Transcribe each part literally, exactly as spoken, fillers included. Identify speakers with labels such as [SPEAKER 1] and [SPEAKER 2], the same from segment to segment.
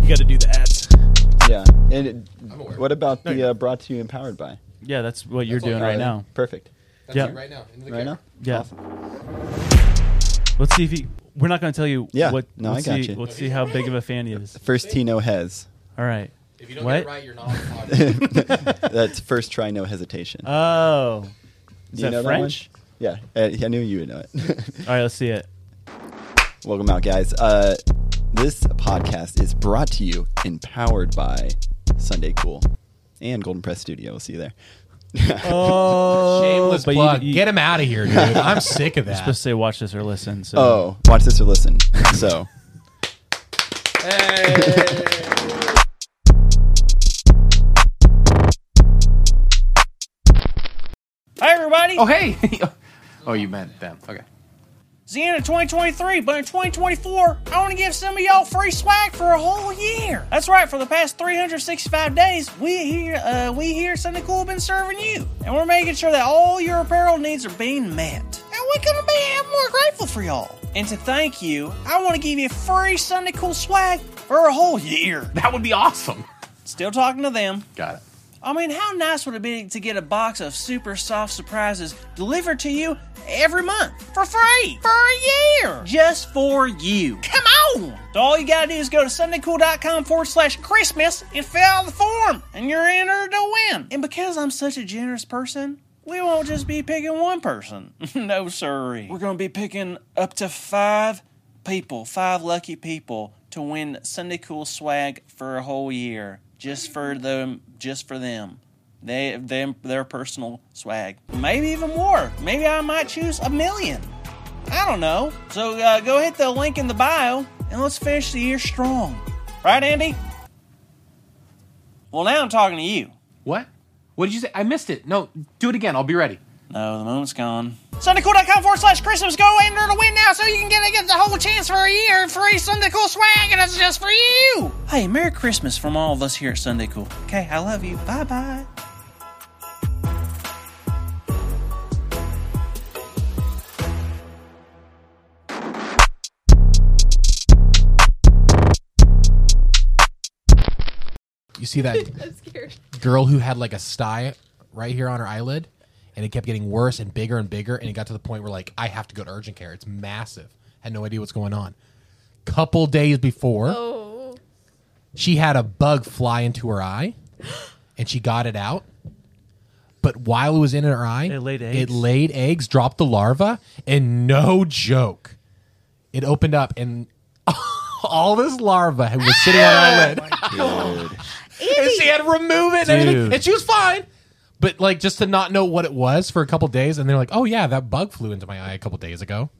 [SPEAKER 1] got to do the ads.
[SPEAKER 2] Yeah. And it, what about
[SPEAKER 1] No,
[SPEAKER 2] the
[SPEAKER 1] you're-
[SPEAKER 2] uh, brought to you and powered by?
[SPEAKER 3] Yeah, that's what you're
[SPEAKER 4] That's what
[SPEAKER 3] doing
[SPEAKER 4] we're
[SPEAKER 3] right
[SPEAKER 2] Uh,
[SPEAKER 3] now.
[SPEAKER 2] Perfect.
[SPEAKER 4] That's
[SPEAKER 3] Yeah.
[SPEAKER 4] you right now. Into the
[SPEAKER 2] Right
[SPEAKER 4] camera.
[SPEAKER 2] now?
[SPEAKER 3] Yeah.
[SPEAKER 2] Awesome.
[SPEAKER 3] Let's see if he. We're not going to tell you.
[SPEAKER 2] Yeah.
[SPEAKER 3] What,
[SPEAKER 2] No,
[SPEAKER 3] let's
[SPEAKER 2] I got
[SPEAKER 3] see,
[SPEAKER 2] you.
[SPEAKER 3] Let's see how big of a fan he is.
[SPEAKER 2] First T, no hez.
[SPEAKER 3] All right.
[SPEAKER 4] If you don't
[SPEAKER 3] What?
[SPEAKER 4] get it right, you're not on the podcast.
[SPEAKER 2] That's first try, no hesitation.
[SPEAKER 3] Oh. Is
[SPEAKER 2] Do you
[SPEAKER 3] that
[SPEAKER 2] know
[SPEAKER 3] French?
[SPEAKER 2] That one? Yeah. Uh, I knew you would know it.
[SPEAKER 3] All right, let's see it.
[SPEAKER 2] Welcome out, guys. Uh, this podcast is brought to you and powered by Sunday Cool and Golden Press Studio. We'll see you there.
[SPEAKER 3] Oh.
[SPEAKER 1] Shameless
[SPEAKER 3] but you-
[SPEAKER 1] plug.
[SPEAKER 3] you-
[SPEAKER 1] Get him out of here, dude. I'm sick of
[SPEAKER 3] You're
[SPEAKER 1] that.
[SPEAKER 3] supposed to say watch this or listen. So.
[SPEAKER 2] Oh, watch this or listen. So,
[SPEAKER 5] Hi, everybody.
[SPEAKER 1] Oh, hey. Oh, you meant them. Okay.
[SPEAKER 5] It's the end of twenty twenty-three, but in twenty twenty-four, I want to give some of y'all free swag for a whole year. That's right. For the past three hundred sixty-five days, we here, uh, we here at Sunday Cool have been serving you, and we're making sure that all your apparel needs are being met. And we couldn't be more grateful for y'all. And to thank you, I want to give you free Sunday Cool swag for a whole year.
[SPEAKER 1] That would be awesome.
[SPEAKER 5] Still talking to them.
[SPEAKER 1] Got it.
[SPEAKER 5] I mean, how nice would it be to get a box of super soft surprises delivered to you every month for free for a year just for you? Come on! So all you gotta do is go to sundaycool.com forward slash Christmas and fill out the form, and you're entered to win. And because I'm such a generous person, we won't just be picking one person. No, sirree. We're gonna be picking up to five people, five lucky people to win Sunday Cool swag for a whole year. Just for them, just for them. They, them, their personal swag. Maybe even more. Maybe I might choose a million. I don't know. So uh, go hit the link in the bio and let's finish the year strong. Right, Andy? Well, now I'm talking to you.
[SPEAKER 1] What? What did you say? I missed it. No, do it again. I'll be ready.
[SPEAKER 5] No, the moment's gone. SundayCool.com forward slash Christmas. Go enter to win now so you can get, get the whole chance for a year of free Sunday Cool swag, and it's just for you. Hey, Merry Christmas from all of us here at Sunday Cool. Okay, I love you. Bye-bye.
[SPEAKER 1] You see that
[SPEAKER 6] I'm scared.
[SPEAKER 1] girl who had like a sty right here on her eyelid, and it kept getting worse and bigger and bigger, and it got to the point where like I have to go to urgent care. It's massive. Had no idea what's going on. Couple days before,
[SPEAKER 6] Oh.
[SPEAKER 1] she had a bug fly into her eye, and she got it out. But while it was in her eye,
[SPEAKER 3] It laid eggs?
[SPEAKER 1] it laid eggs, dropped the larva, and no joke, it opened up, and all this larva was sitting on her eyelid.
[SPEAKER 2] dude.
[SPEAKER 1] And she had to remove it and everything.
[SPEAKER 3] Dude.
[SPEAKER 1] And she was fine. But like just to not know what it was for a couple days, and they're like, oh yeah, that bug flew into my eye a couple days ago.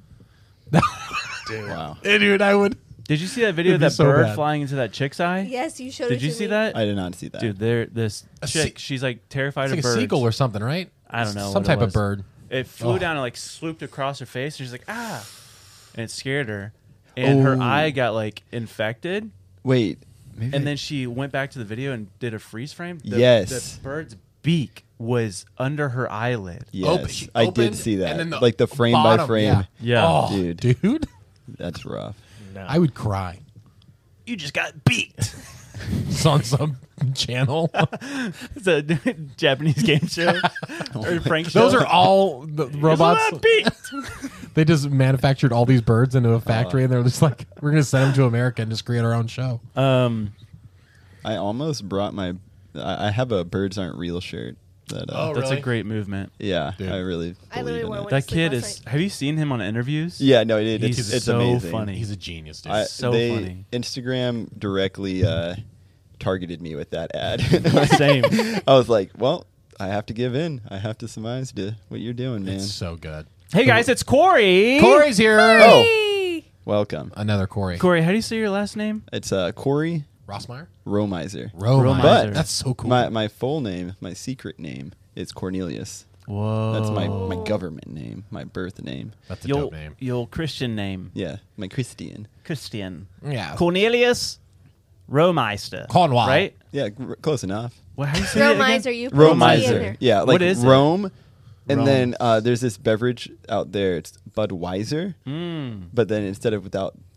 [SPEAKER 2] Wow.
[SPEAKER 1] And dude, I would
[SPEAKER 3] Did you see that video of
[SPEAKER 1] It'd be
[SPEAKER 3] that
[SPEAKER 1] so
[SPEAKER 3] bird
[SPEAKER 1] bad.
[SPEAKER 3] flying into that chick's eye?
[SPEAKER 6] Yes, you showed it
[SPEAKER 3] Did
[SPEAKER 6] to
[SPEAKER 3] you see
[SPEAKER 6] me.
[SPEAKER 3] that?
[SPEAKER 2] I did not see that.
[SPEAKER 3] Dude, there this
[SPEAKER 1] A
[SPEAKER 3] chick,
[SPEAKER 1] se-
[SPEAKER 3] she's like terrified
[SPEAKER 1] it's
[SPEAKER 3] of
[SPEAKER 1] like a
[SPEAKER 3] birds.
[SPEAKER 1] seagull or something, right?
[SPEAKER 3] I don't know.
[SPEAKER 1] Some
[SPEAKER 3] what
[SPEAKER 1] type
[SPEAKER 3] it
[SPEAKER 1] of
[SPEAKER 3] was.
[SPEAKER 1] bird.
[SPEAKER 3] It flew
[SPEAKER 1] Oh.
[SPEAKER 3] down and like swooped across her face. And she's like, ah, and it scared her, and her
[SPEAKER 2] Oh.
[SPEAKER 3] eye got like infected.
[SPEAKER 2] Wait. Maybe
[SPEAKER 3] And
[SPEAKER 2] I-
[SPEAKER 3] then she went back to the video and did a freeze frame. The,
[SPEAKER 2] Yes.
[SPEAKER 3] the bird's beak was under her eyelid.
[SPEAKER 2] yes,
[SPEAKER 1] Open- she
[SPEAKER 2] I
[SPEAKER 1] opened,
[SPEAKER 2] did see that.
[SPEAKER 1] and then the
[SPEAKER 2] like the frame by
[SPEAKER 1] bottom,
[SPEAKER 2] frame.
[SPEAKER 3] Yeah.
[SPEAKER 1] Oh,
[SPEAKER 2] Dude.
[SPEAKER 1] dude.
[SPEAKER 2] That's rough.
[SPEAKER 1] I would cry.
[SPEAKER 3] You just got beaked.
[SPEAKER 1] It's on some channel.
[SPEAKER 3] It's a Japanese game show or prank show.
[SPEAKER 1] Those are all the robots.
[SPEAKER 3] It's not beaked.
[SPEAKER 1] They just manufactured all these birds into a factory, and they're just like, we're going to send them to America and just create our own show.
[SPEAKER 3] Um,
[SPEAKER 2] I almost brought my. I I have a "Birds Aren't Real" shirt. That, uh,
[SPEAKER 1] Oh,
[SPEAKER 3] that's
[SPEAKER 1] really?
[SPEAKER 3] a great movement.
[SPEAKER 2] yeah,
[SPEAKER 1] Dude.
[SPEAKER 2] I really.
[SPEAKER 6] I
[SPEAKER 2] believe
[SPEAKER 6] literally
[SPEAKER 2] in
[SPEAKER 6] wore
[SPEAKER 2] it.
[SPEAKER 6] one.
[SPEAKER 3] That
[SPEAKER 6] sleep
[SPEAKER 3] kid
[SPEAKER 6] last
[SPEAKER 3] is.
[SPEAKER 6] night.
[SPEAKER 3] Have you seen him on interviews?
[SPEAKER 2] Yeah, no, it,
[SPEAKER 3] He's
[SPEAKER 2] it's it's
[SPEAKER 3] so
[SPEAKER 2] amazing.
[SPEAKER 3] funny.
[SPEAKER 1] He's a genius, dude.
[SPEAKER 2] I,
[SPEAKER 3] so
[SPEAKER 2] they,
[SPEAKER 3] funny.
[SPEAKER 2] Instagram directly uh, targeted me with that ad.
[SPEAKER 3] Same.
[SPEAKER 2] I was like, well, I have to give in. I have to surmise to what you're doing, man.
[SPEAKER 1] It's so good.
[SPEAKER 3] Hey guys, it's Corey.
[SPEAKER 1] Corey's here.
[SPEAKER 2] Oh,
[SPEAKER 6] Hey!
[SPEAKER 2] welcome.
[SPEAKER 1] Another Corey.
[SPEAKER 3] Corey, how do you say your last name?
[SPEAKER 2] It's uh, Corey
[SPEAKER 1] Rossmeyer?
[SPEAKER 2] Romizer.
[SPEAKER 1] Romizer.
[SPEAKER 2] But-
[SPEAKER 1] That's so cool.
[SPEAKER 2] My my full name, my secret name, is Cornelius.
[SPEAKER 3] Whoa.
[SPEAKER 2] That's my, my government name, my birth name.
[SPEAKER 1] That's a
[SPEAKER 3] your
[SPEAKER 1] dope name.
[SPEAKER 3] your Christian name.
[SPEAKER 2] Yeah, my Christian.
[SPEAKER 3] Christian.
[SPEAKER 1] Yeah.
[SPEAKER 3] Cornelius Romeister.
[SPEAKER 1] Cornwall.
[SPEAKER 3] Right?
[SPEAKER 2] Yeah, gr- close enough.
[SPEAKER 3] Well, how do you say it again?
[SPEAKER 6] Romizer, you put T in
[SPEAKER 2] Romizer.
[SPEAKER 6] there.
[SPEAKER 2] Yeah, like
[SPEAKER 3] What is it?
[SPEAKER 2] Rome. And
[SPEAKER 3] Rome.
[SPEAKER 2] then uh, there's this beverage out there. It's Budweiser.
[SPEAKER 3] Mm.
[SPEAKER 2] But then instead of without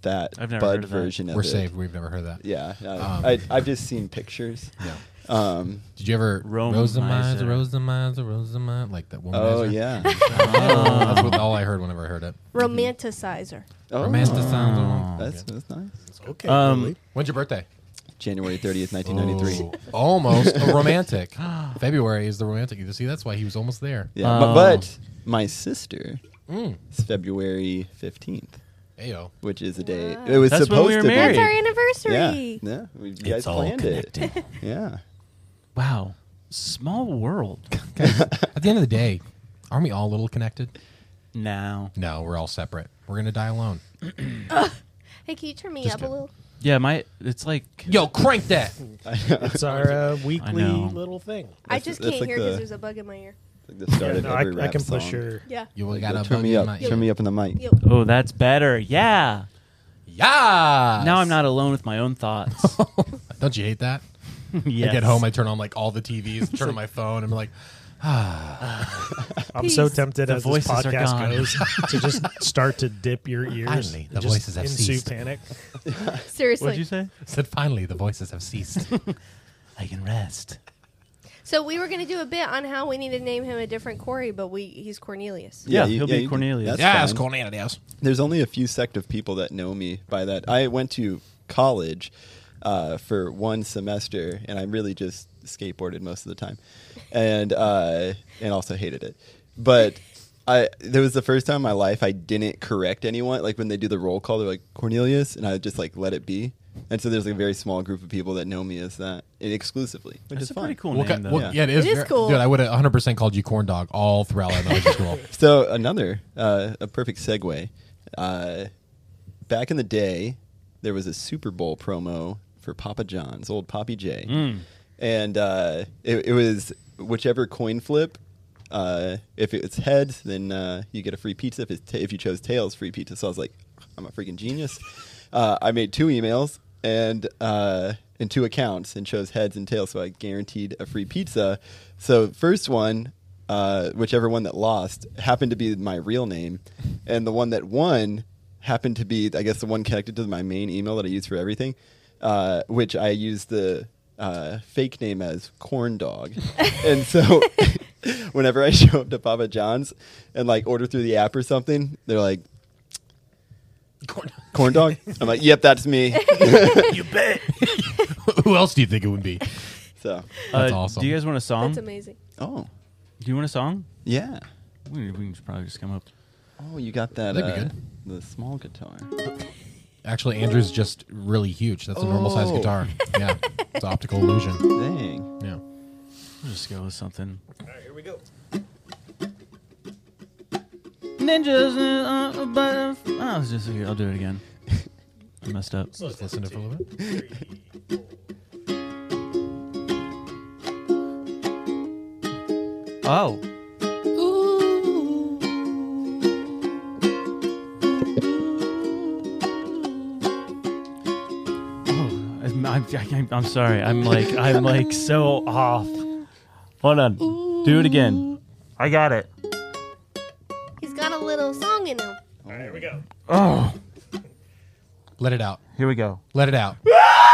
[SPEAKER 2] that
[SPEAKER 3] I've never
[SPEAKER 2] Bud
[SPEAKER 3] heard of that.
[SPEAKER 2] version of
[SPEAKER 1] We're
[SPEAKER 2] it.
[SPEAKER 1] saved. We've never heard that.
[SPEAKER 2] Yeah, uh,
[SPEAKER 1] Um,
[SPEAKER 2] I, I've just seen pictures.
[SPEAKER 1] Yeah.
[SPEAKER 2] Um,
[SPEAKER 1] Did you ever
[SPEAKER 3] Rome
[SPEAKER 1] Rosamize,
[SPEAKER 3] Miser.
[SPEAKER 1] Rosamize, Rosamize, like that woman?
[SPEAKER 2] oh yeah.
[SPEAKER 1] That's what all I heard whenever I heard it.
[SPEAKER 6] Romanticizer.
[SPEAKER 2] Oh,
[SPEAKER 1] Romanticize.
[SPEAKER 2] that's that's nice.
[SPEAKER 4] Okay.
[SPEAKER 3] Um,
[SPEAKER 4] Lily.
[SPEAKER 1] When's your birthday?
[SPEAKER 2] January thirtieth, nineteen ninety-three.
[SPEAKER 1] Oh, almost a romantic. February is the romantic. You see, that's why he was almost there.
[SPEAKER 2] Yeah,
[SPEAKER 3] Oh.
[SPEAKER 2] but, but my sister
[SPEAKER 1] Mm.
[SPEAKER 2] is February fifteenth,
[SPEAKER 1] Ayo.
[SPEAKER 2] which is a day.
[SPEAKER 6] Wow.
[SPEAKER 2] It was
[SPEAKER 3] That's when
[SPEAKER 2] supposed
[SPEAKER 3] we were
[SPEAKER 2] to
[SPEAKER 3] married.
[SPEAKER 6] That's our
[SPEAKER 2] be.
[SPEAKER 6] anniversary.
[SPEAKER 2] Yeah, yeah. We, you guys planned it. Yeah.
[SPEAKER 3] Wow. Small world.
[SPEAKER 1] At the end of the day, aren't we all a little connected?
[SPEAKER 3] Now.
[SPEAKER 1] No, we're all separate. We're gonna die alone.
[SPEAKER 6] Hey, can you turn me
[SPEAKER 1] Just
[SPEAKER 6] up a
[SPEAKER 1] kidding.
[SPEAKER 6] little?
[SPEAKER 3] Yeah, my it's like
[SPEAKER 1] Yo, crank that.
[SPEAKER 4] It's our uh, weekly
[SPEAKER 3] know.
[SPEAKER 4] little thing.
[SPEAKER 6] I
[SPEAKER 2] That's-
[SPEAKER 6] just
[SPEAKER 2] that's
[SPEAKER 6] can't
[SPEAKER 2] like
[SPEAKER 6] hear
[SPEAKER 2] the-
[SPEAKER 6] because there's a bug in my ear.
[SPEAKER 2] Like the start
[SPEAKER 4] Yeah,
[SPEAKER 2] of
[SPEAKER 4] no, I,
[SPEAKER 2] every
[SPEAKER 4] I
[SPEAKER 2] rap
[SPEAKER 4] can push
[SPEAKER 2] song.
[SPEAKER 4] your.
[SPEAKER 6] Yeah.
[SPEAKER 1] You
[SPEAKER 2] Like,
[SPEAKER 1] got
[SPEAKER 2] go
[SPEAKER 1] a
[SPEAKER 2] turn
[SPEAKER 1] bug
[SPEAKER 2] me
[SPEAKER 1] in
[SPEAKER 2] up.
[SPEAKER 1] my
[SPEAKER 2] Turn me up in the mic.
[SPEAKER 6] Yo.
[SPEAKER 3] oh, that's better. Yeah.
[SPEAKER 1] Yeah.
[SPEAKER 3] Now I'm not alone with my own thoughts.
[SPEAKER 1] Don't you hate that?
[SPEAKER 3] Yes.
[SPEAKER 1] I get home, I turn on like all the T Vs, turn on my phone, and I'm like,
[SPEAKER 4] I'm so
[SPEAKER 6] Peace.
[SPEAKER 4] tempted
[SPEAKER 3] The
[SPEAKER 4] as this
[SPEAKER 3] voices are
[SPEAKER 4] podcast
[SPEAKER 3] gone.
[SPEAKER 4] goes to just start to dip your ears.
[SPEAKER 1] Finally, the
[SPEAKER 4] and just
[SPEAKER 1] voices have
[SPEAKER 4] ensue
[SPEAKER 1] ceased.
[SPEAKER 4] panic.
[SPEAKER 6] Seriously.
[SPEAKER 3] What'd you say?
[SPEAKER 1] said finally the voices have ceased.
[SPEAKER 3] I can rest.
[SPEAKER 6] So we were going to do a bit on how we need to name him a different Corey, but we he's Cornelius.
[SPEAKER 3] Yeah,
[SPEAKER 2] you-
[SPEAKER 3] he'll be
[SPEAKER 2] you-
[SPEAKER 3] Cornelius.
[SPEAKER 2] that's
[SPEAKER 1] yeah, it's
[SPEAKER 2] fine.
[SPEAKER 1] Cornelius.
[SPEAKER 2] There's only a few sect of people that know me by that. I went to college uh, for one semester, and I really just skateboarded most of the time, and uh, and also hated it. But I there was the first time in my life I didn't correct anyone. Like when they do the roll call, they're like Cornelius, and I just like let it be. And so there's like a very small group of people that know me as that exclusively, which
[SPEAKER 3] That's
[SPEAKER 2] is
[SPEAKER 3] a
[SPEAKER 2] fine.
[SPEAKER 3] pretty cool
[SPEAKER 1] Well,
[SPEAKER 3] name,
[SPEAKER 1] ca-
[SPEAKER 3] though.
[SPEAKER 1] well, yeah. it is,
[SPEAKER 6] It is
[SPEAKER 1] very-
[SPEAKER 6] cool.
[SPEAKER 1] Dude, I would have one hundred percent called you corn dog all throughout elementary school.
[SPEAKER 2] So another uh, a perfect segue. Uh, back in the day, there was a Super Bowl promo for Papa John's, old Poppy J,
[SPEAKER 3] Mm.
[SPEAKER 2] and uh, it, it was whichever coin flip. Uh, if it's heads, then uh, you get a free pizza. If it's ta- if you chose tails, free pizza. So I was like, I'm a freaking genius. Uh, I made two emails and uh, and two accounts and chose heads and tails. So I guaranteed a free pizza. So first one. Uh, whichever one that lost happened to be my real name, and the one that won happened to be, I guess, the one connected to my main email that I use for everything, uh, which I used the uh, fake name as Corn Dog. And so whenever I show up to Papa John's and like order through the app or something, they're like,
[SPEAKER 1] Corn-
[SPEAKER 2] Corn Dog? I'm like, yep, that's me.
[SPEAKER 1] you bet. Who else do you think it would be?
[SPEAKER 2] So,
[SPEAKER 1] That's
[SPEAKER 3] Uh,
[SPEAKER 1] awesome.
[SPEAKER 3] Do you guys want a song?
[SPEAKER 6] That's amazing.
[SPEAKER 2] oh,
[SPEAKER 3] Do you want a song?
[SPEAKER 2] yeah.
[SPEAKER 3] We, we can just probably just come up.
[SPEAKER 2] Oh, you got that,
[SPEAKER 1] That'd be
[SPEAKER 2] uh,
[SPEAKER 1] good.
[SPEAKER 2] the small guitar.
[SPEAKER 1] Actually, Andrew's just really huge. That's a normal size
[SPEAKER 2] Oh.
[SPEAKER 1] guitar. Yeah, it's optical illusion.
[SPEAKER 2] Dang.
[SPEAKER 1] Yeah.
[SPEAKER 3] We'll just go with something.
[SPEAKER 4] All right, here we go.
[SPEAKER 3] Ninjas, uh, uh, but uh, oh, it's just I'll do it again. I messed up.
[SPEAKER 1] Just listen to it for a little bit.
[SPEAKER 3] Oh. Oh, I'm, I'm, I'm, I'm sorry. I'm like I'm like so off. Hold on. Do it again. I got it.
[SPEAKER 6] He's got a little song in him.
[SPEAKER 4] All right, here we go.
[SPEAKER 3] Oh,
[SPEAKER 1] Let it out.
[SPEAKER 3] here we go.
[SPEAKER 1] Let it out.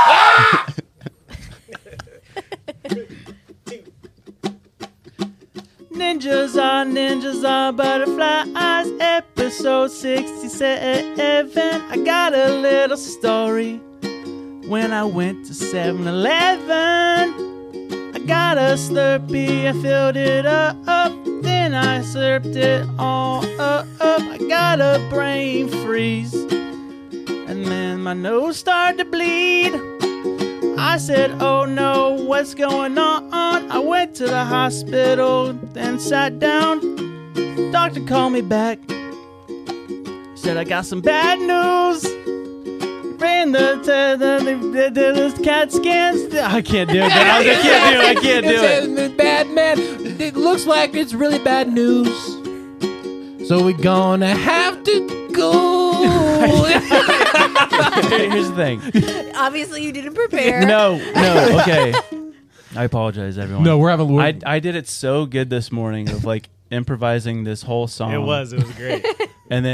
[SPEAKER 3] Ninjas are ninjas are butterflies. Episode sixty-seven. I got a little story. When I went to seven eleven, I got a Slurpee. I filled it up. Then I slurped it all up. I got a brain freeze. And then my nose started to bleed. I said, oh no, what's going on? I went to the hospital, then sat down. Doctor called me back. Said, I got some bad news. Ran the, the, the, the, the, the CAT scans. I can't do it. I can't do it. I can't do it.
[SPEAKER 1] It's bad, man. It looks like it's really bad news. So we're gonna have to go.
[SPEAKER 3] Here's the thing.
[SPEAKER 6] Obviously, you didn't prepare.
[SPEAKER 3] No, no, okay. I apologize, everyone.
[SPEAKER 1] No, we're having. We're,
[SPEAKER 3] I, I did it so good this morning of like improvising this whole song.
[SPEAKER 4] It was. It was great.
[SPEAKER 3] And then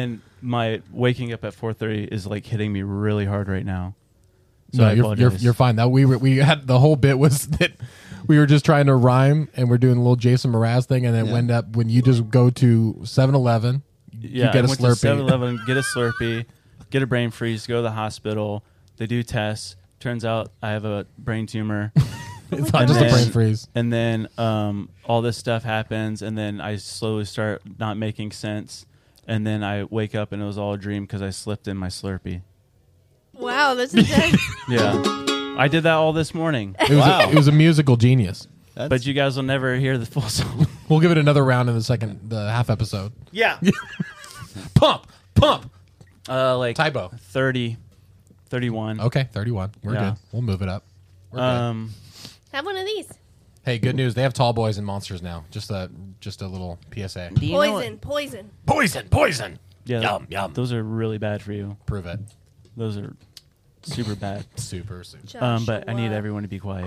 [SPEAKER 3] my waking up at four thirty is like hitting me really hard right now. So
[SPEAKER 1] no,
[SPEAKER 3] I
[SPEAKER 1] you're, you're
[SPEAKER 3] apologize.
[SPEAKER 1] you're fine. That we were we had the whole bit was that we were just trying to rhyme and we're doing a little Jason Mraz thing, and it
[SPEAKER 2] Yeah.
[SPEAKER 1] ended up when you just go to seven eleven,
[SPEAKER 3] Yeah,
[SPEAKER 1] you get
[SPEAKER 3] I
[SPEAKER 1] a
[SPEAKER 3] went to
[SPEAKER 1] Slurpee.
[SPEAKER 3] seven eleven, get a Slurpee, get a brain freeze, go to the hospital. They do tests. Turns out I have a brain tumor.
[SPEAKER 1] It's not just a
[SPEAKER 3] And
[SPEAKER 1] brain
[SPEAKER 3] then-
[SPEAKER 1] freeze.
[SPEAKER 3] And then um, all this stuff happens, and then I slowly start not making sense. And then I wake up, and it was all a dream because I slipped in my Slurpee.
[SPEAKER 6] Wow, that's intense.
[SPEAKER 3] Yeah. I did that all this morning.
[SPEAKER 1] It was a, it was a musical genius.
[SPEAKER 2] That's,
[SPEAKER 3] But you guys will never hear the full song.
[SPEAKER 1] We'll give it another round in the second, the half episode.
[SPEAKER 3] Yeah.
[SPEAKER 1] Pump, pump.
[SPEAKER 3] Uh, like
[SPEAKER 1] Tybo.
[SPEAKER 3] thirty, thirty-one.
[SPEAKER 1] Okay, thirty-one. We're
[SPEAKER 3] Yeah.
[SPEAKER 1] good. We'll move it up. We're good.
[SPEAKER 3] Um,
[SPEAKER 6] Have one of these.
[SPEAKER 1] Hey, good news. They have tall boys and monsters now. Just a just a little P S A.
[SPEAKER 3] do you know what-
[SPEAKER 6] Poison, poison.
[SPEAKER 1] Poison, poison.
[SPEAKER 3] Yeah,
[SPEAKER 1] Yum, yum.
[SPEAKER 3] Those are really bad for you.
[SPEAKER 1] Prove it.
[SPEAKER 3] Those are super bad.
[SPEAKER 1] Super, super.
[SPEAKER 3] Um, but I need
[SPEAKER 6] Joshua.
[SPEAKER 3] everyone to be quiet.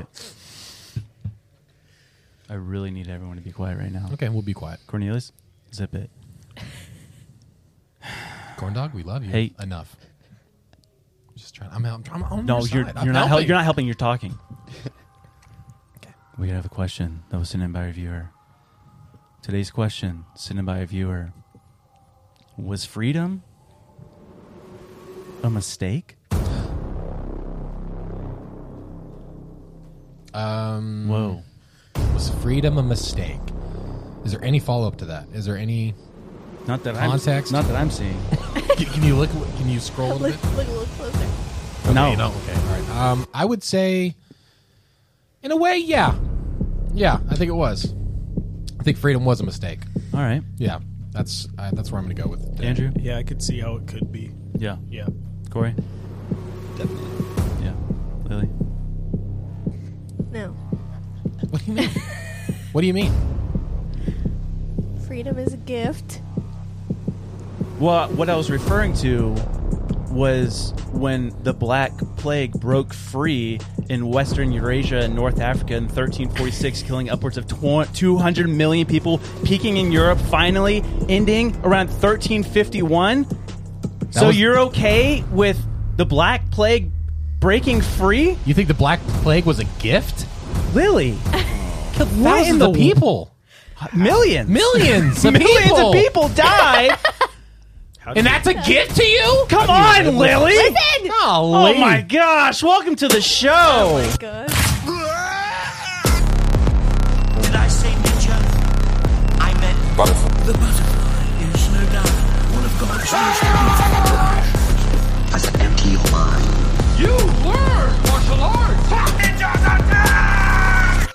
[SPEAKER 3] I really need everyone to be quiet right now.
[SPEAKER 1] Okay, we'll be quiet.
[SPEAKER 3] Cornelius, zip it.
[SPEAKER 1] Corn dog, we love you.
[SPEAKER 3] Hey.
[SPEAKER 1] Enough. Just trying. I'm, I'm, I'm on
[SPEAKER 3] No,
[SPEAKER 1] your
[SPEAKER 3] you're
[SPEAKER 1] side. I'm
[SPEAKER 3] you're not hel-
[SPEAKER 1] helping.
[SPEAKER 3] you're not helping. You're talking.
[SPEAKER 1] Okay.
[SPEAKER 3] We have a question that was sent in by a viewer. Today's question, sent in by a viewer. Was freedom a mistake?
[SPEAKER 1] Um,
[SPEAKER 3] Whoa.
[SPEAKER 1] Was freedom a mistake? Is there any follow up to that? Is there any?
[SPEAKER 3] Not that
[SPEAKER 1] Context?
[SPEAKER 3] I'm not that I'm seeing.
[SPEAKER 1] Can, can you look? Can you scroll a little
[SPEAKER 6] Look,
[SPEAKER 1] bit?
[SPEAKER 6] look, look closer.
[SPEAKER 1] Okay,
[SPEAKER 3] No.
[SPEAKER 1] no. Okay. All right. Um, I would say, in a way, yeah, yeah. I think it was. I think freedom was a mistake.
[SPEAKER 3] All right.
[SPEAKER 1] Yeah, that's uh, that's where I'm going to go with it.
[SPEAKER 3] Andrew?
[SPEAKER 4] Yeah, I could see how it could be.
[SPEAKER 3] Yeah.
[SPEAKER 4] Yeah.
[SPEAKER 3] Corey?
[SPEAKER 2] definitely.
[SPEAKER 3] Yeah. Lily?
[SPEAKER 6] No.
[SPEAKER 1] What do you mean? What do you mean?
[SPEAKER 6] Freedom is a gift.
[SPEAKER 3] Well, what I was referring to was when the Black Plague broke free in Western Eurasia and North Africa in thirteen forty-six, killing upwards of tw- two hundred million people, peaking in Europe, finally ending around thirteen fifty-one. So
[SPEAKER 1] was-
[SPEAKER 3] you're okay with the Black Plague breaking free?
[SPEAKER 1] You think the Black Plague was a gift?
[SPEAKER 3] Lily?
[SPEAKER 1] Killed
[SPEAKER 3] What
[SPEAKER 1] thousands
[SPEAKER 3] in
[SPEAKER 1] of
[SPEAKER 3] the-
[SPEAKER 1] people.
[SPEAKER 3] Millions.
[SPEAKER 1] Millions of
[SPEAKER 3] Millions
[SPEAKER 1] people.
[SPEAKER 3] of people died.
[SPEAKER 4] How
[SPEAKER 1] And that's a gift to you?
[SPEAKER 3] Come on, Lily.
[SPEAKER 6] Listen!
[SPEAKER 1] Oh,
[SPEAKER 3] Oh my gosh, welcome to the show.
[SPEAKER 6] Oh my god.
[SPEAKER 7] Did I say ninja? I meant butterfly. The butterfly is no doubt one of God's most beautiful. I said empty your mind. You learn martial arts. Ninjas attack!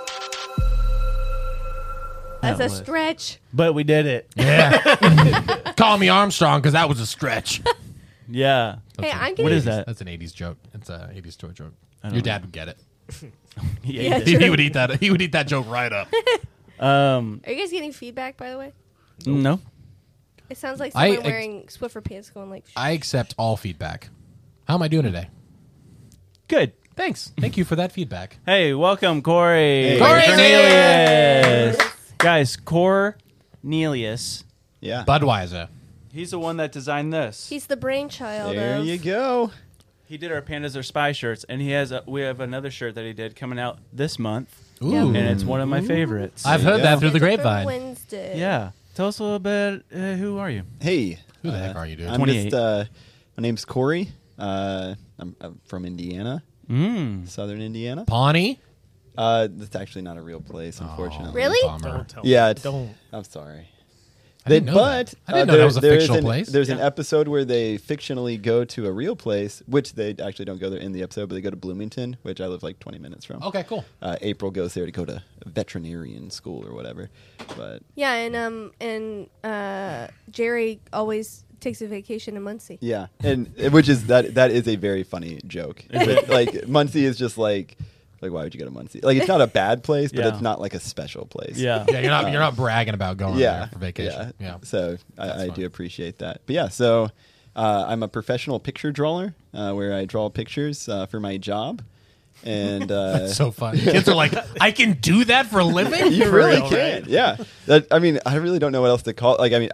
[SPEAKER 6] That's
[SPEAKER 3] That
[SPEAKER 6] a
[SPEAKER 3] was-
[SPEAKER 6] stretch.
[SPEAKER 3] But we did it.
[SPEAKER 1] Yeah. Call me Armstrong because that was a stretch.
[SPEAKER 3] Yeah.
[SPEAKER 6] Hey, I'm
[SPEAKER 3] What
[SPEAKER 6] getting.
[SPEAKER 3] is that?
[SPEAKER 1] That's an eighties joke. It's a eighties toy joke.
[SPEAKER 3] don't
[SPEAKER 1] Your
[SPEAKER 3] know.
[SPEAKER 1] dad would get it.
[SPEAKER 3] He
[SPEAKER 6] Yeah,
[SPEAKER 3] ate
[SPEAKER 1] He,
[SPEAKER 6] true.
[SPEAKER 1] he would eat that. He would eat that joke right up.
[SPEAKER 3] it. Um,
[SPEAKER 6] Are you guys getting feedback, by the way?
[SPEAKER 3] no.
[SPEAKER 6] It sounds like
[SPEAKER 1] I-
[SPEAKER 6] someone
[SPEAKER 1] I-
[SPEAKER 6] wearing Swiffer pants going like.
[SPEAKER 1] I accept all feedback. How am I doing today?
[SPEAKER 3] Good.
[SPEAKER 1] Thanks. Thank you for that feedback.
[SPEAKER 3] Hey, welcome, Corey.
[SPEAKER 2] Hey.
[SPEAKER 1] Corey!
[SPEAKER 3] Cornelius. Guys, Cornelius.
[SPEAKER 2] Yeah.
[SPEAKER 1] Budweiser.
[SPEAKER 3] He's the one that designed this.
[SPEAKER 6] He's the brainchild
[SPEAKER 2] there
[SPEAKER 6] of.
[SPEAKER 2] you go.
[SPEAKER 3] He did our Pandas Are Spy shirts, and he has a, we have another shirt that he did coming out this month,
[SPEAKER 1] Ooh.
[SPEAKER 6] Yeah.
[SPEAKER 3] and it's one of my favorites.
[SPEAKER 1] I've
[SPEAKER 2] There
[SPEAKER 1] heard
[SPEAKER 2] you
[SPEAKER 1] that
[SPEAKER 2] go.
[SPEAKER 1] through the
[SPEAKER 6] Scheduled for
[SPEAKER 1] grapevine.
[SPEAKER 6] Wednesday.
[SPEAKER 3] Yeah. Tell us a little bit. Uh, who are you?
[SPEAKER 2] Hey.
[SPEAKER 1] Who the heck are you, dude?
[SPEAKER 2] I'm
[SPEAKER 3] twenty-eight.
[SPEAKER 2] just, uh, my name's Corey. Uh, I'm, I'm from Indiana,
[SPEAKER 3] Mm.
[SPEAKER 2] southern Indiana.
[SPEAKER 1] Pawnee?
[SPEAKER 2] Uh, that's actually not a real place, unfortunately.
[SPEAKER 6] Really?
[SPEAKER 1] Bummer.
[SPEAKER 4] Don't tell
[SPEAKER 2] Yeah,
[SPEAKER 4] me.
[SPEAKER 2] it's,
[SPEAKER 4] Don't.
[SPEAKER 2] I'm sorry.
[SPEAKER 1] I didn't know
[SPEAKER 2] but
[SPEAKER 1] that. I didn't
[SPEAKER 2] uh,
[SPEAKER 1] know that
[SPEAKER 2] there-
[SPEAKER 1] was a
[SPEAKER 2] there is
[SPEAKER 1] fictional
[SPEAKER 2] an-
[SPEAKER 1] place.
[SPEAKER 2] There's an
[SPEAKER 3] Yeah.
[SPEAKER 2] episode where they fictionally go to a real place, which they actually don't go there in the episode, but they go to Bloomington, which I live like twenty minutes from.
[SPEAKER 1] Okay, cool.
[SPEAKER 2] Uh, April goes there to go to veterinarian school or whatever. But
[SPEAKER 6] Yeah, and um, and uh, Jerry always takes a vacation in Muncie.
[SPEAKER 2] yeah, and which is that that is a very funny joke. But, like Muncie is just like like why would you go to Muncie? Like it's not a bad place, but
[SPEAKER 3] Yeah.
[SPEAKER 2] it's not like a special place.
[SPEAKER 3] Yeah.
[SPEAKER 1] Yeah, you're not you're not bragging about going
[SPEAKER 2] yeah,
[SPEAKER 1] there for vacation.
[SPEAKER 2] Yeah.
[SPEAKER 1] Yeah.
[SPEAKER 2] So I,
[SPEAKER 1] That's
[SPEAKER 2] I
[SPEAKER 1] fun.
[SPEAKER 2] do appreciate that. But yeah, so uh, I'm a professional picture drawer, uh, where I draw pictures uh, for my job, and uh,
[SPEAKER 1] That's so fun. Kids are like, I can do that for a living?
[SPEAKER 2] you
[SPEAKER 4] For
[SPEAKER 2] really
[SPEAKER 4] real,
[SPEAKER 2] can.
[SPEAKER 4] right?
[SPEAKER 2] Yeah. That, I mean, I really don't know what else to call. Like, I mean, I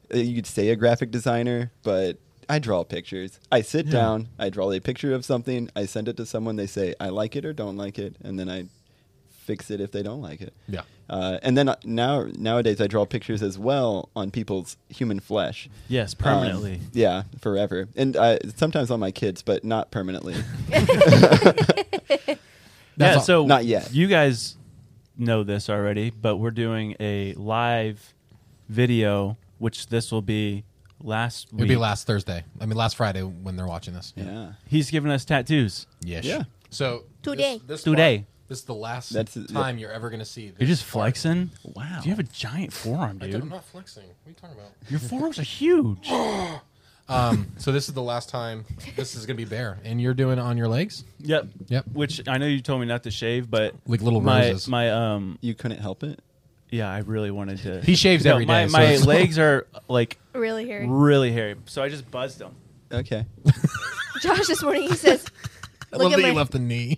[SPEAKER 2] uh, you could say a graphic designer, but I draw pictures. I sit
[SPEAKER 1] Yeah.
[SPEAKER 2] down, I draw a picture of something, I send it to someone, they say I like it or don't like it, and then I fix it if they don't like it.
[SPEAKER 1] Yeah.
[SPEAKER 2] Uh, and then uh, now nowadays I draw pictures as well on people's human flesh.
[SPEAKER 3] Yes,
[SPEAKER 2] Um,
[SPEAKER 3] permanently.
[SPEAKER 2] yeah, forever. And uh, sometimes on my kids, but not permanently.
[SPEAKER 3] yeah,
[SPEAKER 1] That's all-
[SPEAKER 3] so
[SPEAKER 2] Not yet.
[SPEAKER 3] You guys know this already, but we're doing a live video, which this will be last week.
[SPEAKER 1] It'll be last Thursday. I mean, last Friday when they're watching this.
[SPEAKER 2] Yeah.
[SPEAKER 3] He's giving us tattoos.
[SPEAKER 1] Yes.
[SPEAKER 2] Yeah.
[SPEAKER 1] So
[SPEAKER 6] Today.
[SPEAKER 1] This, this
[SPEAKER 3] Today.
[SPEAKER 1] part- this is the last
[SPEAKER 2] That's-
[SPEAKER 1] time you're ever going to see. This
[SPEAKER 3] You're just
[SPEAKER 1] part.
[SPEAKER 3] flexing.
[SPEAKER 2] Wow.
[SPEAKER 3] Do you have a giant forearm,
[SPEAKER 1] I
[SPEAKER 3] dude?
[SPEAKER 1] don't- I'm not flexing. What are you talking about?
[SPEAKER 3] Your forearms are huge.
[SPEAKER 1] Um, so this is the last time. This is going to be bare, and you're doing it on your legs,
[SPEAKER 3] Yep.
[SPEAKER 1] Yep.
[SPEAKER 3] Which I know you told me not to shave, but
[SPEAKER 1] like little
[SPEAKER 3] my
[SPEAKER 1] roses.
[SPEAKER 3] my um
[SPEAKER 2] You couldn't help it?
[SPEAKER 3] yeah, I really wanted to.
[SPEAKER 1] He shaves
[SPEAKER 3] No,
[SPEAKER 1] every
[SPEAKER 3] my
[SPEAKER 1] day, so
[SPEAKER 3] my
[SPEAKER 1] it's-
[SPEAKER 3] legs are like
[SPEAKER 6] Really, Harry?
[SPEAKER 3] really hairy, so I just buzzed them.
[SPEAKER 2] Okay.
[SPEAKER 6] Josh this morning he says,
[SPEAKER 1] I
[SPEAKER 6] "Look
[SPEAKER 1] love
[SPEAKER 6] at
[SPEAKER 1] that
[SPEAKER 6] my."
[SPEAKER 1] you left the knee.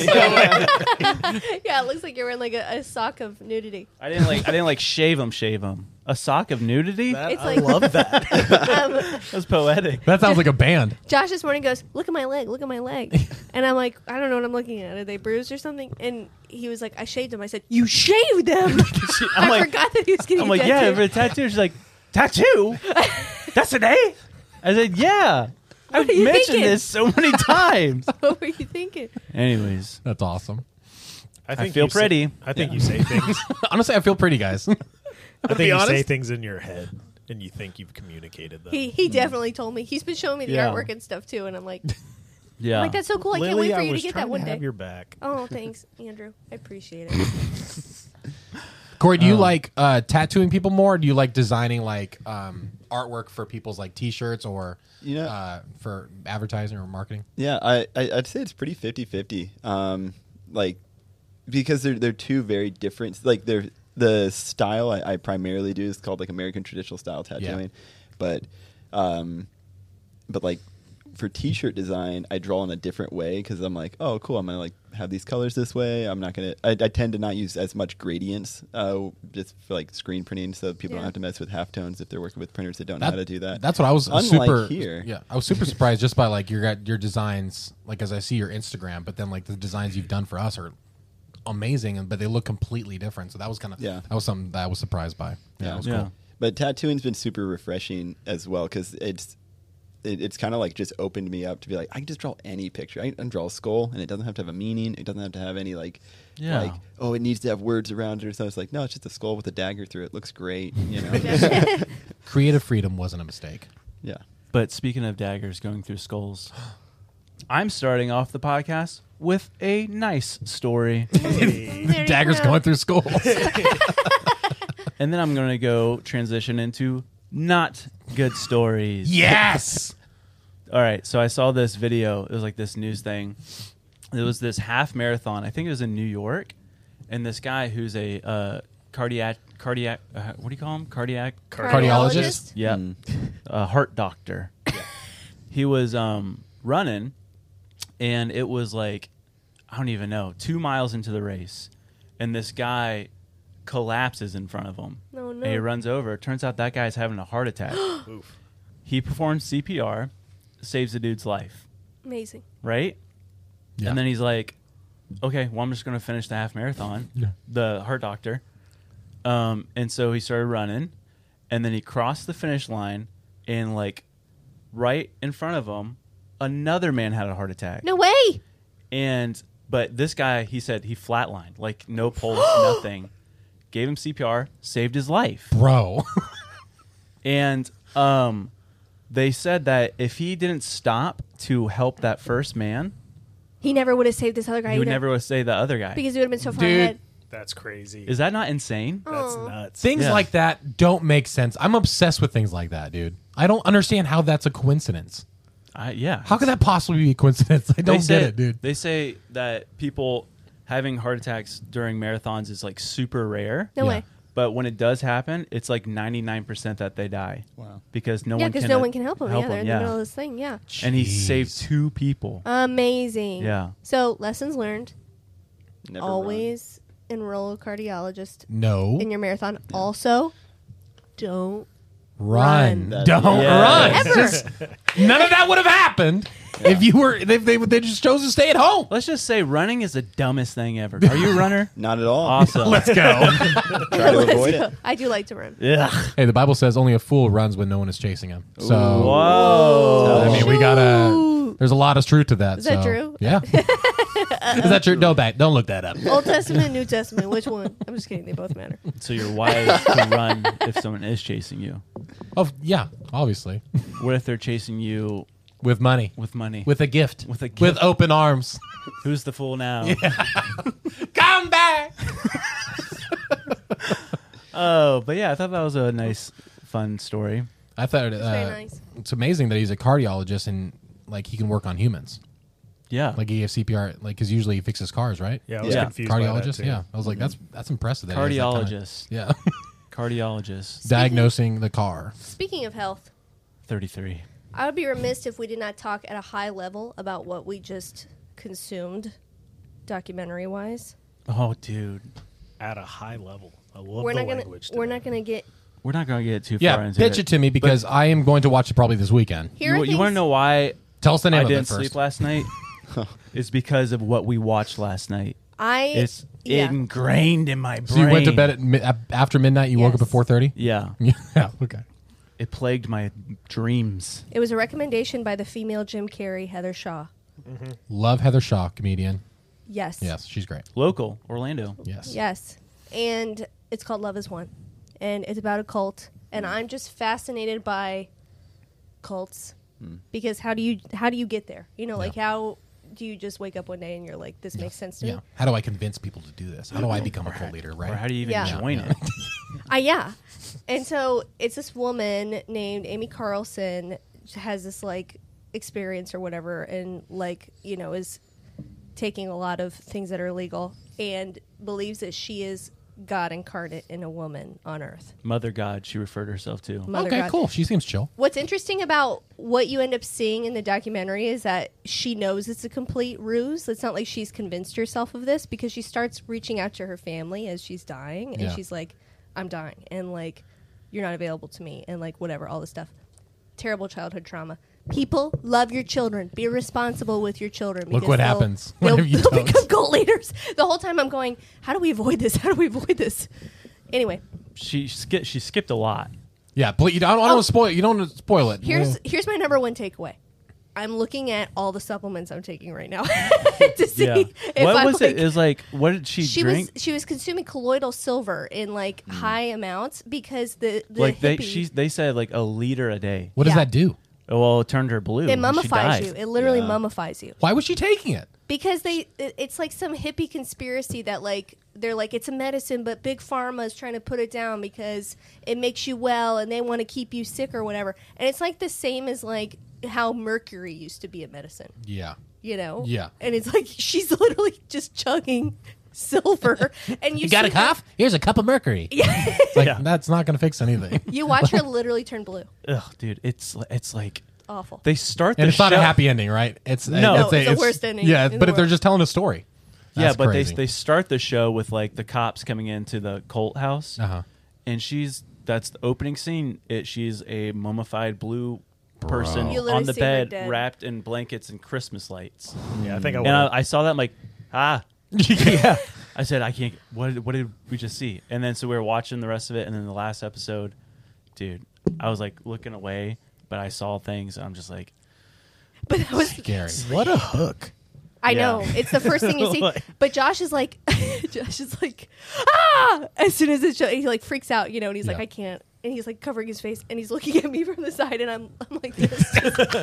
[SPEAKER 6] Yeah, it looks like you're wearing like a, a sock of nudity.
[SPEAKER 3] I didn't like I didn't like shave them, shave them. A sock of nudity?
[SPEAKER 4] That,
[SPEAKER 6] It's
[SPEAKER 4] I
[SPEAKER 6] like-
[SPEAKER 4] love that.
[SPEAKER 6] Um,
[SPEAKER 3] That's poetic.
[SPEAKER 1] That sounds like a band.
[SPEAKER 6] Josh this morning goes, "Look at my leg, look at my leg," and I'm like, "I don't know what I'm looking at. Are they bruised or something?" And he was like, "I shaved them." I said, "You shaved them?"
[SPEAKER 3] I'm
[SPEAKER 6] I
[SPEAKER 3] like,
[SPEAKER 6] forgot that he was getting.
[SPEAKER 3] I'm like,
[SPEAKER 6] a
[SPEAKER 3] yeah,
[SPEAKER 6] tattoo.
[SPEAKER 3] for a tattoo. She's like, tattoo? That's an A? I said, yeah. I've
[SPEAKER 6] are you
[SPEAKER 3] mentioned
[SPEAKER 6] thinking?
[SPEAKER 3] this so many times.
[SPEAKER 6] What were you thinking?
[SPEAKER 3] Anyways,
[SPEAKER 1] That's awesome.
[SPEAKER 4] I think
[SPEAKER 3] feel
[SPEAKER 4] you say-
[SPEAKER 3] pretty.
[SPEAKER 4] I think you say things.
[SPEAKER 1] Honestly, I feel pretty, guys.
[SPEAKER 4] I think
[SPEAKER 1] be
[SPEAKER 4] you say
[SPEAKER 1] honest.
[SPEAKER 4] things in your head, and you think you've communicated them.
[SPEAKER 6] He he definitely told me. He's been showing me the
[SPEAKER 3] Yeah.
[SPEAKER 6] artwork and stuff too, and I'm like,
[SPEAKER 3] yeah.
[SPEAKER 6] I'm like that's so cool. I can't
[SPEAKER 4] Lily,
[SPEAKER 6] wait for
[SPEAKER 4] I
[SPEAKER 6] you to
[SPEAKER 4] was
[SPEAKER 6] get
[SPEAKER 4] trying
[SPEAKER 6] that one
[SPEAKER 4] to
[SPEAKER 6] day.
[SPEAKER 4] have your back.
[SPEAKER 6] Oh, thanks, Andrew. I appreciate it.
[SPEAKER 1] Corey, do you
[SPEAKER 3] Um,
[SPEAKER 1] like uh, tattooing people more? Or do you like designing like um, artwork for people's like T-shirts or
[SPEAKER 2] You know-
[SPEAKER 1] uh, for advertising or marketing?
[SPEAKER 2] Yeah, I, I I'd say it's pretty fifty-fifty. Um, like because they're they're two very different. Like they're the style I, I primarily do is called like American traditional style tattooing, but um, but like for T-shirt design, I draw in a different way because I'm like, oh, cool, I'm gonna like have these colors this way. I'm not gonna. I, I tend to not use as much gradients, uh, just for like screen printing, so people
[SPEAKER 6] Yeah.
[SPEAKER 2] don't have to mess with halftones if they're working with printers that don't know how to do that.
[SPEAKER 1] That's what I was
[SPEAKER 2] Unlike
[SPEAKER 1] super
[SPEAKER 2] here.
[SPEAKER 1] Yeah, I was super surprised just by like your your designs. Like as I see your Instagram, but then like the designs you've done for us are amazing, and but they look completely different. So that was kind of
[SPEAKER 2] Yeah.
[SPEAKER 1] that was something that I was surprised by. Yeah,
[SPEAKER 2] Yeah.
[SPEAKER 1] it was
[SPEAKER 3] Yeah.
[SPEAKER 1] cool.
[SPEAKER 2] But tattooing's been super refreshing as well because it's it, it's kind of like just opened me up to be like I can just draw any picture. I can draw a skull and it doesn't have to have a meaning. It doesn't have to have any like
[SPEAKER 3] Yeah.
[SPEAKER 2] like oh it needs to have words around it or something. It's like no, it's just a skull with a dagger through it. It looks great, you know.
[SPEAKER 1] Creative freedom wasn't a mistake.
[SPEAKER 2] Yeah.
[SPEAKER 3] But speaking of daggers going through skulls, I'm starting off the podcast with a nice story.
[SPEAKER 6] There you
[SPEAKER 1] Daggers
[SPEAKER 6] go.
[SPEAKER 1] going through skulls.
[SPEAKER 3] And then I'm going to go transition into not good stories.
[SPEAKER 1] Yes.
[SPEAKER 3] All right. So I saw this video. It was like this news thing. It was this half marathon. I think it was in New York. And this guy who's a uh, cardiac, cardiac, uh, what do you call him? Cardiac,
[SPEAKER 1] Cardiologist?
[SPEAKER 3] yeah,
[SPEAKER 2] Mm.
[SPEAKER 3] a heart doctor. He was um, running, and it was like, I don't even know, two miles into the race. And this guy collapses in front of him.
[SPEAKER 6] No,
[SPEAKER 3] And he
[SPEAKER 6] no.
[SPEAKER 3] runs over. Turns out that guy's having a heart attack.
[SPEAKER 4] Oof.
[SPEAKER 3] He performs C P R, saves the dude's life,
[SPEAKER 6] Amazing.
[SPEAKER 3] right?
[SPEAKER 1] Yeah.
[SPEAKER 3] And then he's like, okay, well, I'm just going to finish the half marathon,
[SPEAKER 1] Yeah.
[SPEAKER 3] the heart doctor. Um, and so he started running, and then he crossed the finish line, and like right in front of him, another man had a heart attack.
[SPEAKER 6] No way.
[SPEAKER 3] And but this guy, he said he flatlined, like no pulse, nothing. Gave him C P R, saved his life.
[SPEAKER 1] Bro.
[SPEAKER 3] And um, they said that if he didn't stop to help that first man,
[SPEAKER 6] He never would have saved this other guy
[SPEAKER 3] he would
[SPEAKER 6] either.
[SPEAKER 3] never would say the other guy.
[SPEAKER 6] Because he would have been so far
[SPEAKER 1] Dude.
[SPEAKER 6] ahead.
[SPEAKER 4] That's crazy.
[SPEAKER 3] Is that not insane?
[SPEAKER 4] That's
[SPEAKER 6] Oh.
[SPEAKER 4] nuts.
[SPEAKER 1] Things
[SPEAKER 3] Yeah.
[SPEAKER 1] like that don't make sense. I'm obsessed with things like that, dude. I don't understand how that's a coincidence.
[SPEAKER 3] I, yeah.
[SPEAKER 1] How could that possibly be a coincidence? I
[SPEAKER 3] They
[SPEAKER 1] don't
[SPEAKER 3] say,
[SPEAKER 1] get it, dude.
[SPEAKER 3] They say that people having heart attacks during marathons is like super rare.
[SPEAKER 6] No
[SPEAKER 1] Yeah.
[SPEAKER 6] way.
[SPEAKER 3] But when it does happen, it's like ninety-nine percent that they die.
[SPEAKER 2] Wow.
[SPEAKER 3] Because no
[SPEAKER 6] Yeah,
[SPEAKER 3] one
[SPEAKER 6] because
[SPEAKER 3] can
[SPEAKER 6] no one can help him.
[SPEAKER 3] help
[SPEAKER 6] yeah, they're in
[SPEAKER 3] yeah.
[SPEAKER 6] the middle of this thing. Yeah.
[SPEAKER 3] And he
[SPEAKER 1] Jeez.
[SPEAKER 3] saved two people.
[SPEAKER 6] Amazing.
[SPEAKER 3] Yeah.
[SPEAKER 6] So, lessons learned.
[SPEAKER 2] Never
[SPEAKER 6] Always enroll a cardiologist
[SPEAKER 1] No.
[SPEAKER 6] in your marathon. Also, don't
[SPEAKER 1] Run.
[SPEAKER 2] Run.
[SPEAKER 1] Don't
[SPEAKER 2] Yeah.
[SPEAKER 1] run.
[SPEAKER 6] Ever.
[SPEAKER 1] Just- none of that would have happened if you were. They, they they just chose to stay at home.
[SPEAKER 3] Let's just say running is the dumbest thing ever. Are you a runner?
[SPEAKER 2] Not at all.
[SPEAKER 3] Awesome.
[SPEAKER 1] Let's go.
[SPEAKER 2] Try to
[SPEAKER 6] Let's
[SPEAKER 2] avoid
[SPEAKER 6] go.
[SPEAKER 2] it.
[SPEAKER 6] I do like to run.
[SPEAKER 3] Ugh.
[SPEAKER 1] Hey, the Bible says only a fool runs when no one is chasing him. So
[SPEAKER 3] Whoa.
[SPEAKER 1] I mean, we gotta. There's a lot of truth to that.
[SPEAKER 6] Is that
[SPEAKER 1] so,
[SPEAKER 6] true?
[SPEAKER 1] Yeah. Is that true? No, back. Don't look that up.
[SPEAKER 6] Old Testament, New Testament. Which one? I'm just kidding. They both matter.
[SPEAKER 3] So you're wise to run if someone is chasing you.
[SPEAKER 1] Oh yeah, obviously.
[SPEAKER 3] What if they're chasing you
[SPEAKER 1] With money.
[SPEAKER 3] with money?
[SPEAKER 1] With a gift.
[SPEAKER 3] With a gift.
[SPEAKER 1] With open arms.
[SPEAKER 3] Who's the fool now?
[SPEAKER 1] Come back.
[SPEAKER 3] Oh, but yeah, I thought that was a nice, fun story.
[SPEAKER 1] I thought uh,
[SPEAKER 6] very nice.
[SPEAKER 1] it's amazing that he's a cardiologist and like he can work on humans.
[SPEAKER 3] Yeah.
[SPEAKER 1] Like he has C P R, like because usually he fixes cars, right?
[SPEAKER 4] Yeah, I was
[SPEAKER 3] Yeah.
[SPEAKER 4] confused by that
[SPEAKER 1] Cardiologist.
[SPEAKER 4] too.
[SPEAKER 1] Yeah, I was like, that's that's impressive. That he has that kind of-
[SPEAKER 3] Cardiologist.
[SPEAKER 1] yeah,
[SPEAKER 3] Cardiologist.
[SPEAKER 1] diagnosing the car.
[SPEAKER 6] Speaking of health,
[SPEAKER 3] thirty-three.
[SPEAKER 6] I would be remiss if we did not talk at a high level about what we just consumed, documentary wise.
[SPEAKER 3] Oh, dude.
[SPEAKER 4] At a high level. I love
[SPEAKER 6] We're
[SPEAKER 4] the
[SPEAKER 6] not gonna.
[SPEAKER 4] language.
[SPEAKER 6] We're
[SPEAKER 4] today.
[SPEAKER 6] not gonna get.
[SPEAKER 3] We're not going to get too far
[SPEAKER 1] Yeah,
[SPEAKER 3] into
[SPEAKER 1] pitch it to me because I am going to watch it probably this weekend.
[SPEAKER 6] Here
[SPEAKER 3] You,
[SPEAKER 6] are
[SPEAKER 3] you want to
[SPEAKER 6] things-
[SPEAKER 3] know why
[SPEAKER 1] Tell us the name
[SPEAKER 3] I
[SPEAKER 1] of
[SPEAKER 3] didn't
[SPEAKER 1] it first.
[SPEAKER 3] sleep last night? It's because of what we watched last night.
[SPEAKER 6] I.
[SPEAKER 3] It's
[SPEAKER 6] yeah.
[SPEAKER 3] ingrained in my brain.
[SPEAKER 1] So you went to bed at mi- ap- after midnight. You woke up
[SPEAKER 6] Yes.
[SPEAKER 1] at four thirty.
[SPEAKER 3] Yeah.
[SPEAKER 1] Yeah. Okay.
[SPEAKER 3] It plagued my dreams.
[SPEAKER 6] It was a recommendation by the female Jim Carrey, Heather Shaw.
[SPEAKER 1] Love Heather Shaw, comedian.
[SPEAKER 6] Yes.
[SPEAKER 1] Yes, she's great.
[SPEAKER 3] Local, Orlando.
[SPEAKER 1] Yes.
[SPEAKER 6] Yes. And it's called Love Is One. And it's about a cult. And I'm just fascinated by cults. Because how do you how do you get there? You know, like
[SPEAKER 1] Yeah.
[SPEAKER 6] how do you just wake up one day and you're like, this makes sense to
[SPEAKER 1] Yeah.
[SPEAKER 6] me?
[SPEAKER 1] How do I convince people to do this? How do I become a cult leader? Right.
[SPEAKER 3] Or how do you even
[SPEAKER 6] Yeah.
[SPEAKER 3] join
[SPEAKER 1] Yeah.
[SPEAKER 3] it?
[SPEAKER 6] Uh, yeah. And so it's this woman named Amy Carlson has this like experience or whatever and like, you know, is taking a lot of things that are illegal and believes that she is God incarnate in a woman on earth.
[SPEAKER 3] Mother God, she referred herself to.
[SPEAKER 6] Mother
[SPEAKER 1] okay.
[SPEAKER 6] God.
[SPEAKER 1] Cool. She seems chill.
[SPEAKER 6] What's interesting about what you end up seeing in the documentary is that she knows it's a complete ruse. It's not like she's convinced herself of this because she starts reaching out to her family as she's dying and
[SPEAKER 1] Yeah.
[SPEAKER 6] she's like, I'm dying and like, you're not available to me and like whatever, all this stuff. Terrible childhood trauma. People, love your children. Be responsible with your children.
[SPEAKER 1] Look
[SPEAKER 6] because
[SPEAKER 1] what
[SPEAKER 6] they'll-
[SPEAKER 1] happens
[SPEAKER 6] They'll,
[SPEAKER 1] whenever you
[SPEAKER 6] they'll
[SPEAKER 1] don't.
[SPEAKER 6] become cult leaders. The whole time I'm going, how do we avoid this? How do we avoid this? Anyway,
[SPEAKER 3] She ski- she skipped a lot.
[SPEAKER 1] Yeah, but you don't, I don't want
[SPEAKER 6] Oh.
[SPEAKER 1] to spoil. You don't want to spoil it.
[SPEAKER 6] here's
[SPEAKER 1] Well,
[SPEAKER 6] here's my number one takeaway. I'm looking at all the supplements I'm taking right now to see
[SPEAKER 3] Yeah.
[SPEAKER 6] if
[SPEAKER 3] What
[SPEAKER 6] I'm
[SPEAKER 3] was
[SPEAKER 6] like,
[SPEAKER 3] it? It was like, what did she,
[SPEAKER 6] she
[SPEAKER 3] drink?
[SPEAKER 6] was she was consuming colloidal silver in like high amounts because the the
[SPEAKER 3] like they
[SPEAKER 6] hippie,
[SPEAKER 3] she they said like a liter a day.
[SPEAKER 1] what does
[SPEAKER 6] Yeah.
[SPEAKER 1] that do?
[SPEAKER 3] Well, it turned her blue.
[SPEAKER 6] it
[SPEAKER 3] and she
[SPEAKER 6] mummifies
[SPEAKER 3] died.
[SPEAKER 6] you. It literally
[SPEAKER 2] Yeah.
[SPEAKER 6] mummifies you
[SPEAKER 1] Why was she taking it?
[SPEAKER 6] because they it- it's like some hippie conspiracy that like they're like it's a medicine but big pharma is trying to put it down because it makes you well and they want to keep you sick or whatever. And it's like the same as like how mercury used to be a medicine.
[SPEAKER 1] Yeah.
[SPEAKER 6] You know?
[SPEAKER 1] Yeah.
[SPEAKER 6] And it's like she's literally just chugging silver. And you,
[SPEAKER 1] You got a
[SPEAKER 6] see her-
[SPEAKER 1] cough? Here's a cup of mercury.
[SPEAKER 6] Yeah.
[SPEAKER 1] It's like,
[SPEAKER 3] Yeah.
[SPEAKER 1] that's not going to fix anything.
[SPEAKER 6] You watch her literally turn blue.
[SPEAKER 3] Ugh, dude, it's it's like
[SPEAKER 6] Awful.
[SPEAKER 3] they start the
[SPEAKER 1] And it's not
[SPEAKER 3] show-
[SPEAKER 1] a happy ending, right? It's
[SPEAKER 3] No.
[SPEAKER 6] No, it's the worst ending
[SPEAKER 1] Yeah,
[SPEAKER 6] in the
[SPEAKER 1] but if they're
[SPEAKER 6] world.
[SPEAKER 1] just telling a story,
[SPEAKER 3] Yeah,
[SPEAKER 1] that's
[SPEAKER 3] but
[SPEAKER 1] crazy.
[SPEAKER 3] they they start the show with like the cops coming into the cult house,
[SPEAKER 1] Uh-huh.
[SPEAKER 3] and she's that's the opening scene. It she's a mummified blue person
[SPEAKER 6] You literally
[SPEAKER 3] on the
[SPEAKER 6] see her
[SPEAKER 3] bed,
[SPEAKER 6] dead.
[SPEAKER 3] wrapped in blankets and Christmas lights.
[SPEAKER 4] Yeah, I think I
[SPEAKER 3] And
[SPEAKER 4] want
[SPEAKER 3] I, I saw that, I'm like, ah,
[SPEAKER 1] yeah.
[SPEAKER 3] I said, I can't. What did, what did we just see? And then so we were watching the rest of it, and then the last episode, dude, I was like looking away, but I saw things, and I'm just like,
[SPEAKER 6] But that was
[SPEAKER 1] Scary.
[SPEAKER 4] What a hook.
[SPEAKER 6] I
[SPEAKER 3] Yeah.
[SPEAKER 6] know. It's the first thing you see.
[SPEAKER 3] Like-
[SPEAKER 6] But Josh is like Josh is like ah as soon as it shows he like freaks out, you know, and he's like,
[SPEAKER 1] Yeah.
[SPEAKER 6] I can't. And he's like covering his face and he's looking at me from the side and I'm I'm like this.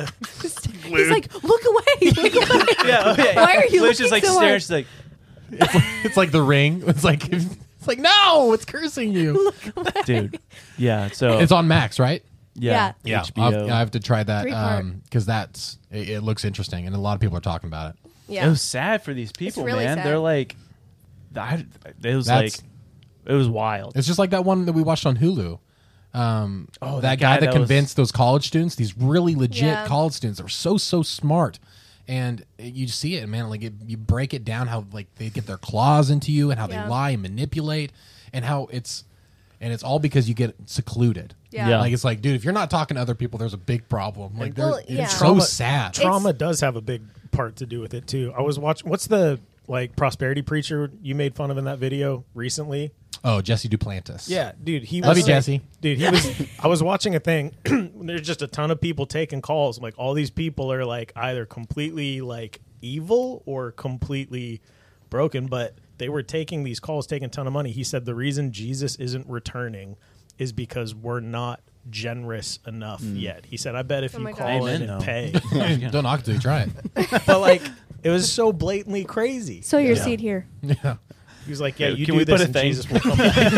[SPEAKER 6] He's like, look away, look away.
[SPEAKER 3] yeah, oh, yeah.
[SPEAKER 6] Why are you
[SPEAKER 3] Liz just
[SPEAKER 6] looking
[SPEAKER 3] like
[SPEAKER 6] so
[SPEAKER 3] staring.
[SPEAKER 6] hard?
[SPEAKER 3] She's like,
[SPEAKER 1] It's like, it's like the ring. It's like it's like no, it's cursing you.
[SPEAKER 6] Look away.
[SPEAKER 3] dude, yeah. So
[SPEAKER 1] It's on Max, right?
[SPEAKER 3] yeah,
[SPEAKER 1] Yeah,
[SPEAKER 3] H B
[SPEAKER 1] I'll-
[SPEAKER 3] O.
[SPEAKER 1] I have to try that
[SPEAKER 6] Three-part.
[SPEAKER 1] because that's it, it looks interesting and a lot of people are talking about it.
[SPEAKER 6] Yeah.
[SPEAKER 3] It was sad for these people,
[SPEAKER 6] really
[SPEAKER 3] man.
[SPEAKER 6] sad.
[SPEAKER 3] They're like, I, it was
[SPEAKER 1] That's-
[SPEAKER 3] like, it was wild.
[SPEAKER 1] It's just like that one that we watched on Hulu. Um,
[SPEAKER 3] Oh,
[SPEAKER 1] that,
[SPEAKER 3] that
[SPEAKER 1] guy,
[SPEAKER 3] guy
[SPEAKER 1] that,
[SPEAKER 3] that
[SPEAKER 1] convinced those college students, these really legit
[SPEAKER 6] Yeah.
[SPEAKER 1] college students that were so so smart, and you see it, man. Like it, you break it down how like they get their claws into you and how
[SPEAKER 6] Yeah.
[SPEAKER 1] they lie and manipulate, and how it's and it's all because you get secluded.
[SPEAKER 6] Yeah.
[SPEAKER 4] Yeah.
[SPEAKER 1] Like it's like, dude, if you're not talking to other people, there's a big problem. Like,
[SPEAKER 6] Well,
[SPEAKER 1] there's,
[SPEAKER 6] yeah.
[SPEAKER 1] it's so
[SPEAKER 4] Trauma-
[SPEAKER 1] sad.
[SPEAKER 4] Trauma does have a big part to do with it too. I was watching. What's the like prosperity preacher you made fun of in that video recently?
[SPEAKER 1] Oh, Jesse Duplantis.
[SPEAKER 4] Yeah, dude. He
[SPEAKER 1] Love
[SPEAKER 4] was
[SPEAKER 1] you, Jesse.
[SPEAKER 4] Dude, he was. I was watching a thing. There's just a ton of people taking calls. Like all these people are like either completely like evil or completely broken, but they were taking these calls, taking a ton of money. He said the reason Jesus isn't returning is because we're not generous enough yet. He said, I bet if
[SPEAKER 6] Oh
[SPEAKER 4] you
[SPEAKER 6] my
[SPEAKER 4] call
[SPEAKER 6] God.
[SPEAKER 4] in
[SPEAKER 8] Amen,
[SPEAKER 4] and
[SPEAKER 8] though.
[SPEAKER 4] pay.
[SPEAKER 1] Don't knock it till you try it.
[SPEAKER 4] But like it was so blatantly crazy.
[SPEAKER 6] So your
[SPEAKER 4] Yeah.
[SPEAKER 6] seed here.
[SPEAKER 1] Yeah.
[SPEAKER 4] He was like, yeah,
[SPEAKER 8] Hey,
[SPEAKER 4] you
[SPEAKER 8] can
[SPEAKER 4] do
[SPEAKER 8] we
[SPEAKER 4] this
[SPEAKER 8] put a
[SPEAKER 4] and
[SPEAKER 8] thing?
[SPEAKER 4] Jesus will come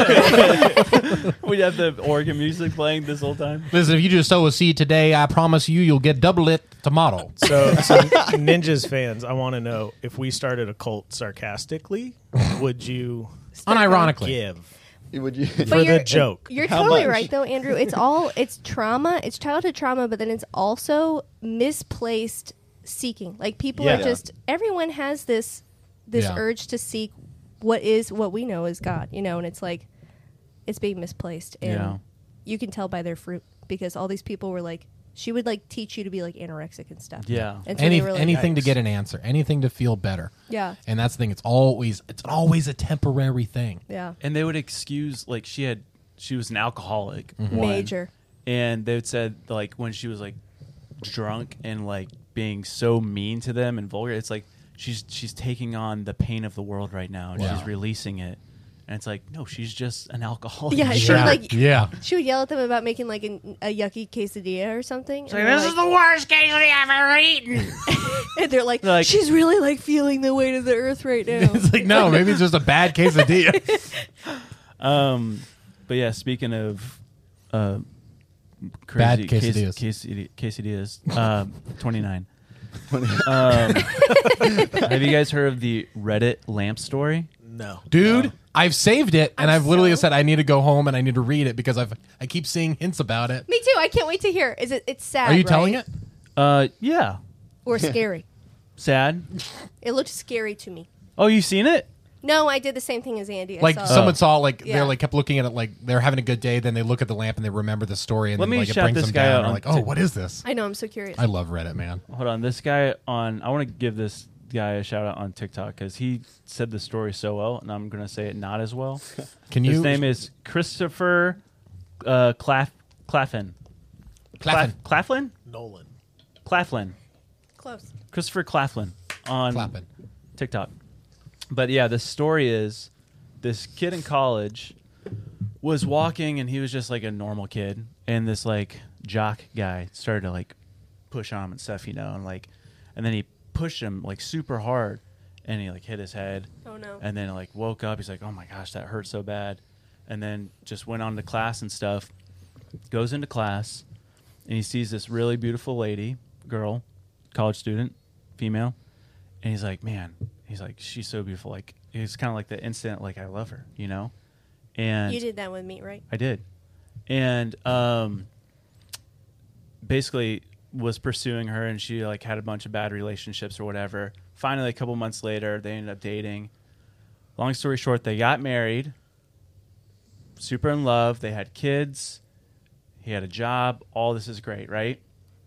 [SPEAKER 4] back.
[SPEAKER 8] We have the organ music playing this whole time.
[SPEAKER 1] Listen, if you just sow a seed today, I promise you, you'll get double it tomorrow.
[SPEAKER 4] So, so Ninjas fans, I want to know if we started a cult sarcastically, would you
[SPEAKER 1] Unironically.
[SPEAKER 4] give
[SPEAKER 2] Would you?
[SPEAKER 4] for
[SPEAKER 6] you're-
[SPEAKER 4] the joke?
[SPEAKER 6] You're
[SPEAKER 2] How
[SPEAKER 6] totally
[SPEAKER 2] much?
[SPEAKER 6] right, though, Andrew. It's all it's trauma, it's childhood trauma, but then it's also misplaced seeking. Like people
[SPEAKER 4] Yeah.
[SPEAKER 6] are just everyone has this this
[SPEAKER 1] Yeah.
[SPEAKER 6] urge to seek what is what we know is God, you know, and it's like it's being misplaced, and
[SPEAKER 8] Yeah.
[SPEAKER 6] you can tell by their fruit because all these people were like, she would like teach you to be like anorexic and stuff.
[SPEAKER 8] Yeah.
[SPEAKER 6] and so
[SPEAKER 1] Any,
[SPEAKER 6] they were like,
[SPEAKER 1] anything to
[SPEAKER 4] Yikes.
[SPEAKER 1] get an answer, anything to feel better.
[SPEAKER 6] yeah,
[SPEAKER 1] And that's the thing. It's always it's always a temporary thing.
[SPEAKER 6] yeah,
[SPEAKER 8] And they would excuse like she had she was an alcoholic,
[SPEAKER 1] Mm-hmm.
[SPEAKER 8] one,
[SPEAKER 6] major.
[SPEAKER 8] and they would said like when she was like drunk and like being so mean to them and vulgar, it's like she's she's taking on the pain of the world right now and
[SPEAKER 1] Wow.
[SPEAKER 8] she's releasing it, and it's like no, she's just an alcoholic.
[SPEAKER 6] Yeah, she
[SPEAKER 1] Yeah.
[SPEAKER 6] would like
[SPEAKER 1] Yeah.
[SPEAKER 6] she would yell at them about making like an, a yucky quesadilla or something. and
[SPEAKER 5] Like,
[SPEAKER 6] they're
[SPEAKER 5] this is
[SPEAKER 6] like-
[SPEAKER 5] the worst quesadilla I've ever eaten.
[SPEAKER 6] and they're like,
[SPEAKER 8] They're like-
[SPEAKER 6] she's really like feeling the weight of the earth right now.
[SPEAKER 1] It's like, no, maybe it's just a bad quesadilla.
[SPEAKER 8] Um, but yeah, speaking of uh,
[SPEAKER 1] Bad
[SPEAKER 8] crazy
[SPEAKER 1] quesadillas.
[SPEAKER 8] quesadi- quesadillas, um, twenty-nine. um, have you guys heard of the Reddit lamp story?
[SPEAKER 4] No,
[SPEAKER 1] Dude, I've saved it and
[SPEAKER 6] I'm
[SPEAKER 1] I've literally
[SPEAKER 6] so-
[SPEAKER 1] said I need to go home and I need to read it because I've I keep seeing hints about it.
[SPEAKER 6] Me too. I can't wait to hear. Is it? It's sad.
[SPEAKER 1] Are you
[SPEAKER 6] right?
[SPEAKER 1] telling it?
[SPEAKER 8] Uh, yeah,
[SPEAKER 6] Or scary?
[SPEAKER 8] sad.
[SPEAKER 6] It looked scary to me.
[SPEAKER 8] Oh, you seen it?
[SPEAKER 6] No, I did the same thing as Andy. I
[SPEAKER 1] Like
[SPEAKER 6] saw
[SPEAKER 1] someone
[SPEAKER 8] Oh.
[SPEAKER 1] saw like
[SPEAKER 6] Yeah.
[SPEAKER 1] they're like kept looking at it like they're having a good day, then they look at the lamp and they remember the story and
[SPEAKER 8] Let
[SPEAKER 1] then
[SPEAKER 8] me
[SPEAKER 1] like it
[SPEAKER 8] shout
[SPEAKER 1] brings
[SPEAKER 8] this
[SPEAKER 1] them
[SPEAKER 8] guy
[SPEAKER 1] down.
[SPEAKER 8] out
[SPEAKER 1] They're
[SPEAKER 8] on
[SPEAKER 1] like, oh,
[SPEAKER 8] Tik-
[SPEAKER 1] what is this?
[SPEAKER 6] I know. I'm so curious.
[SPEAKER 1] I love Reddit, man.
[SPEAKER 8] Hold on, this guy on. I want to give this guy a shout out on TikTok because he said the story so well, and I'm gonna say it not as well.
[SPEAKER 1] Can you
[SPEAKER 8] His name is Christopher uh, Claf Claflin.
[SPEAKER 1] Claflin.
[SPEAKER 8] Claf- Claflin?
[SPEAKER 4] Nolan.
[SPEAKER 8] Claflin.
[SPEAKER 6] Close.
[SPEAKER 8] Christopher Claflin on
[SPEAKER 1] Clapping.
[SPEAKER 8] TikTok. But yeah, the story is this kid in college was walking and he was just like a normal kid, and this like jock guy started to like push on him and stuff, you know, and like and then he pushed him like super hard and he like hit his head.
[SPEAKER 6] Oh no.
[SPEAKER 8] And then like woke up, he's like, oh my gosh, that hurt so bad. And then just went on to class and stuff. Goes into class and he sees this really beautiful lady, girl, college student, female. And he's like, man, he's like, she's so beautiful. Like, it's kind of like the instant, like, I love her, you know? And
[SPEAKER 6] You did that with me, right?
[SPEAKER 8] I did. And um, basically was pursuing her, and she like had a bunch of bad relationships or whatever. Finally, a couple months later, they ended up dating. Long story short, they got married. Super in love. They had kids. He had a job. All this is great, right?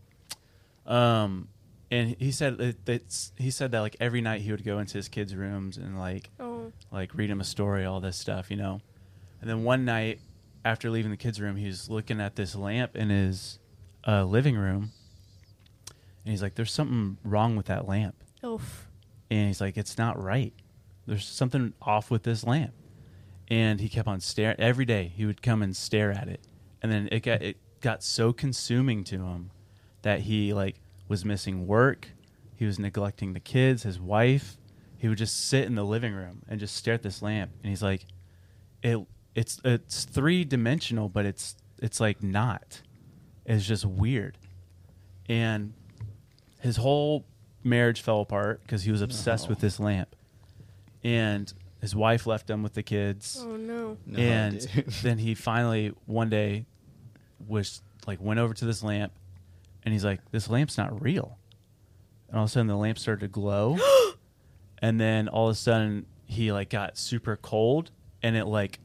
[SPEAKER 8] Um, and he said it, it's, he said that like every night he would go into his kids' rooms and like
[SPEAKER 6] Oh.
[SPEAKER 8] like read him a story, all this stuff, you know. And then one night, after leaving the kids' room, he was looking at this lamp in his uh, living room, and he's like, "There's something wrong with that lamp."
[SPEAKER 6] Oof.
[SPEAKER 8] And he's like, "It's not right. There's something off with this lamp." And he kept on staring every day. He would come and stare at it, and then it got it got so consuming to him that he like was missing work. He was neglecting the kids, his wife. He would just sit in the living room and just stare at this lamp, and he's like, "It it's it's three dimensional, but it's it's like not. It's just weird." And his whole marriage fell apart because he was obsessed with this lamp, and his wife left him with the kids.
[SPEAKER 6] Oh no.
[SPEAKER 2] No,
[SPEAKER 8] and
[SPEAKER 2] dude.
[SPEAKER 8] then he finally one day was like went over to this lamp, and he's like, "This lamp's not real." And all of a sudden the lamp started to glow, and then all of a sudden he like got super cold, and it like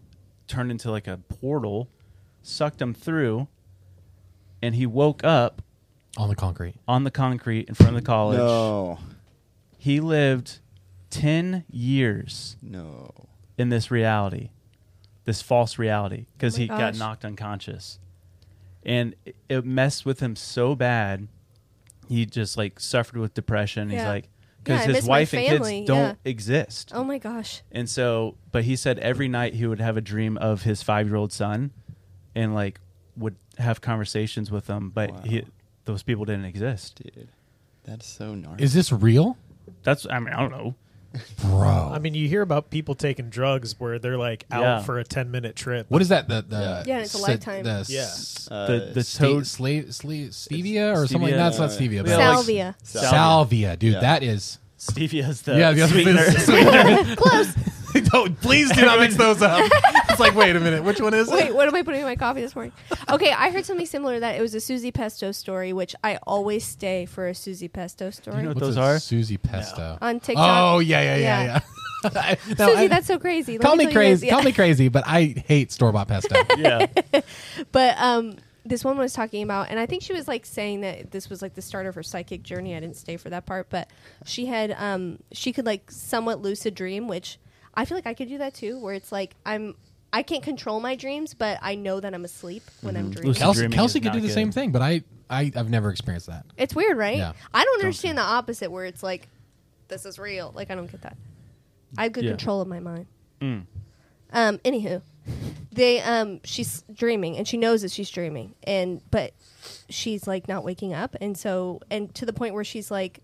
[SPEAKER 8] turned into like a portal, sucked him through, and he woke up
[SPEAKER 1] On the concrete.
[SPEAKER 8] on the concrete in front of the college.
[SPEAKER 2] No.
[SPEAKER 8] He lived ten years
[SPEAKER 2] No.
[SPEAKER 8] in this reality, this false reality, because
[SPEAKER 6] Oh my
[SPEAKER 8] he got
[SPEAKER 6] gosh.
[SPEAKER 8] knocked unconscious. And it- it messed with him so bad, he just like suffered with depression. He's
[SPEAKER 6] Yeah.
[SPEAKER 8] like,
[SPEAKER 6] Yeah,
[SPEAKER 8] because
[SPEAKER 6] I
[SPEAKER 8] his
[SPEAKER 6] miss my
[SPEAKER 8] wife and
[SPEAKER 6] family,
[SPEAKER 8] kids don't
[SPEAKER 6] yeah.
[SPEAKER 8] exist.
[SPEAKER 6] Oh my gosh.
[SPEAKER 8] And so, but he said every night he would have a dream of his five-year-old son, and like would have conversations with them, but
[SPEAKER 2] Wow.
[SPEAKER 8] he, those people didn't exist.
[SPEAKER 2] Dude. That's so gnarly.
[SPEAKER 1] Is this real?
[SPEAKER 8] That's, I mean, I don't know.
[SPEAKER 1] Bro.
[SPEAKER 4] I mean, you hear about people taking drugs where they're like out
[SPEAKER 8] Yeah.
[SPEAKER 4] for a ten minute trip.
[SPEAKER 1] What is that? The, the
[SPEAKER 6] Yeah, it's a
[SPEAKER 1] se-
[SPEAKER 6] lifetime.
[SPEAKER 1] The,
[SPEAKER 4] Yeah.
[SPEAKER 1] s-
[SPEAKER 2] Uh,
[SPEAKER 8] The the
[SPEAKER 1] sta-
[SPEAKER 8] toad
[SPEAKER 1] slave, slave, stevia or something like
[SPEAKER 8] Stevia.
[SPEAKER 1] that. It's not
[SPEAKER 2] Uh,
[SPEAKER 1] stevia.
[SPEAKER 8] yeah,
[SPEAKER 1] But
[SPEAKER 8] like-
[SPEAKER 6] Salvia.
[SPEAKER 1] salvia, dude.
[SPEAKER 2] Yeah.
[SPEAKER 1] That is.
[SPEAKER 8] stevia is the
[SPEAKER 1] Yeah, the other
[SPEAKER 8] sweetener.
[SPEAKER 1] is
[SPEAKER 6] Close.
[SPEAKER 1] Don't, please do not mix those up. It's like, wait a minute. Which one is
[SPEAKER 6] Wait,
[SPEAKER 1] it?
[SPEAKER 6] what am I putting in my coffee this morning? Okay, I heard something similar to that. It was a Susie Pesto story, which I always stay for a Susie Pesto story.
[SPEAKER 8] You know what
[SPEAKER 1] What's
[SPEAKER 8] those
[SPEAKER 1] a
[SPEAKER 8] are?
[SPEAKER 1] Susie Pesto.
[SPEAKER 6] On TikTok.
[SPEAKER 1] Oh yeah, yeah, yeah,
[SPEAKER 6] Yeah.
[SPEAKER 1] yeah. I- no,
[SPEAKER 6] Susie,
[SPEAKER 1] I-
[SPEAKER 6] that's so crazy. Let
[SPEAKER 1] call me
[SPEAKER 6] tell you
[SPEAKER 1] crazy.
[SPEAKER 6] this.
[SPEAKER 1] Call
[SPEAKER 6] Yeah.
[SPEAKER 1] me crazy, but I hate store bought pesto.
[SPEAKER 8] Yeah.
[SPEAKER 6] But um, this one was talking about, and I think she was like saying that this was like the start of her psychic journey. I didn't stay for that part, but she had um, she could like somewhat lucid dream, which I feel like I could do that too, where it's like I'm I can't control my dreams, but I know that I'm asleep when I'm dreaming.
[SPEAKER 8] Lucid
[SPEAKER 1] Kelsey,
[SPEAKER 8] dreaming
[SPEAKER 1] Kelsey
[SPEAKER 8] is
[SPEAKER 1] could do
[SPEAKER 8] not
[SPEAKER 1] the
[SPEAKER 8] good.
[SPEAKER 1] same thing, but I, I, I've never experienced that.
[SPEAKER 6] It's weird, right?
[SPEAKER 1] Yeah.
[SPEAKER 6] I don't understand the opposite, where it's like this is real. Like I don't get that. I have good
[SPEAKER 8] Yeah.
[SPEAKER 6] control of my mind.
[SPEAKER 8] Mm.
[SPEAKER 6] Um, anywho, they um, she's dreaming and she knows that she's dreaming, and but she's like not waking up, and so and to the point where she's like,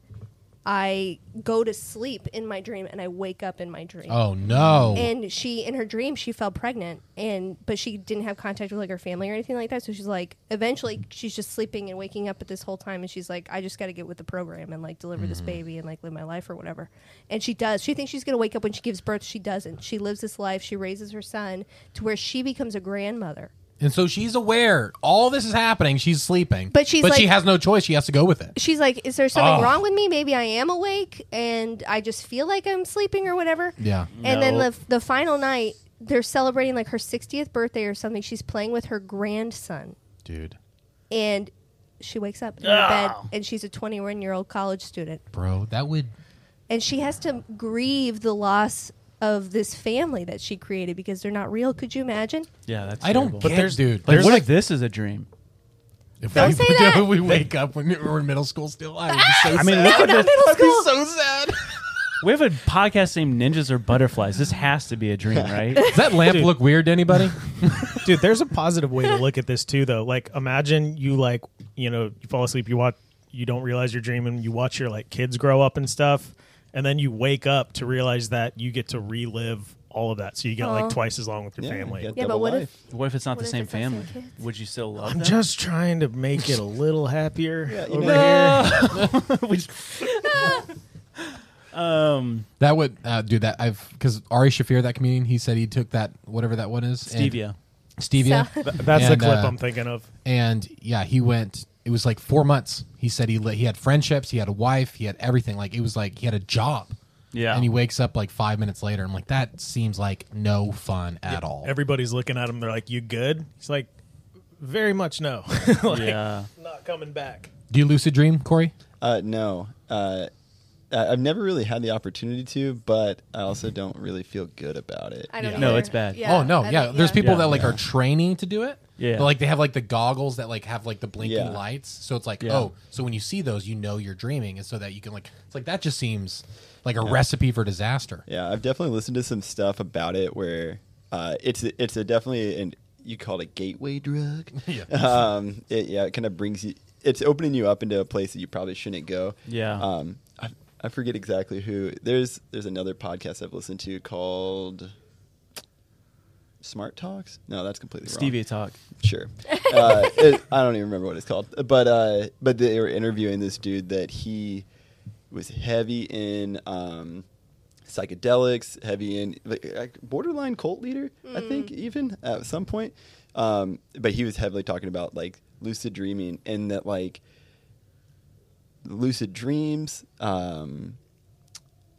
[SPEAKER 6] I go to sleep in my dream and I wake up in my dream.
[SPEAKER 1] Oh no!
[SPEAKER 6] And she, in her dream, she fell pregnant, and but she didn't have contact with like her family or anything like that. So she's like, eventually, she's just sleeping and waking up at this whole time, and she's like, I just got to get with the program and like deliver this baby and like live my life or whatever. And she does. She thinks she's gonna wake up when she gives birth. She doesn't. She lives this life. She raises her son to where she becomes a grandmother.
[SPEAKER 1] and so she's aware all this is happening. She's sleeping,
[SPEAKER 6] But she's
[SPEAKER 1] but she
[SPEAKER 6] like-
[SPEAKER 1] has no choice. She has to go with it.
[SPEAKER 6] She's like, is there something
[SPEAKER 1] Oh.
[SPEAKER 6] wrong with me? Maybe I am awake and I just feel like I'm sleeping or whatever.
[SPEAKER 1] Yeah.
[SPEAKER 6] And then
[SPEAKER 8] No.
[SPEAKER 6] the the final night, they're celebrating like her sixtieth birthday or something. She's playing with her grandson,
[SPEAKER 1] Dude,
[SPEAKER 6] and she wakes up in her bed, and she's a twenty-one year old college student,
[SPEAKER 1] bro, that would.
[SPEAKER 6] and she has to grieve the loss of this family that she created because they're not real. Could you imagine?
[SPEAKER 8] Yeah, that's
[SPEAKER 1] I don't
[SPEAKER 8] terrible.
[SPEAKER 1] get,
[SPEAKER 4] But there's-
[SPEAKER 1] dude.
[SPEAKER 8] Like,
[SPEAKER 1] Like,
[SPEAKER 8] what
[SPEAKER 1] what
[SPEAKER 8] if this is a dream?
[SPEAKER 1] if
[SPEAKER 6] Don't
[SPEAKER 1] we,
[SPEAKER 6] say that.
[SPEAKER 1] we wake up when we're in middle school still? I would be so
[SPEAKER 8] I mean,
[SPEAKER 1] sad.
[SPEAKER 8] look at
[SPEAKER 6] Not
[SPEAKER 8] this.
[SPEAKER 6] middle
[SPEAKER 1] I'd be
[SPEAKER 6] school.
[SPEAKER 1] so sad.
[SPEAKER 8] We have a podcast named Ninjas or Butterflies. This has to be a dream, right?
[SPEAKER 1] Does that lamp look weird to anybody?
[SPEAKER 4] Dude, there's a positive way to look at this too, though. Like, imagine you like, you know, you fall asleep, you watch, you don't realize you're dreaming, you watch your like kids grow up and stuff, and then you wake up to realize that you get to relive all of that. So you get
[SPEAKER 6] Aw.
[SPEAKER 4] like twice as long with your
[SPEAKER 2] Yeah,
[SPEAKER 4] family.
[SPEAKER 2] you get
[SPEAKER 6] Yeah, but
[SPEAKER 2] double
[SPEAKER 6] what
[SPEAKER 2] life.
[SPEAKER 6] if
[SPEAKER 8] What if it's not
[SPEAKER 6] What
[SPEAKER 8] the
[SPEAKER 6] if
[SPEAKER 8] same
[SPEAKER 6] it's not the same
[SPEAKER 8] family?
[SPEAKER 6] kids?
[SPEAKER 8] Would you still love
[SPEAKER 4] I'm
[SPEAKER 8] them?
[SPEAKER 4] just trying to make it a little happier
[SPEAKER 2] Yeah, you
[SPEAKER 4] over
[SPEAKER 2] know-
[SPEAKER 4] here.
[SPEAKER 8] We just- um,
[SPEAKER 1] That would, uh, dude. That I've because Ari Shafir, that comedian, he said he took that whatever that one is, and-
[SPEAKER 8] Stevia.
[SPEAKER 1] stevia,
[SPEAKER 6] So-
[SPEAKER 4] Th- That's
[SPEAKER 1] And,
[SPEAKER 4] the clip
[SPEAKER 1] uh,
[SPEAKER 4] I'm thinking of.
[SPEAKER 1] and yeah, he went. It was like four months. He said he li- he had friendships, he had a wife, he had everything. Like it was like he had a job.
[SPEAKER 8] Yeah.
[SPEAKER 1] And he wakes up like five minutes later. I'm like, that seems like no fun at all.
[SPEAKER 4] Everybody's looking at him. They're like, "You good?" He's like, "Very much no." Like,
[SPEAKER 8] Yeah.
[SPEAKER 4] not coming back.
[SPEAKER 1] Do you lucid dream, Corey?
[SPEAKER 2] Uh, no. Uh, I- I've never really had the opportunity to, but I also don't really feel good about it.
[SPEAKER 6] I don't
[SPEAKER 1] Yeah.
[SPEAKER 6] either.
[SPEAKER 8] No, it's bad.
[SPEAKER 6] Yeah,
[SPEAKER 1] oh no,
[SPEAKER 6] I
[SPEAKER 1] yeah.
[SPEAKER 6] think-
[SPEAKER 1] There's people
[SPEAKER 8] Yeah.
[SPEAKER 1] that like
[SPEAKER 2] Yeah.
[SPEAKER 1] are training to do it.
[SPEAKER 8] Yeah.
[SPEAKER 1] But, like they have like the goggles that like have like the blinking
[SPEAKER 2] Yeah.
[SPEAKER 1] lights. So it's like,
[SPEAKER 8] Yeah.
[SPEAKER 1] oh, so when you see those, you know you're dreaming, and so that you can like, it's like that just seems like a recipe for disaster.
[SPEAKER 2] Yeah, I've definitely listened to some stuff about it where uh, it's a, it's a definitely an you call it a gateway drug.
[SPEAKER 1] Yeah.
[SPEAKER 2] Um, it, yeah, it kind of brings you. It's opening you up into a place that you probably shouldn't go.
[SPEAKER 8] Yeah.
[SPEAKER 2] Um, I, I forget exactly who. There's there's another podcast I've listened to called Smart Talks. No, that's completely wrong.
[SPEAKER 8] Stevia talk.
[SPEAKER 2] Sure. Uh, it, I don't even remember what it's called, but uh, but they were interviewing this dude that he was heavy in um, psychedelics, heavy in like, like borderline cult leader, I think, even at some point. Um, but he was heavily talking about like lucid dreaming and that like lucid dreams. Um,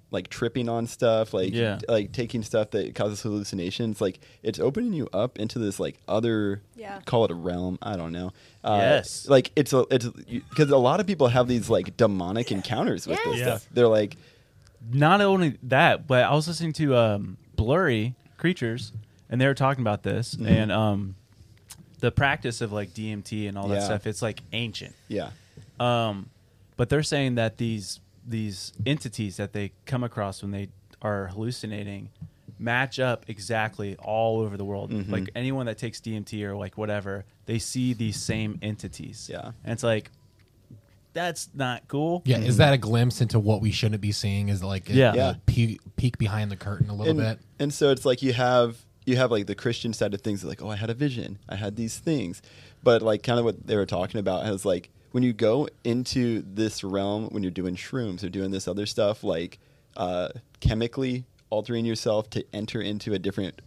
[SPEAKER 2] like tripping on stuff, like
[SPEAKER 8] Yeah.
[SPEAKER 2] like taking stuff that causes hallucinations. Like it's opening you up into this like other,
[SPEAKER 6] Yeah.
[SPEAKER 2] call it a realm. I don't know. Uh,
[SPEAKER 8] Yes.
[SPEAKER 2] Like it's a it's because a lot of people have these like demonic encounters with this
[SPEAKER 6] Yes.
[SPEAKER 2] stuff. They're like,
[SPEAKER 8] Not only that, but I was listening to um, Blurry Creatures, and they were talking about this,
[SPEAKER 2] Mm-hmm.
[SPEAKER 8] and um, the practice of like D M T and all that
[SPEAKER 2] Yeah.
[SPEAKER 8] stuff. It's like ancient.
[SPEAKER 2] yeah,
[SPEAKER 8] Um, but they're saying that these these entities that they come across when they are hallucinating match up exactly all over the world.
[SPEAKER 2] Mhm.
[SPEAKER 8] Like anyone that takes D M T or like whatever, they see these same entities.
[SPEAKER 2] Yeah.
[SPEAKER 8] and it's like that's not cool.
[SPEAKER 1] Yeah, is that a glimpse into what we shouldn't be seeing? Is like a,
[SPEAKER 8] Yeah.
[SPEAKER 1] a
[SPEAKER 2] Yeah.
[SPEAKER 1] peek, peek behind the curtain a little
[SPEAKER 2] and,
[SPEAKER 1] bit?
[SPEAKER 2] and so it's like you have you have like the Christian side of things, like, oh, I had a vision, I had these things, but like kind of what they were talking about is like when you go into this realm, when you're doing shrooms or doing this other stuff, like uh, chemically altering yourself to enter into a different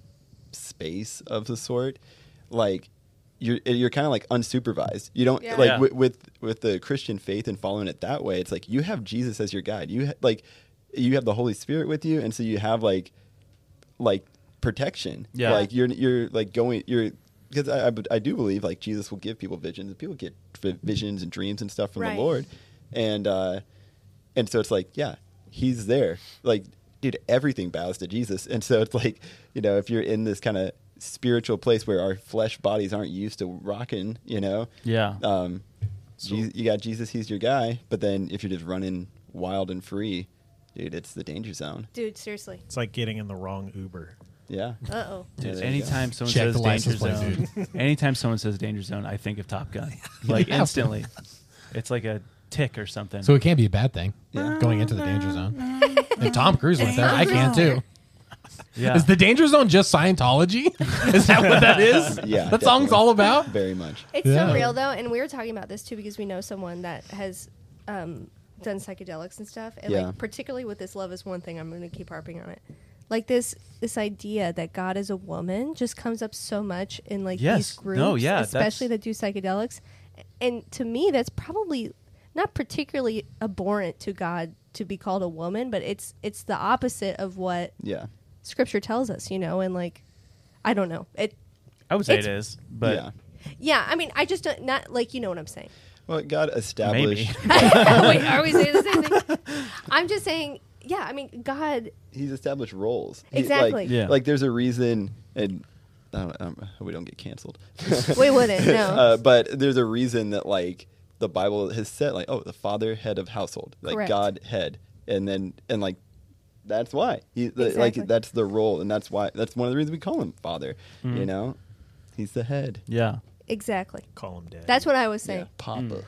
[SPEAKER 2] space of the sort, like you're you're kind of like unsupervised. You don't
[SPEAKER 6] Yeah.
[SPEAKER 2] like
[SPEAKER 8] Yeah.
[SPEAKER 2] with, with with the Christian faith and following it that way. It's like you have Jesus as your guide. You ha- like you have the Holy Spirit with you, and so you have like like protection.
[SPEAKER 8] Yeah.
[SPEAKER 2] like you're you're like going you're because I, I I do believe like Jesus will give people visions. People get v- visions and dreams and stuff from
[SPEAKER 6] Right.
[SPEAKER 2] the Lord, and uh, and so it's like yeah, He's there. Like dude, everything bows to Jesus, and so it's like you know if you're in this kind of spiritual place where our flesh bodies aren't used to rocking, you know,
[SPEAKER 8] Yeah.
[SPEAKER 2] um, Je- you got Jesus, He's your guy. But then if you're just running wild and free, dude, it's the danger zone.
[SPEAKER 6] Dude, seriously.
[SPEAKER 4] It's like getting in the wrong Uber.
[SPEAKER 2] Yeah.
[SPEAKER 6] Uh oh.
[SPEAKER 2] Yeah,
[SPEAKER 8] Dude,
[SPEAKER 2] there you
[SPEAKER 8] anytime someone
[SPEAKER 1] Check
[SPEAKER 8] says
[SPEAKER 1] the
[SPEAKER 8] danger
[SPEAKER 1] license plate,
[SPEAKER 8] zone, anytime someone says danger zone, I think of Top Gun, like
[SPEAKER 1] Yeah.
[SPEAKER 8] instantly. It's like a tick or something.
[SPEAKER 1] So it can't be a bad thing.
[SPEAKER 2] Yeah.
[SPEAKER 1] Going into the danger zone. If Tom Cruise went there, I can too.
[SPEAKER 8] yeah,
[SPEAKER 1] Is the danger zone just Scientology? Is that what that is?
[SPEAKER 2] Yeah,
[SPEAKER 1] That song's
[SPEAKER 2] definitely.
[SPEAKER 1] all about?
[SPEAKER 2] Very much.
[SPEAKER 6] It's
[SPEAKER 1] Yeah.
[SPEAKER 6] so real though, and we were talking about this too because we know someone that has um, done psychedelics and stuff, and
[SPEAKER 2] Yeah.
[SPEAKER 6] like particularly with this love is one thing. I'm going to keep harping on it. Like this, this idea that God is a woman just comes up so much in like
[SPEAKER 8] Yes.
[SPEAKER 6] these groups,
[SPEAKER 8] No, yeah,
[SPEAKER 6] especially
[SPEAKER 8] that's-
[SPEAKER 6] that do psychedelics. And to me, that's probably not particularly abhorrent to God to be called a woman, but it's it's the opposite of what
[SPEAKER 2] Yeah.
[SPEAKER 6] Scripture tells us, you know. And like, I don't know it.
[SPEAKER 8] I would say it
[SPEAKER 6] it's-
[SPEAKER 8] is, but
[SPEAKER 2] yeah.
[SPEAKER 6] Yeah, I mean, I just don't not like you know what I'm saying.
[SPEAKER 2] Well, God established.
[SPEAKER 6] Wait, are we saying the same thing? I'm just saying, yeah, I mean, God,
[SPEAKER 2] He's established roles. He-
[SPEAKER 6] Exactly.
[SPEAKER 2] Like,
[SPEAKER 8] Yeah.
[SPEAKER 2] like there's a reason, and I don't, I don't, we don't get canceled.
[SPEAKER 6] we wouldn't, no.
[SPEAKER 2] uh, but there's a reason that like the Bible has said like, oh, the father head of household, like
[SPEAKER 6] Correct.
[SPEAKER 2] God head, and then and like that's why he the,
[SPEAKER 6] Exactly.
[SPEAKER 2] like that's the role, and that's why that's one of the reasons we call him father. You know, he's the head.
[SPEAKER 8] yeah,
[SPEAKER 6] Exactly.
[SPEAKER 4] Call him dead.
[SPEAKER 6] That's what I was saying.
[SPEAKER 2] Yeah, Papa.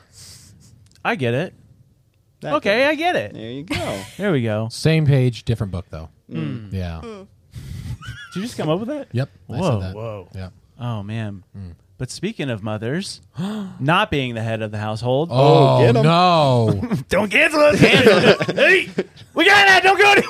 [SPEAKER 8] I get it.
[SPEAKER 2] That
[SPEAKER 8] Okay,
[SPEAKER 2] guy.
[SPEAKER 8] I get it.
[SPEAKER 2] There you go.
[SPEAKER 8] There we go.
[SPEAKER 1] Same page, different book though.
[SPEAKER 2] Mm.
[SPEAKER 1] Yeah.
[SPEAKER 6] Mm.
[SPEAKER 8] Did you just come up with that?
[SPEAKER 1] Yep. I
[SPEAKER 8] Whoa.
[SPEAKER 1] said that.
[SPEAKER 4] Whoa.
[SPEAKER 1] Yeah.
[SPEAKER 8] Oh man. But speaking of mothers, not being the head of the household.
[SPEAKER 1] Oh,
[SPEAKER 2] get 'em.
[SPEAKER 1] no.
[SPEAKER 8] Don't cancel it. Cancel it. Hey, we got that. Don't go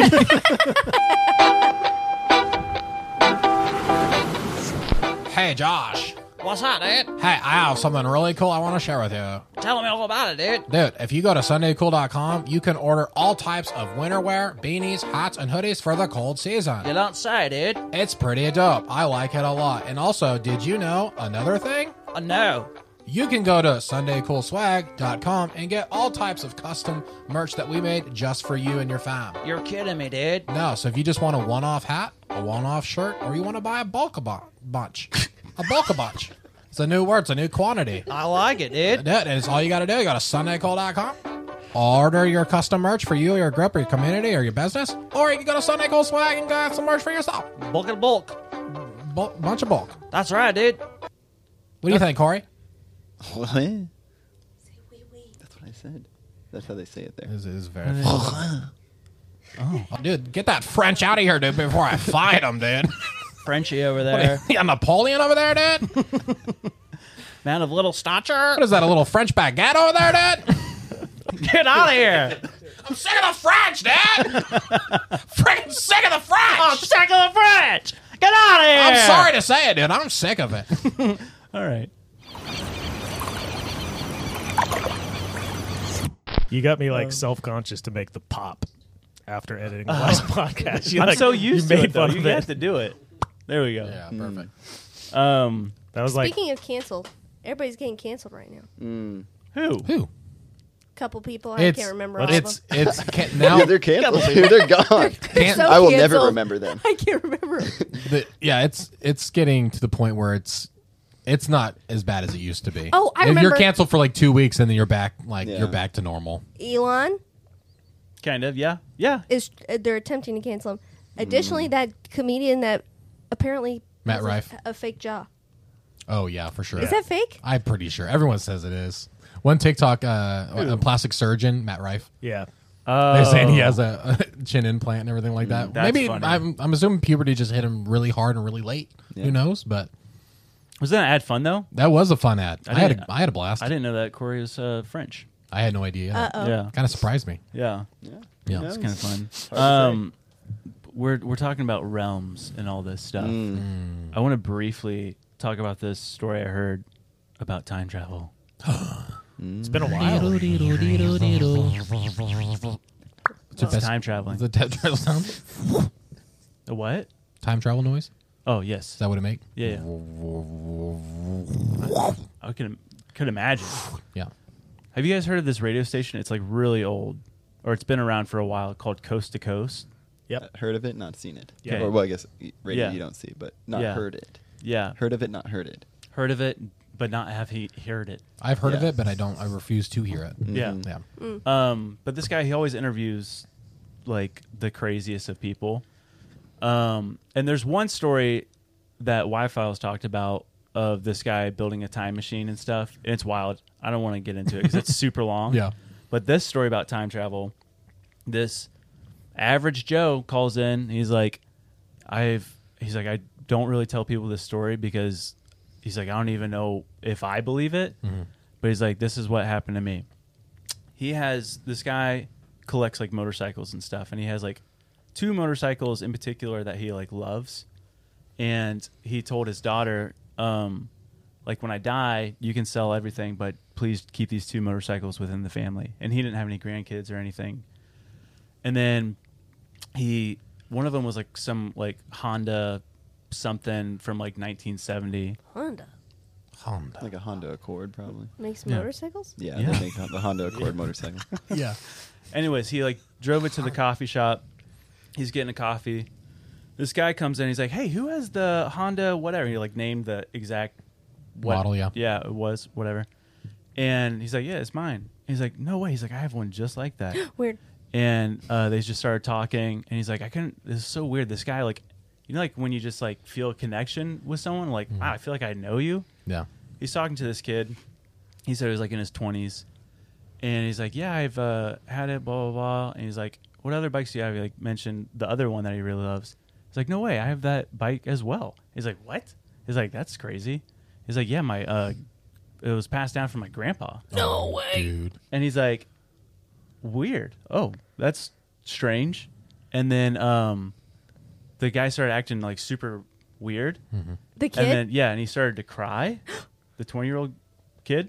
[SPEAKER 8] anywhere.
[SPEAKER 1] Hey, Josh.
[SPEAKER 5] What's that, dude?
[SPEAKER 1] Hey, I have something really cool I want to share with you.
[SPEAKER 5] Tell me all about it, dude.
[SPEAKER 1] Dude, if you go to Sunday Cool dot com, you can order all types of winter wear, beanies, hats, and hoodies for the cold season.
[SPEAKER 5] You don't say, dude.
[SPEAKER 1] It's pretty dope. I like it a lot. And also, did you know another thing?
[SPEAKER 5] Uh, no.
[SPEAKER 1] You can go to Sunday Cool Swag dot com and get all types of custom merch that we made just for you and your fam.
[SPEAKER 5] You're kidding me, dude.
[SPEAKER 1] No, so if you just want a one-off hat, a one-off shirt, or you want to buy a bulk a bu- bunch, a bulk a bunch. It's a new word. It's a new quantity.
[SPEAKER 5] I like it, dude.
[SPEAKER 1] That is all you got to do. You go to Sunday Cool dot com. Order your custom merch for you, your group, or your community, or your business. Or you can go to Sunday Cool Swag and get some merch for yourself.
[SPEAKER 5] Bulk and bulk.
[SPEAKER 1] Bu- bunch of bulk.
[SPEAKER 5] That's right, dude.
[SPEAKER 1] What do you think, Corey?
[SPEAKER 2] What? That's what I said. That's how they say it there.
[SPEAKER 1] This is very oh. Dude, get that French out of here, dude, before I fight him, dude.
[SPEAKER 5] Frenchie over there.
[SPEAKER 1] Yeah, Napoleon over there, dude?
[SPEAKER 5] Man of little stature.
[SPEAKER 1] What is that, a little French baguette over there, dude?
[SPEAKER 5] Get out of here.
[SPEAKER 1] I'm sick of the French, dude! Freaking sick of the French!
[SPEAKER 5] I'm sick of the French. Get out of here.
[SPEAKER 1] I'm sorry to say it, dude. I'm sick of it.
[SPEAKER 8] All right.
[SPEAKER 4] You got me like self-conscious to make the pop after editing the last podcast. You,
[SPEAKER 8] I'm
[SPEAKER 4] like,
[SPEAKER 8] so used
[SPEAKER 4] you
[SPEAKER 8] to
[SPEAKER 4] made
[SPEAKER 8] it, though.
[SPEAKER 4] fun
[SPEAKER 8] You
[SPEAKER 4] of it.
[SPEAKER 8] have to do it. There we go.
[SPEAKER 1] Yeah, perfect.
[SPEAKER 8] Um,
[SPEAKER 4] That was like
[SPEAKER 6] Speaking of canceled, everybody's getting canceled right now.
[SPEAKER 2] Mm.
[SPEAKER 8] who?
[SPEAKER 1] Who?
[SPEAKER 6] Couple people, I
[SPEAKER 1] It's
[SPEAKER 6] can't remember all
[SPEAKER 1] it's
[SPEAKER 6] of them.
[SPEAKER 1] it's can, now.
[SPEAKER 2] Yeah, they're canceled. dude. They're gone.
[SPEAKER 1] Can't-
[SPEAKER 6] So
[SPEAKER 2] I will never
[SPEAKER 6] canceled.
[SPEAKER 2] remember them.
[SPEAKER 6] I can't remember.
[SPEAKER 1] the, yeah, it's it's getting to the point where it's it's not as bad as it used to be.
[SPEAKER 6] Oh, I
[SPEAKER 1] If You're
[SPEAKER 6] remember-
[SPEAKER 1] canceled for like two weeks and then you're back like
[SPEAKER 2] Yeah.
[SPEAKER 1] you're back to normal.
[SPEAKER 6] Elon
[SPEAKER 8] Kind of. Yeah. Yeah.
[SPEAKER 6] is uh, they're attempting to cancel him. Additionally, that comedian that apparently
[SPEAKER 1] Matt
[SPEAKER 6] has a-
[SPEAKER 1] Rife.
[SPEAKER 6] a, fake jaw.
[SPEAKER 1] Oh yeah, for sure.
[SPEAKER 6] Is that fake?
[SPEAKER 1] I'm pretty sure. Everyone says it is. One TikTok, uh, a plastic surgeon, Matt Rife.
[SPEAKER 4] yeah.
[SPEAKER 1] They're saying he
[SPEAKER 8] Oh.
[SPEAKER 1] has a, a chin implant and everything like that.
[SPEAKER 8] That's
[SPEAKER 1] Maybe
[SPEAKER 8] funny.
[SPEAKER 1] I'm, I'm assuming puberty just hit him really hard and really late.
[SPEAKER 2] Yeah.
[SPEAKER 1] Who knows? But
[SPEAKER 8] Was that ad fun though?
[SPEAKER 1] that was a fun ad. I,
[SPEAKER 8] I
[SPEAKER 1] had
[SPEAKER 8] didn't-
[SPEAKER 1] a, I had a blast.
[SPEAKER 8] I didn't know that Corey was uh, French.
[SPEAKER 1] I had no idea.
[SPEAKER 6] Uh oh.
[SPEAKER 8] Yeah.
[SPEAKER 1] Kind of surprised me.
[SPEAKER 8] Yeah.
[SPEAKER 2] Yeah.
[SPEAKER 1] Yeah.
[SPEAKER 8] It's kind of fun.
[SPEAKER 2] to say.
[SPEAKER 8] Um, we're we're talking about realms and all this stuff.
[SPEAKER 2] Mm.
[SPEAKER 8] I want to briefly talk about this story I heard about time travel.
[SPEAKER 4] It's been a while.
[SPEAKER 1] It's your
[SPEAKER 8] It's
[SPEAKER 1] best-
[SPEAKER 8] time traveling.
[SPEAKER 1] The time travel sound?
[SPEAKER 8] A what?
[SPEAKER 1] Time travel noise?
[SPEAKER 8] Oh yes.
[SPEAKER 1] Is that what it make?
[SPEAKER 8] Yeah. yeah. I could could imagine.
[SPEAKER 1] Yeah.
[SPEAKER 8] Have you guys heard of this radio station? It's like really old, or it's been around for a while. Called Coast to Coast.
[SPEAKER 4] Yep.
[SPEAKER 2] Heard of it, not seen it.
[SPEAKER 8] Yeah.
[SPEAKER 2] Or well, I guess radio
[SPEAKER 8] Yeah.
[SPEAKER 2] you don't see, but not
[SPEAKER 8] Yeah.
[SPEAKER 2] heard it.
[SPEAKER 8] Yeah.
[SPEAKER 2] Heard of it, not heard it.
[SPEAKER 8] Heard of it, but not have he heard it.
[SPEAKER 1] I've heard of
[SPEAKER 2] Yeah.
[SPEAKER 1] it, but I don't. I refuse to hear it.
[SPEAKER 8] Yeah.
[SPEAKER 2] Mhm.
[SPEAKER 1] Yeah.
[SPEAKER 8] Um, but this guy, he always interviews like the craziest of people. Um, and there's one story that Y-Files talked about of this guy building a time machine and stuff. And it's wild. I don't want to get into it because it's super long.
[SPEAKER 1] Yeah.
[SPEAKER 8] But this story about time travel, this average Joe calls in. He's like, I've, he's like, I don't really tell people this story because he's like, I don't even know if I believe it.
[SPEAKER 1] Mm-hmm.
[SPEAKER 8] But he's like, this is what happened to me. He has, this guy collects like motorcycles and stuff. And he has like two motorcycles in particular that he like loves. And he told his daughter, um, like, when I die, you can sell everything, but please keep these two motorcycles within the family. And he didn't have any grandkids or anything. And then he, one of them was like some like Honda something from like nineteen seventy.
[SPEAKER 6] Honda
[SPEAKER 1] Honda.
[SPEAKER 2] Like a Honda Accord, probably.
[SPEAKER 6] makes
[SPEAKER 8] Yeah.
[SPEAKER 6] motorcycles.
[SPEAKER 2] Yeah,
[SPEAKER 8] Yeah.
[SPEAKER 2] they make the Honda Accord motorcycle.
[SPEAKER 1] Yeah.
[SPEAKER 8] Anyways, he like drove it to the coffee shop. He's getting a coffee. This guy comes in. He's like, "Hey, who has the Honda whatever?" He like named the exact what,
[SPEAKER 1] Model, yeah.
[SPEAKER 8] yeah, it was whatever. And he's like, "Yeah, it's mine." He's like, "No way." He's like, "I have one just like that."
[SPEAKER 6] Weird.
[SPEAKER 8] And uh, they just started talking. And he's like, "I couldn't. This is so weird. This guy, like, you know, like when you just like feel a connection with someone, like, wow, I feel like I know you."
[SPEAKER 1] Yeah.
[SPEAKER 8] He's talking to this kid. He said he was like in his twenties, and he's like, "Yeah, I've uh, had it, blah blah blah." And he's like, "What other bikes do you have?" He like mentioned the other one that he really loves. He's like, "No way, I have that bike as well." He's like, "What?" He's like, "That's crazy." He's like, "Yeah, my uh, it was passed down from my grandpa."
[SPEAKER 1] No way, dude.
[SPEAKER 8] And he's like, "Weird. Oh, that's strange." And then um, the guy started acting like super weird.
[SPEAKER 6] The kid.
[SPEAKER 8] And then yeah, and he started to cry, the twenty year old kid,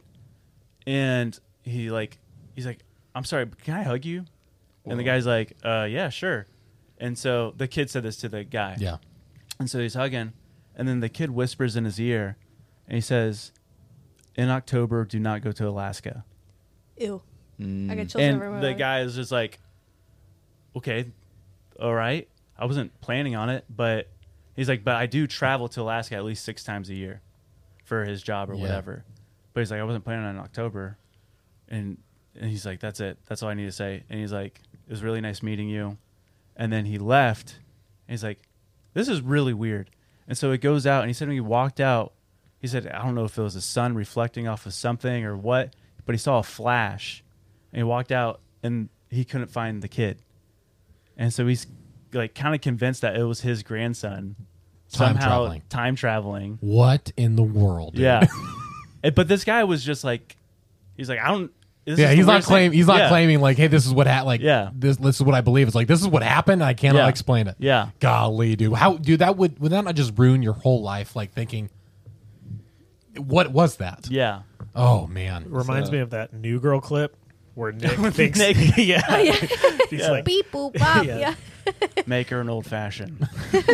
[SPEAKER 8] and he like he's like, "I'm sorry, but can I hug you?" And the guy's like, "Uh, yeah, sure." And so the kid said this to the guy.
[SPEAKER 1] Yeah.
[SPEAKER 8] And so he's hugging, and then the kid whispers in his ear, and he says, "In October, do not go to Alaska."
[SPEAKER 6] Ew.
[SPEAKER 2] Mm.
[SPEAKER 6] I got chills
[SPEAKER 8] And
[SPEAKER 6] everywhere.
[SPEAKER 8] the guy is just like, "Okay, all right." I wasn't planning on it, but he's like, "But I do travel to Alaska at least six times a year for his job or
[SPEAKER 1] Yeah.
[SPEAKER 8] whatever." But he's like, "I wasn't planning on October," and and he's like, "That's it. That's all I need to say." And he's like, "It was really nice meeting you." And then he left. And he's like, "This is really weird." And so it goes out, and he said when he walked out, he said, I don't know if it was the sun reflecting off of something or what, but he saw a flash. And he walked out, and he couldn't find the kid. And so he's like kind of convinced that it was his grandson
[SPEAKER 1] Time
[SPEAKER 8] somehow
[SPEAKER 1] traveling.
[SPEAKER 8] time traveling.
[SPEAKER 1] What in the world? Dude?
[SPEAKER 8] Yeah. And- but this guy was just like, he's like, I don't. This
[SPEAKER 1] Yeah,
[SPEAKER 8] is
[SPEAKER 1] he's
[SPEAKER 8] the
[SPEAKER 1] not
[SPEAKER 8] weirdest
[SPEAKER 1] claim.
[SPEAKER 8] thing.
[SPEAKER 1] He's not
[SPEAKER 8] Yeah.
[SPEAKER 1] claiming like, "Hey, this is what ha- like.
[SPEAKER 8] Yeah.
[SPEAKER 1] This this is what I believe." It's like this is what happened. And I cannot
[SPEAKER 8] Yeah.
[SPEAKER 1] explain it.
[SPEAKER 8] Yeah.
[SPEAKER 1] Golly, dude. How, dude? That would would that not just ruin your whole life? Like thinking, what was that?
[SPEAKER 8] Yeah.
[SPEAKER 1] Oh man.
[SPEAKER 4] Reminds
[SPEAKER 2] So-
[SPEAKER 4] me of that New Girl clip Where Nick thinks,
[SPEAKER 8] Nick.
[SPEAKER 4] yeah,
[SPEAKER 6] yeah.
[SPEAKER 4] he's
[SPEAKER 8] Yeah.
[SPEAKER 4] like,
[SPEAKER 6] Beep boop bop.
[SPEAKER 4] Yeah.
[SPEAKER 6] Yeah.
[SPEAKER 8] Make her an old fashioned.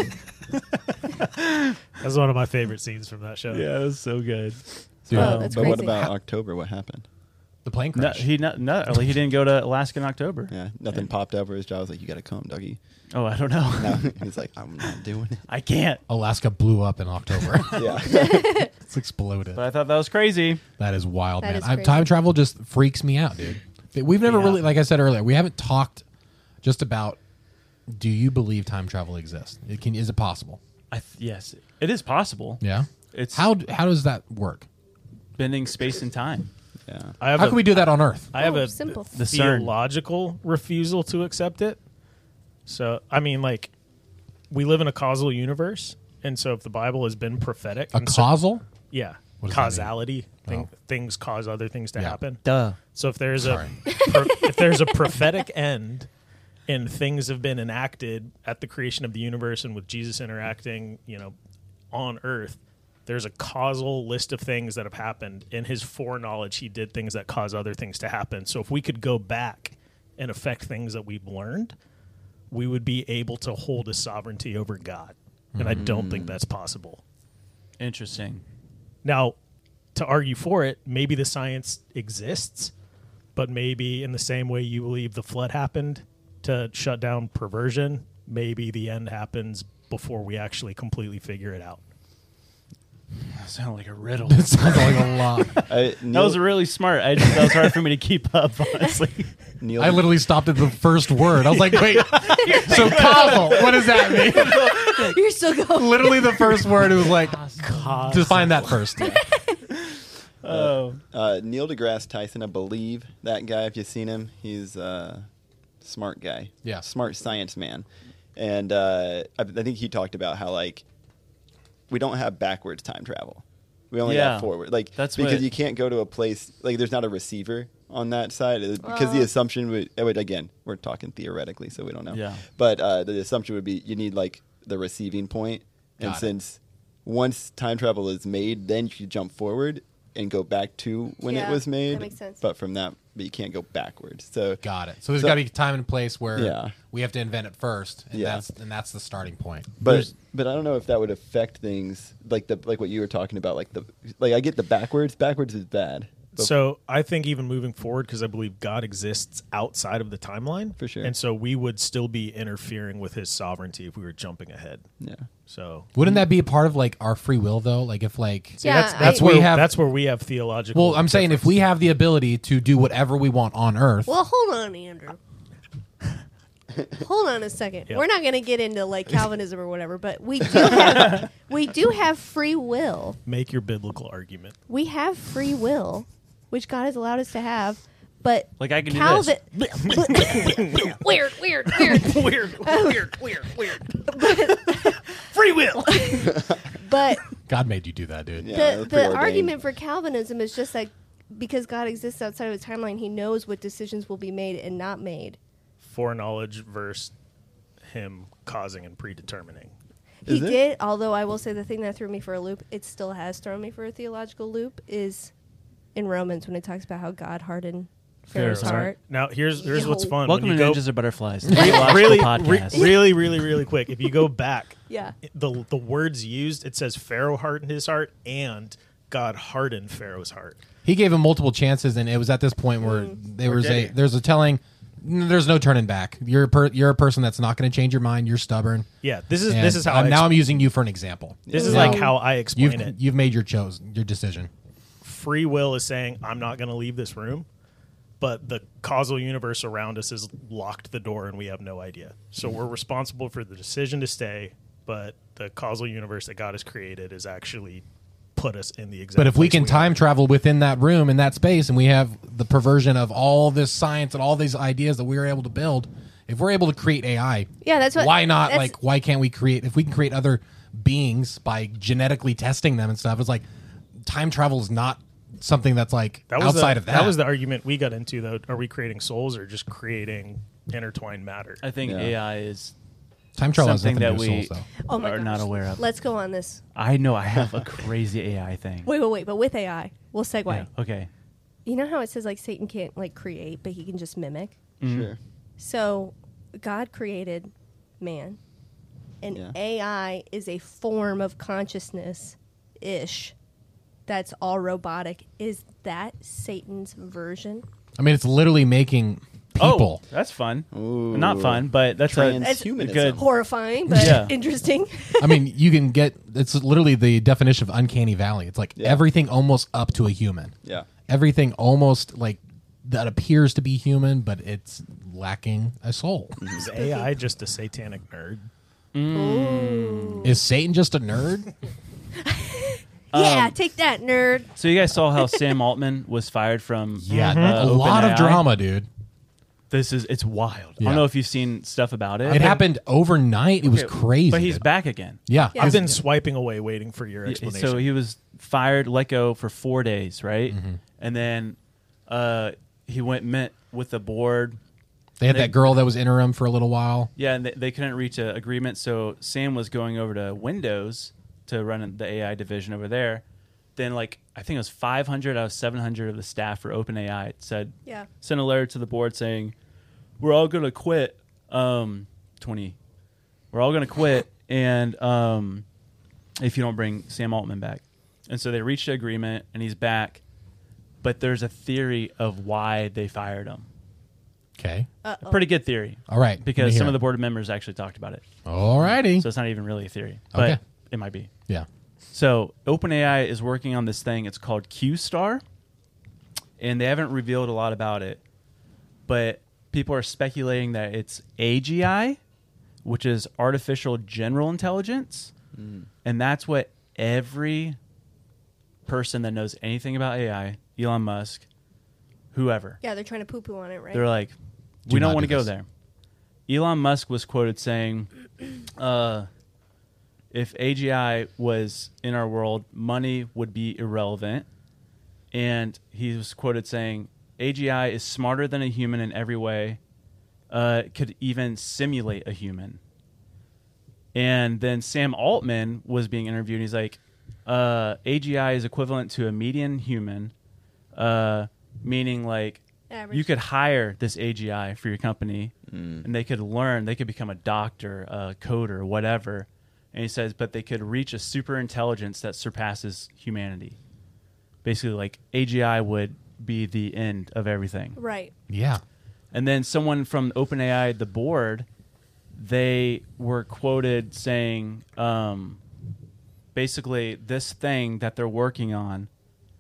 [SPEAKER 4] that's one of my favorite scenes from that show.
[SPEAKER 8] Yeah, it was so good.
[SPEAKER 1] Dude,
[SPEAKER 6] Oh, that's
[SPEAKER 2] but what
[SPEAKER 6] crazy.
[SPEAKER 2] about October? What happened?
[SPEAKER 1] the plane
[SPEAKER 8] No,
[SPEAKER 1] crash.
[SPEAKER 8] he not, no, like, he didn't go to Alaska in October.
[SPEAKER 2] Yeah, nothing popped up where his jaw was like, "You got to come, Dougie."
[SPEAKER 8] Oh, I don't know.
[SPEAKER 2] No, he's like, "I'm not doing it."
[SPEAKER 8] I can't.
[SPEAKER 1] Alaska blew up in October.
[SPEAKER 2] Yeah,
[SPEAKER 1] It's exploded.
[SPEAKER 8] But I thought that was crazy.
[SPEAKER 1] That is wild,
[SPEAKER 6] That
[SPEAKER 1] man.
[SPEAKER 6] is
[SPEAKER 1] I,
[SPEAKER 6] crazy.
[SPEAKER 1] time travel just freaks me out, dude. We've never
[SPEAKER 4] Yeah.
[SPEAKER 1] really, like I said earlier, we haven't talked just about. Do you believe time travel exists? It can, is it possible?
[SPEAKER 8] I th- yes, it is possible.
[SPEAKER 1] Yeah.
[SPEAKER 8] It's
[SPEAKER 1] How how does that work?
[SPEAKER 8] bending space and time.
[SPEAKER 2] yeah.
[SPEAKER 4] I have
[SPEAKER 1] How
[SPEAKER 4] a,
[SPEAKER 1] can we do that on Earth?
[SPEAKER 4] I have
[SPEAKER 6] Oh,
[SPEAKER 4] a
[SPEAKER 6] simple.
[SPEAKER 8] The CERN.
[SPEAKER 4] theological refusal to accept it. So, I mean, like, we live in a causal universe, and so if the Bible has been prophetic,
[SPEAKER 1] A
[SPEAKER 4] and so-
[SPEAKER 1] causal?
[SPEAKER 4] yeah,
[SPEAKER 1] What does that mean?
[SPEAKER 4] causality, thing,
[SPEAKER 1] Oh.
[SPEAKER 4] things cause other things to
[SPEAKER 1] Yeah.
[SPEAKER 4] happen.
[SPEAKER 8] Duh.
[SPEAKER 4] So if there's
[SPEAKER 1] Sorry.
[SPEAKER 4] a pro- if there's a prophetic end, and things have been enacted at the creation of the universe, and with Jesus interacting, you know, on Earth, there's a causal list of things that have happened. In his foreknowledge, he did things that cause other things to happen. So if we could go back and affect things that we've learned, we would be able to hold a sovereignty over God. And I don't think that's possible.
[SPEAKER 8] Interesting.
[SPEAKER 4] Now, to argue for it, maybe the science exists, but maybe in the same way you believe the flood happened to shut down perversion, maybe the end happens before we actually completely figure it out.
[SPEAKER 8] That sounded like a riddle.
[SPEAKER 1] It sounds like a lot.
[SPEAKER 2] I,
[SPEAKER 8] That
[SPEAKER 2] Neil,
[SPEAKER 8] was really smart. I just, that was hard for me to keep up, honestly.
[SPEAKER 2] Neil,
[SPEAKER 1] I literally stopped at the first word. I was like, wait. So causal, what does that mean?
[SPEAKER 6] You're still going.
[SPEAKER 1] Literally the first word. It was like, define that first.
[SPEAKER 8] Oh,
[SPEAKER 2] uh, Neil deGrasse Tyson, I believe that guy. If you've seen him, he's a smart guy.
[SPEAKER 1] Yeah.
[SPEAKER 2] smart science man. And uh, I, I think he talked about how like we don't have backwards time travel. We only
[SPEAKER 8] Yeah.
[SPEAKER 2] have forward. Like
[SPEAKER 8] That's
[SPEAKER 2] because
[SPEAKER 8] what-
[SPEAKER 2] you can't go to a place like there's not a receiver on that side uh, because the
[SPEAKER 6] Well-
[SPEAKER 2] assumption would, it would again we're talking theoretically, so we don't know.
[SPEAKER 8] Yeah.
[SPEAKER 2] But uh, the assumption would be you need like the receiving point, and
[SPEAKER 1] Got it.
[SPEAKER 2] since once time travel is made, then you jump forward and go back to when
[SPEAKER 6] Yeah,
[SPEAKER 2] it was made.
[SPEAKER 6] that makes sense.
[SPEAKER 2] But from that, but you can't go backwards. So
[SPEAKER 1] Got it. So there's
[SPEAKER 2] So-
[SPEAKER 1] got to be time and place where
[SPEAKER 2] Yeah.
[SPEAKER 1] we have to invent it first, and
[SPEAKER 2] Yeah.
[SPEAKER 1] that's and that's the starting point.
[SPEAKER 2] But
[SPEAKER 1] There's-
[SPEAKER 2] but I don't know if that would affect things like the like what you were talking about. Like the like I get the backwards. Backwards is bad. But
[SPEAKER 4] So I think even moving forward, because I believe God exists outside of the timeline.
[SPEAKER 2] For sure.
[SPEAKER 4] And so we would still be interfering with his sovereignty if we were jumping ahead.
[SPEAKER 2] yeah,
[SPEAKER 4] So
[SPEAKER 1] wouldn't that be a part of like our free will though? Like if like
[SPEAKER 6] Yeah,
[SPEAKER 4] that's,
[SPEAKER 6] I-
[SPEAKER 4] that's,
[SPEAKER 1] We
[SPEAKER 4] where,
[SPEAKER 1] have-
[SPEAKER 4] that's where we have theological.
[SPEAKER 1] well, I'm saying if we have the ability to do whatever we want on Earth,
[SPEAKER 6] Well, hold on, Andrew. Hold on a second.
[SPEAKER 4] Yeah.
[SPEAKER 6] We're not going to get into like Calvinism or whatever, but we do have we do have free will.
[SPEAKER 4] Make your biblical argument.
[SPEAKER 6] We have free will, which God has allowed us to have. But
[SPEAKER 8] like I can
[SPEAKER 6] Calvin,
[SPEAKER 8] do this.
[SPEAKER 6] weird, weird, weird.
[SPEAKER 4] Weird, weird, weird, weird. Free will.
[SPEAKER 6] But
[SPEAKER 1] God made you do that, dude.
[SPEAKER 2] yeah.
[SPEAKER 6] the
[SPEAKER 2] that's
[SPEAKER 6] the
[SPEAKER 2] preordained.
[SPEAKER 6] argument for Calvinism is just that because God exists outside of his timeline, he knows what decisions will be made and not made.
[SPEAKER 4] Foreknowledge versus him causing and predetermining.
[SPEAKER 6] He
[SPEAKER 2] Is it?
[SPEAKER 6] did, although I will say the thing that threw me for a loop, it still has thrown me for a theological loop, is in Romans when it talks about how God hardened Pharaoh's
[SPEAKER 8] Pharaoh's
[SPEAKER 6] heart.
[SPEAKER 4] Now here's here's what's
[SPEAKER 6] Yo.
[SPEAKER 4] fun.
[SPEAKER 8] Welcome
[SPEAKER 4] when
[SPEAKER 8] to
[SPEAKER 4] you go,
[SPEAKER 8] Ninjas or Butterflies.
[SPEAKER 4] really,
[SPEAKER 8] really,
[SPEAKER 4] re-
[SPEAKER 8] podcast.
[SPEAKER 4] really, really, really quick. If you go back,
[SPEAKER 6] Yeah.
[SPEAKER 4] the the words used, it says Pharaoh hardened his heart and God hardened Pharaoh's heart.
[SPEAKER 1] He gave him multiple chances, and it was at this point where there
[SPEAKER 4] Or
[SPEAKER 1] was
[SPEAKER 4] did
[SPEAKER 1] a
[SPEAKER 4] he?
[SPEAKER 1] there's a telling. "N- There's no turning back. You're a per, you're a person that's not going to change your mind. You're stubborn.
[SPEAKER 4] Yeah, this is
[SPEAKER 1] And
[SPEAKER 4] this is how
[SPEAKER 1] I'm-
[SPEAKER 4] I
[SPEAKER 1] now
[SPEAKER 4] ex-
[SPEAKER 1] I'm using you for an example.
[SPEAKER 4] this is
[SPEAKER 1] Now,
[SPEAKER 4] like how I explain
[SPEAKER 1] you've
[SPEAKER 4] it.
[SPEAKER 1] you've made your chose your decision.
[SPEAKER 4] Free will is saying I'm not going to leave this room, but the causal universe around us has locked the door and we have no idea. So we're responsible for the decision to stay, but the causal universe that God has created is actually put us in the exact.
[SPEAKER 1] But if we
[SPEAKER 4] place
[SPEAKER 1] can
[SPEAKER 4] are.
[SPEAKER 1] time travel within that room in that space, and we have the perversion of all this science and all these ideas that we were able to build, if we're able to create A I,
[SPEAKER 6] Yeah, that's what.
[SPEAKER 1] why not?
[SPEAKER 6] that's-
[SPEAKER 1] Like, why can't we create? If we can create other beings by genetically testing them and stuff, it's like time travel is not something that's like
[SPEAKER 4] that was
[SPEAKER 1] outside
[SPEAKER 4] the,
[SPEAKER 1] of that.
[SPEAKER 4] that was the argument we got into though. Are we creating souls or just creating intertwined matter?
[SPEAKER 8] I think
[SPEAKER 2] Yeah.
[SPEAKER 8] A I is
[SPEAKER 1] time travel has
[SPEAKER 8] something
[SPEAKER 1] nothing to
[SPEAKER 8] that
[SPEAKER 1] do
[SPEAKER 8] we
[SPEAKER 1] with souls, though.
[SPEAKER 6] Oh my
[SPEAKER 8] are
[SPEAKER 6] gosh.
[SPEAKER 8] not aware of.
[SPEAKER 6] Let's go on this.
[SPEAKER 8] I know I have a crazy A I thing.
[SPEAKER 6] Wait, wait, wait. But with A I, we'll segue.
[SPEAKER 8] Yeah, okay.
[SPEAKER 6] you know how it says like Satan can't like create, but he can just mimic.
[SPEAKER 2] Sure.
[SPEAKER 6] So God created man, and
[SPEAKER 2] Yeah.
[SPEAKER 6] A I is a form of consciousness ish. That's all robotic. Is that Satan's version?
[SPEAKER 1] I mean, it's literally making people.
[SPEAKER 8] Oh, that's fun.
[SPEAKER 2] Ooh.
[SPEAKER 8] Not fun, but that's a
[SPEAKER 2] Transhumanism.
[SPEAKER 8] good.
[SPEAKER 6] Horrifying, but
[SPEAKER 8] Yeah.
[SPEAKER 6] interesting.
[SPEAKER 1] I mean, you can get, it's literally the definition of uncanny valley. It's like
[SPEAKER 2] Yeah.
[SPEAKER 1] everything almost up to a human.
[SPEAKER 2] Yeah.
[SPEAKER 1] Everything almost like that appears to be human, but it's lacking a soul.
[SPEAKER 4] Is A I just a satanic nerd?
[SPEAKER 1] Is Satan just a nerd?
[SPEAKER 6] Yeah, take that, nerd.
[SPEAKER 8] So you guys saw how Sam Altman was fired from?
[SPEAKER 1] Yeah,
[SPEAKER 8] uh,
[SPEAKER 1] a lot of
[SPEAKER 8] OpenAI?
[SPEAKER 1] drama, dude.
[SPEAKER 8] This is it's wild. I
[SPEAKER 1] Yeah.
[SPEAKER 8] don't know if you've seen stuff about it.
[SPEAKER 1] It happened overnight. It was
[SPEAKER 8] Okay,
[SPEAKER 1] crazy.
[SPEAKER 8] but he's
[SPEAKER 1] dude.
[SPEAKER 8] back again.
[SPEAKER 1] Yeah.
[SPEAKER 6] Yeah.
[SPEAKER 4] I've been
[SPEAKER 1] It's-
[SPEAKER 4] swiping away, waiting for your
[SPEAKER 8] Yeah,
[SPEAKER 4] explanation.
[SPEAKER 8] So he was fired, let go for four days, right?
[SPEAKER 1] Mm-hmm.
[SPEAKER 8] And then uh, he went met with the board.
[SPEAKER 1] They had
[SPEAKER 8] they-
[SPEAKER 1] that girl that was interim for a little while.
[SPEAKER 8] Yeah, and they, they couldn't reach an agreement. So Sam was going over to Windows to run the A I division over there. Then, like, I think it was five hundred out of seven hundred of the staff for OpenAI said,
[SPEAKER 6] Yeah.
[SPEAKER 8] sent a letter to the board saying, we're all going to quit. Um, twenty. We're all going to quit. And um, if you don't bring Sam Altman back. And so they reached an agreement, and he's back. But there's a theory of why they fired him.
[SPEAKER 1] Okay.
[SPEAKER 8] A pretty good theory.
[SPEAKER 1] All right.
[SPEAKER 8] Because some of the board members actually talked about it.
[SPEAKER 1] All righty.
[SPEAKER 8] So it's not even really a theory. But
[SPEAKER 1] Okay.
[SPEAKER 8] it might be.
[SPEAKER 1] Yeah.
[SPEAKER 8] So OpenAI is working on this thing. It's called Q-Star. And they haven't revealed a lot about it. But people are speculating that it's A G I, which is artificial general intelligence. And that's what every person that knows anything about A I, Elon Musk, whoever,
[SPEAKER 6] Yeah, they're trying to poo poo on it, right?
[SPEAKER 8] they're like,
[SPEAKER 1] Do
[SPEAKER 8] we don't
[SPEAKER 1] not
[SPEAKER 8] want to
[SPEAKER 1] do
[SPEAKER 8] go
[SPEAKER 1] this.
[SPEAKER 8] there. Elon Musk was quoted saying, uh, if A G I was in our world, money would be irrelevant. And he was quoted saying, A G I is smarter than a human in every way, uh, could even simulate a human. And then Sam Altman was being interviewed, and he's like, uh, A G I is equivalent to a median human, uh, meaning like
[SPEAKER 6] Average.
[SPEAKER 8] you could hire this A G I for your company, and they could learn, they could become a doctor, a coder, whatever. And he says, but they could reach a super intelligence that surpasses humanity. Basically, like A G I would be the end of everything.
[SPEAKER 6] Right.
[SPEAKER 1] Yeah.
[SPEAKER 8] And then someone from OpenAI, the board, they were quoted saying, um, basically, this thing that they're working on,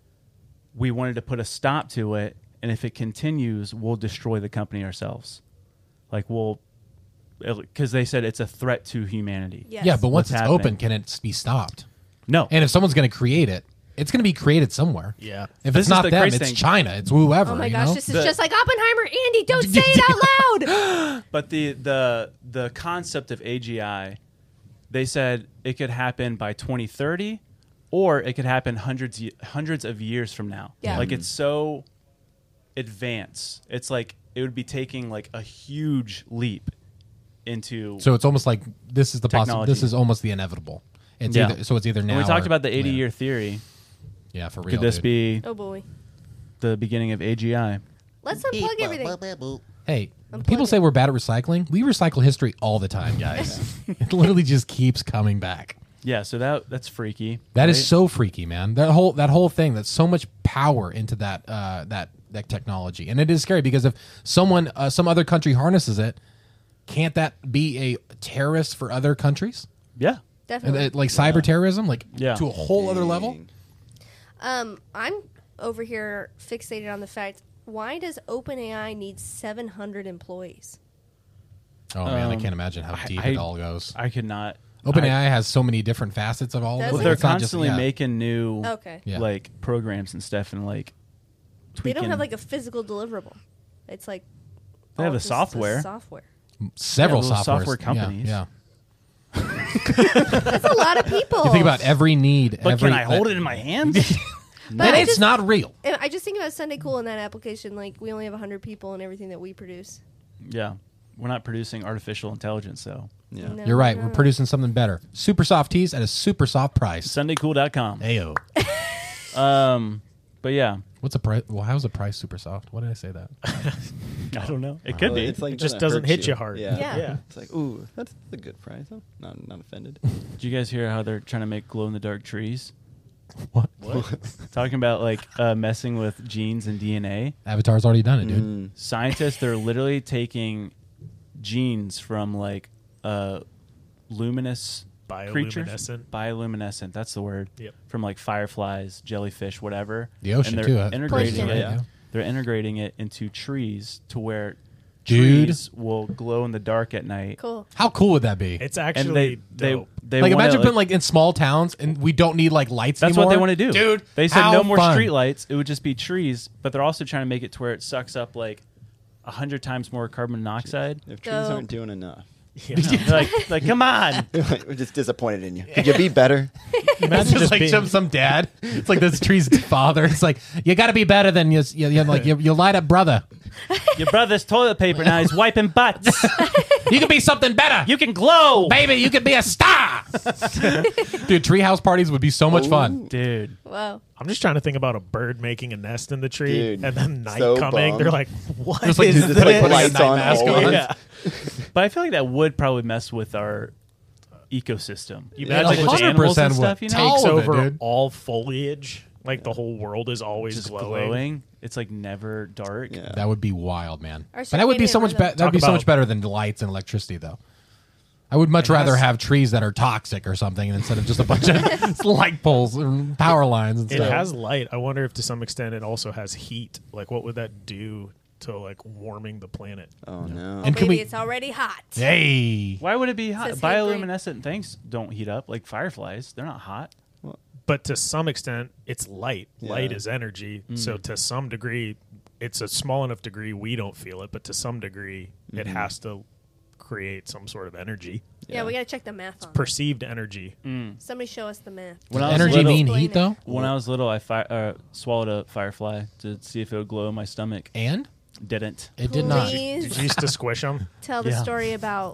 [SPEAKER 8] we wanted to put a stop to it, and if it continues, we'll destroy the company ourselves. Like, we'll, because they said it's a threat to humanity.
[SPEAKER 6] Yes.
[SPEAKER 1] Yeah, but once
[SPEAKER 8] What's
[SPEAKER 1] it's
[SPEAKER 8] happening?
[SPEAKER 1] open, can it be stopped?
[SPEAKER 8] No.
[SPEAKER 1] And if someone's going to create it, it's going to be created somewhere.
[SPEAKER 4] Yeah.
[SPEAKER 1] If
[SPEAKER 8] This
[SPEAKER 1] it's
[SPEAKER 8] is
[SPEAKER 1] not
[SPEAKER 8] the
[SPEAKER 1] them,
[SPEAKER 8] crazy
[SPEAKER 1] it's
[SPEAKER 8] thing.
[SPEAKER 1] China. It's whoever.
[SPEAKER 6] Oh my
[SPEAKER 1] you
[SPEAKER 6] gosh,
[SPEAKER 1] know?
[SPEAKER 6] this is
[SPEAKER 8] The-
[SPEAKER 6] just like Oppenheimer. Andy, don't say it out loud.
[SPEAKER 8] But the, the the concept of A G I, they said it could happen by twenty thirty, or it could happen hundreds ye- hundreds of years from now.
[SPEAKER 6] Yeah.
[SPEAKER 8] Like it's so advanced. It's like it would be taking like a huge leap into.
[SPEAKER 1] So it's almost like this is the possible.
[SPEAKER 8] Technology.
[SPEAKER 1] This is almost the inevitable. It's
[SPEAKER 8] Yeah.
[SPEAKER 1] either, so it's either now.
[SPEAKER 8] and we talked
[SPEAKER 1] or
[SPEAKER 8] about the eighty
[SPEAKER 1] later.
[SPEAKER 8] year theory.
[SPEAKER 1] Yeah, for real.
[SPEAKER 8] Could this
[SPEAKER 1] dude.
[SPEAKER 8] be
[SPEAKER 6] Oh boy.
[SPEAKER 8] the beginning of A G I?
[SPEAKER 6] Let's unplug everything.
[SPEAKER 1] Hey,
[SPEAKER 6] Unplug
[SPEAKER 1] people
[SPEAKER 6] it.
[SPEAKER 1] say we're bad at recycling. We recycle history all the time, guys. It literally just keeps coming back.
[SPEAKER 8] Yeah. So that that's freaky.
[SPEAKER 1] That is
[SPEAKER 8] right?
[SPEAKER 1] so freaky, man. That whole that whole thing. That's so much power into that uh, that that technology, and it is scary because if someone, uh, some other country harnesses it, can't that be a terrorist for other countries?
[SPEAKER 8] Yeah.
[SPEAKER 1] And,
[SPEAKER 6] Definitely.
[SPEAKER 1] uh, like cyber terrorism, like
[SPEAKER 8] Yeah.
[SPEAKER 1] to a whole other level.
[SPEAKER 2] Dang.
[SPEAKER 6] Um, I'm over here fixated on the fact, why does OpenAI need seven hundred employees?
[SPEAKER 1] Oh man, I
[SPEAKER 8] Um,
[SPEAKER 1] can't imagine how deep
[SPEAKER 8] I-
[SPEAKER 1] it all goes.
[SPEAKER 8] I could not.
[SPEAKER 1] OpenAI
[SPEAKER 8] I-
[SPEAKER 1] has so many different facets of all
[SPEAKER 6] Does
[SPEAKER 1] of
[SPEAKER 6] it?
[SPEAKER 1] it.
[SPEAKER 8] They're
[SPEAKER 1] It's not just-
[SPEAKER 8] constantly
[SPEAKER 1] yeah.
[SPEAKER 8] making new
[SPEAKER 6] Okay.
[SPEAKER 1] Yeah.
[SPEAKER 8] like programs and stuff, and like
[SPEAKER 6] They
[SPEAKER 8] tweaking.
[SPEAKER 6] don't have like a physical deliverable. It's like
[SPEAKER 8] They have
[SPEAKER 6] oh,
[SPEAKER 8] the
[SPEAKER 6] it's just
[SPEAKER 8] software.
[SPEAKER 6] software.
[SPEAKER 1] several
[SPEAKER 8] Yeah, little
[SPEAKER 1] softwares.
[SPEAKER 8] software
[SPEAKER 1] Yeah,
[SPEAKER 8] companies.
[SPEAKER 1] Yeah,
[SPEAKER 6] That's a lot of people.
[SPEAKER 1] You think about every need.
[SPEAKER 8] But
[SPEAKER 1] every,
[SPEAKER 8] can I hold it in my hands?
[SPEAKER 6] But
[SPEAKER 1] Then
[SPEAKER 6] I
[SPEAKER 1] it's
[SPEAKER 6] just-
[SPEAKER 1] not real.
[SPEAKER 6] And I just think about Sunday Cool in that application. Like we only have one hundred people and everything that we produce.
[SPEAKER 8] Yeah, we're not producing artificial intelligence, though.
[SPEAKER 2] Yeah.
[SPEAKER 6] No,
[SPEAKER 1] You're right.
[SPEAKER 6] no,
[SPEAKER 1] We're
[SPEAKER 6] no.
[SPEAKER 1] producing something better. Super soft teas at a super soft price.
[SPEAKER 8] Sunday Cool dot com.
[SPEAKER 1] Ayo.
[SPEAKER 8] Um, but yeah,
[SPEAKER 1] What's the price? Well, how's the price super soft? Why did I say that?
[SPEAKER 8] I don't know. It could
[SPEAKER 2] Well,
[SPEAKER 8] be.
[SPEAKER 2] It's like
[SPEAKER 4] It just
[SPEAKER 2] doesn't
[SPEAKER 4] doesn't
[SPEAKER 2] hurt
[SPEAKER 4] hit you hard.
[SPEAKER 2] Yeah.
[SPEAKER 6] Yeah.
[SPEAKER 4] Yeah.
[SPEAKER 2] It's like, ooh, that's a good price. I'm not, not offended.
[SPEAKER 8] Did you guys hear how they're trying to make glow in the dark trees?
[SPEAKER 1] What?
[SPEAKER 8] Talking about like uh, messing with genes and D N A.
[SPEAKER 1] Avatar's already done it, dude.
[SPEAKER 2] Mm.
[SPEAKER 8] Scientists, they're literally taking genes from like uh, luminous creatures.
[SPEAKER 4] Bioluminescent.
[SPEAKER 8] Bioluminescent, that's the word.
[SPEAKER 4] Yep.
[SPEAKER 8] From like fireflies, jellyfish, whatever.
[SPEAKER 1] The ocean,
[SPEAKER 8] and they're
[SPEAKER 1] too, huh?
[SPEAKER 8] integrating
[SPEAKER 6] Plankton.
[SPEAKER 8] it.
[SPEAKER 2] Yeah.
[SPEAKER 8] They're integrating it into trees to where
[SPEAKER 1] Dude.
[SPEAKER 8] trees will glow in the dark at night.
[SPEAKER 6] Cool.
[SPEAKER 1] How cool would that be?
[SPEAKER 4] It's
[SPEAKER 8] And
[SPEAKER 4] actually
[SPEAKER 8] they they
[SPEAKER 4] dope.
[SPEAKER 8] they
[SPEAKER 1] like
[SPEAKER 8] wanna,
[SPEAKER 1] imagine putting like in small towns and we don't need like lights
[SPEAKER 8] That's
[SPEAKER 1] anymore.
[SPEAKER 8] what they want to do,
[SPEAKER 1] dude.
[SPEAKER 8] They said
[SPEAKER 1] how
[SPEAKER 8] no more
[SPEAKER 1] fun.
[SPEAKER 8] street lights. It would just be trees, but they're also trying to make it to where it sucks up like a hundred times more carbon monoxide.
[SPEAKER 2] If trees
[SPEAKER 6] Dope.
[SPEAKER 2] aren't doing enough,
[SPEAKER 8] like, like, come on.
[SPEAKER 2] we're just disappointed in you. Could you be better?
[SPEAKER 1] It's
[SPEAKER 4] Imagine
[SPEAKER 1] just
[SPEAKER 4] just
[SPEAKER 1] like
[SPEAKER 4] being,
[SPEAKER 1] some, some dad. It's like this tree's father. It's like you got to be better than you. you, you like you, you light up brother.
[SPEAKER 8] Your brother's toilet paper now. He's wiping butts.
[SPEAKER 1] You can be something better.
[SPEAKER 8] You can glow,
[SPEAKER 1] baby, you could be a star. Dude, treehouse parties would be so much fun.
[SPEAKER 8] dude.
[SPEAKER 6] Wow.
[SPEAKER 4] I'm just trying to think about a bird making a nest in the tree,
[SPEAKER 2] Dude,
[SPEAKER 4] and then night
[SPEAKER 2] so
[SPEAKER 4] coming.
[SPEAKER 2] bummed.
[SPEAKER 4] They're like, "What
[SPEAKER 1] Just like-
[SPEAKER 4] is
[SPEAKER 1] just
[SPEAKER 4] this?"
[SPEAKER 1] like putting a
[SPEAKER 2] lights
[SPEAKER 1] night
[SPEAKER 2] on
[SPEAKER 1] mask
[SPEAKER 2] always.
[SPEAKER 1] on.
[SPEAKER 4] Yeah.
[SPEAKER 8] But I feel like that would probably mess with our ecosystem.
[SPEAKER 4] You
[SPEAKER 1] Yeah,
[SPEAKER 4] imagine
[SPEAKER 8] like
[SPEAKER 4] it
[SPEAKER 8] with
[SPEAKER 4] just
[SPEAKER 8] animals and
[SPEAKER 1] would.
[SPEAKER 8] stuff, you know,
[SPEAKER 1] All
[SPEAKER 4] takes
[SPEAKER 1] of it,
[SPEAKER 4] over
[SPEAKER 1] dude.
[SPEAKER 4] all foliage. Like the whole world is always
[SPEAKER 8] just
[SPEAKER 4] glowing.
[SPEAKER 8] glowing. It's like never dark.
[SPEAKER 2] Yeah.
[SPEAKER 1] That would be wild, man.
[SPEAKER 6] Our
[SPEAKER 1] But that would be so
[SPEAKER 6] circadian
[SPEAKER 1] much
[SPEAKER 6] rhythm.
[SPEAKER 1] better. That would
[SPEAKER 4] Talk
[SPEAKER 1] be so
[SPEAKER 4] about-
[SPEAKER 1] much better than lights and electricity, though. I would much
[SPEAKER 4] It
[SPEAKER 1] rather
[SPEAKER 4] has-
[SPEAKER 1] have trees that are toxic or something instead of just a bunch of light poles and power lines and
[SPEAKER 4] It
[SPEAKER 1] stuff.
[SPEAKER 4] has light. I wonder if to some extent it also has heat. Like, what would that do to like warming the planet?
[SPEAKER 2] Oh no.
[SPEAKER 1] And can
[SPEAKER 6] Baby,
[SPEAKER 1] we?
[SPEAKER 6] it's already hot.
[SPEAKER 1] Hey,
[SPEAKER 8] Why would it be hot?
[SPEAKER 6] Says hey, green.
[SPEAKER 8] Bioluminescent things don't heat up like fireflies. They're not hot.
[SPEAKER 4] But to some extent, it's light. Light
[SPEAKER 2] Yeah.
[SPEAKER 4] is energy. So to some degree, it's a small enough degree we don't feel it. But to some degree, it has to create some sort of energy,
[SPEAKER 6] Yeah, we got to check the math on it.
[SPEAKER 4] perceived energy.
[SPEAKER 6] Somebody show us the math.
[SPEAKER 8] When
[SPEAKER 1] does
[SPEAKER 8] I was
[SPEAKER 1] energy
[SPEAKER 8] little-
[SPEAKER 1] mean
[SPEAKER 6] Explain
[SPEAKER 1] heat
[SPEAKER 6] it.
[SPEAKER 1] though?
[SPEAKER 8] When I was little, I fi- uh, swallowed a firefly to see if it would glow in my stomach.
[SPEAKER 1] And
[SPEAKER 8] Didn't.
[SPEAKER 1] it did not.
[SPEAKER 6] Please
[SPEAKER 4] Did you used to squish them?
[SPEAKER 6] tell the
[SPEAKER 8] Yeah.
[SPEAKER 6] story about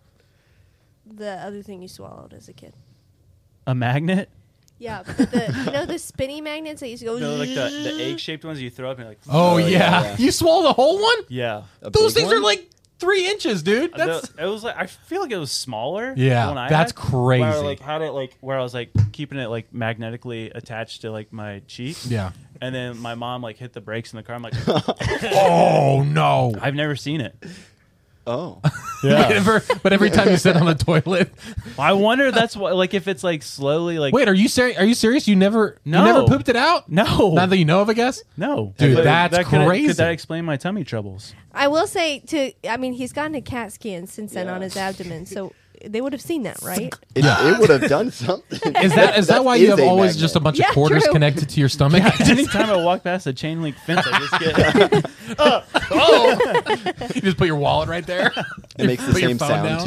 [SPEAKER 6] the other thing you swallowed as a kid.
[SPEAKER 8] A magnet?
[SPEAKER 6] Yeah, but the you know the spinny magnets that used to go.
[SPEAKER 8] No, like the, the egg-shaped ones you throw up and like.
[SPEAKER 1] Oh,
[SPEAKER 2] Oh,
[SPEAKER 1] yeah.
[SPEAKER 2] yeah, yeah.
[SPEAKER 1] You swallowed a whole one?
[SPEAKER 8] Yeah.
[SPEAKER 2] A
[SPEAKER 1] Those
[SPEAKER 2] big
[SPEAKER 1] things are
[SPEAKER 2] one?
[SPEAKER 1] like three inches, dude. That's
[SPEAKER 8] The- it was like I feel like it was smaller.
[SPEAKER 1] Yeah,
[SPEAKER 8] than what I
[SPEAKER 1] that's
[SPEAKER 8] had, Where I
[SPEAKER 1] crazy.
[SPEAKER 8] like had it like where I was like keeping it like magnetically attached to like my cheek.
[SPEAKER 1] yeah.
[SPEAKER 8] And then my mom like hit the brakes in the car. I'm like,
[SPEAKER 1] Oh no.
[SPEAKER 8] I've never seen it.
[SPEAKER 2] Oh.
[SPEAKER 1] But every, but every time you sit on the toilet,
[SPEAKER 8] I wonder that's what like if it's like slowly like
[SPEAKER 1] wait, are you serious? Are you serious? You never,
[SPEAKER 8] No.
[SPEAKER 1] you never pooped it out?
[SPEAKER 8] no
[SPEAKER 1] Not that you know of, I guess.
[SPEAKER 8] no
[SPEAKER 1] Dude,
[SPEAKER 8] But
[SPEAKER 1] that's
[SPEAKER 8] that could,
[SPEAKER 1] crazy.
[SPEAKER 8] Could that explain my tummy troubles?
[SPEAKER 6] I will say to. I mean, he's gotten a CAT scan since then
[SPEAKER 2] Yeah.
[SPEAKER 6] on his abdomen, so they would have seen that, right?
[SPEAKER 2] It, it would have done something.
[SPEAKER 1] Is that is that why you
[SPEAKER 2] is
[SPEAKER 1] have
[SPEAKER 2] a
[SPEAKER 1] always
[SPEAKER 2] magnet.
[SPEAKER 1] just a bunch
[SPEAKER 6] Yeah,
[SPEAKER 1] of quarters
[SPEAKER 6] true.
[SPEAKER 1] connected to your stomach?
[SPEAKER 8] Anytime I walk past a chain link fence, I just get
[SPEAKER 1] You just put your wallet right there.
[SPEAKER 2] It makes the
[SPEAKER 1] Put your
[SPEAKER 2] same
[SPEAKER 1] phone
[SPEAKER 2] sound
[SPEAKER 1] down.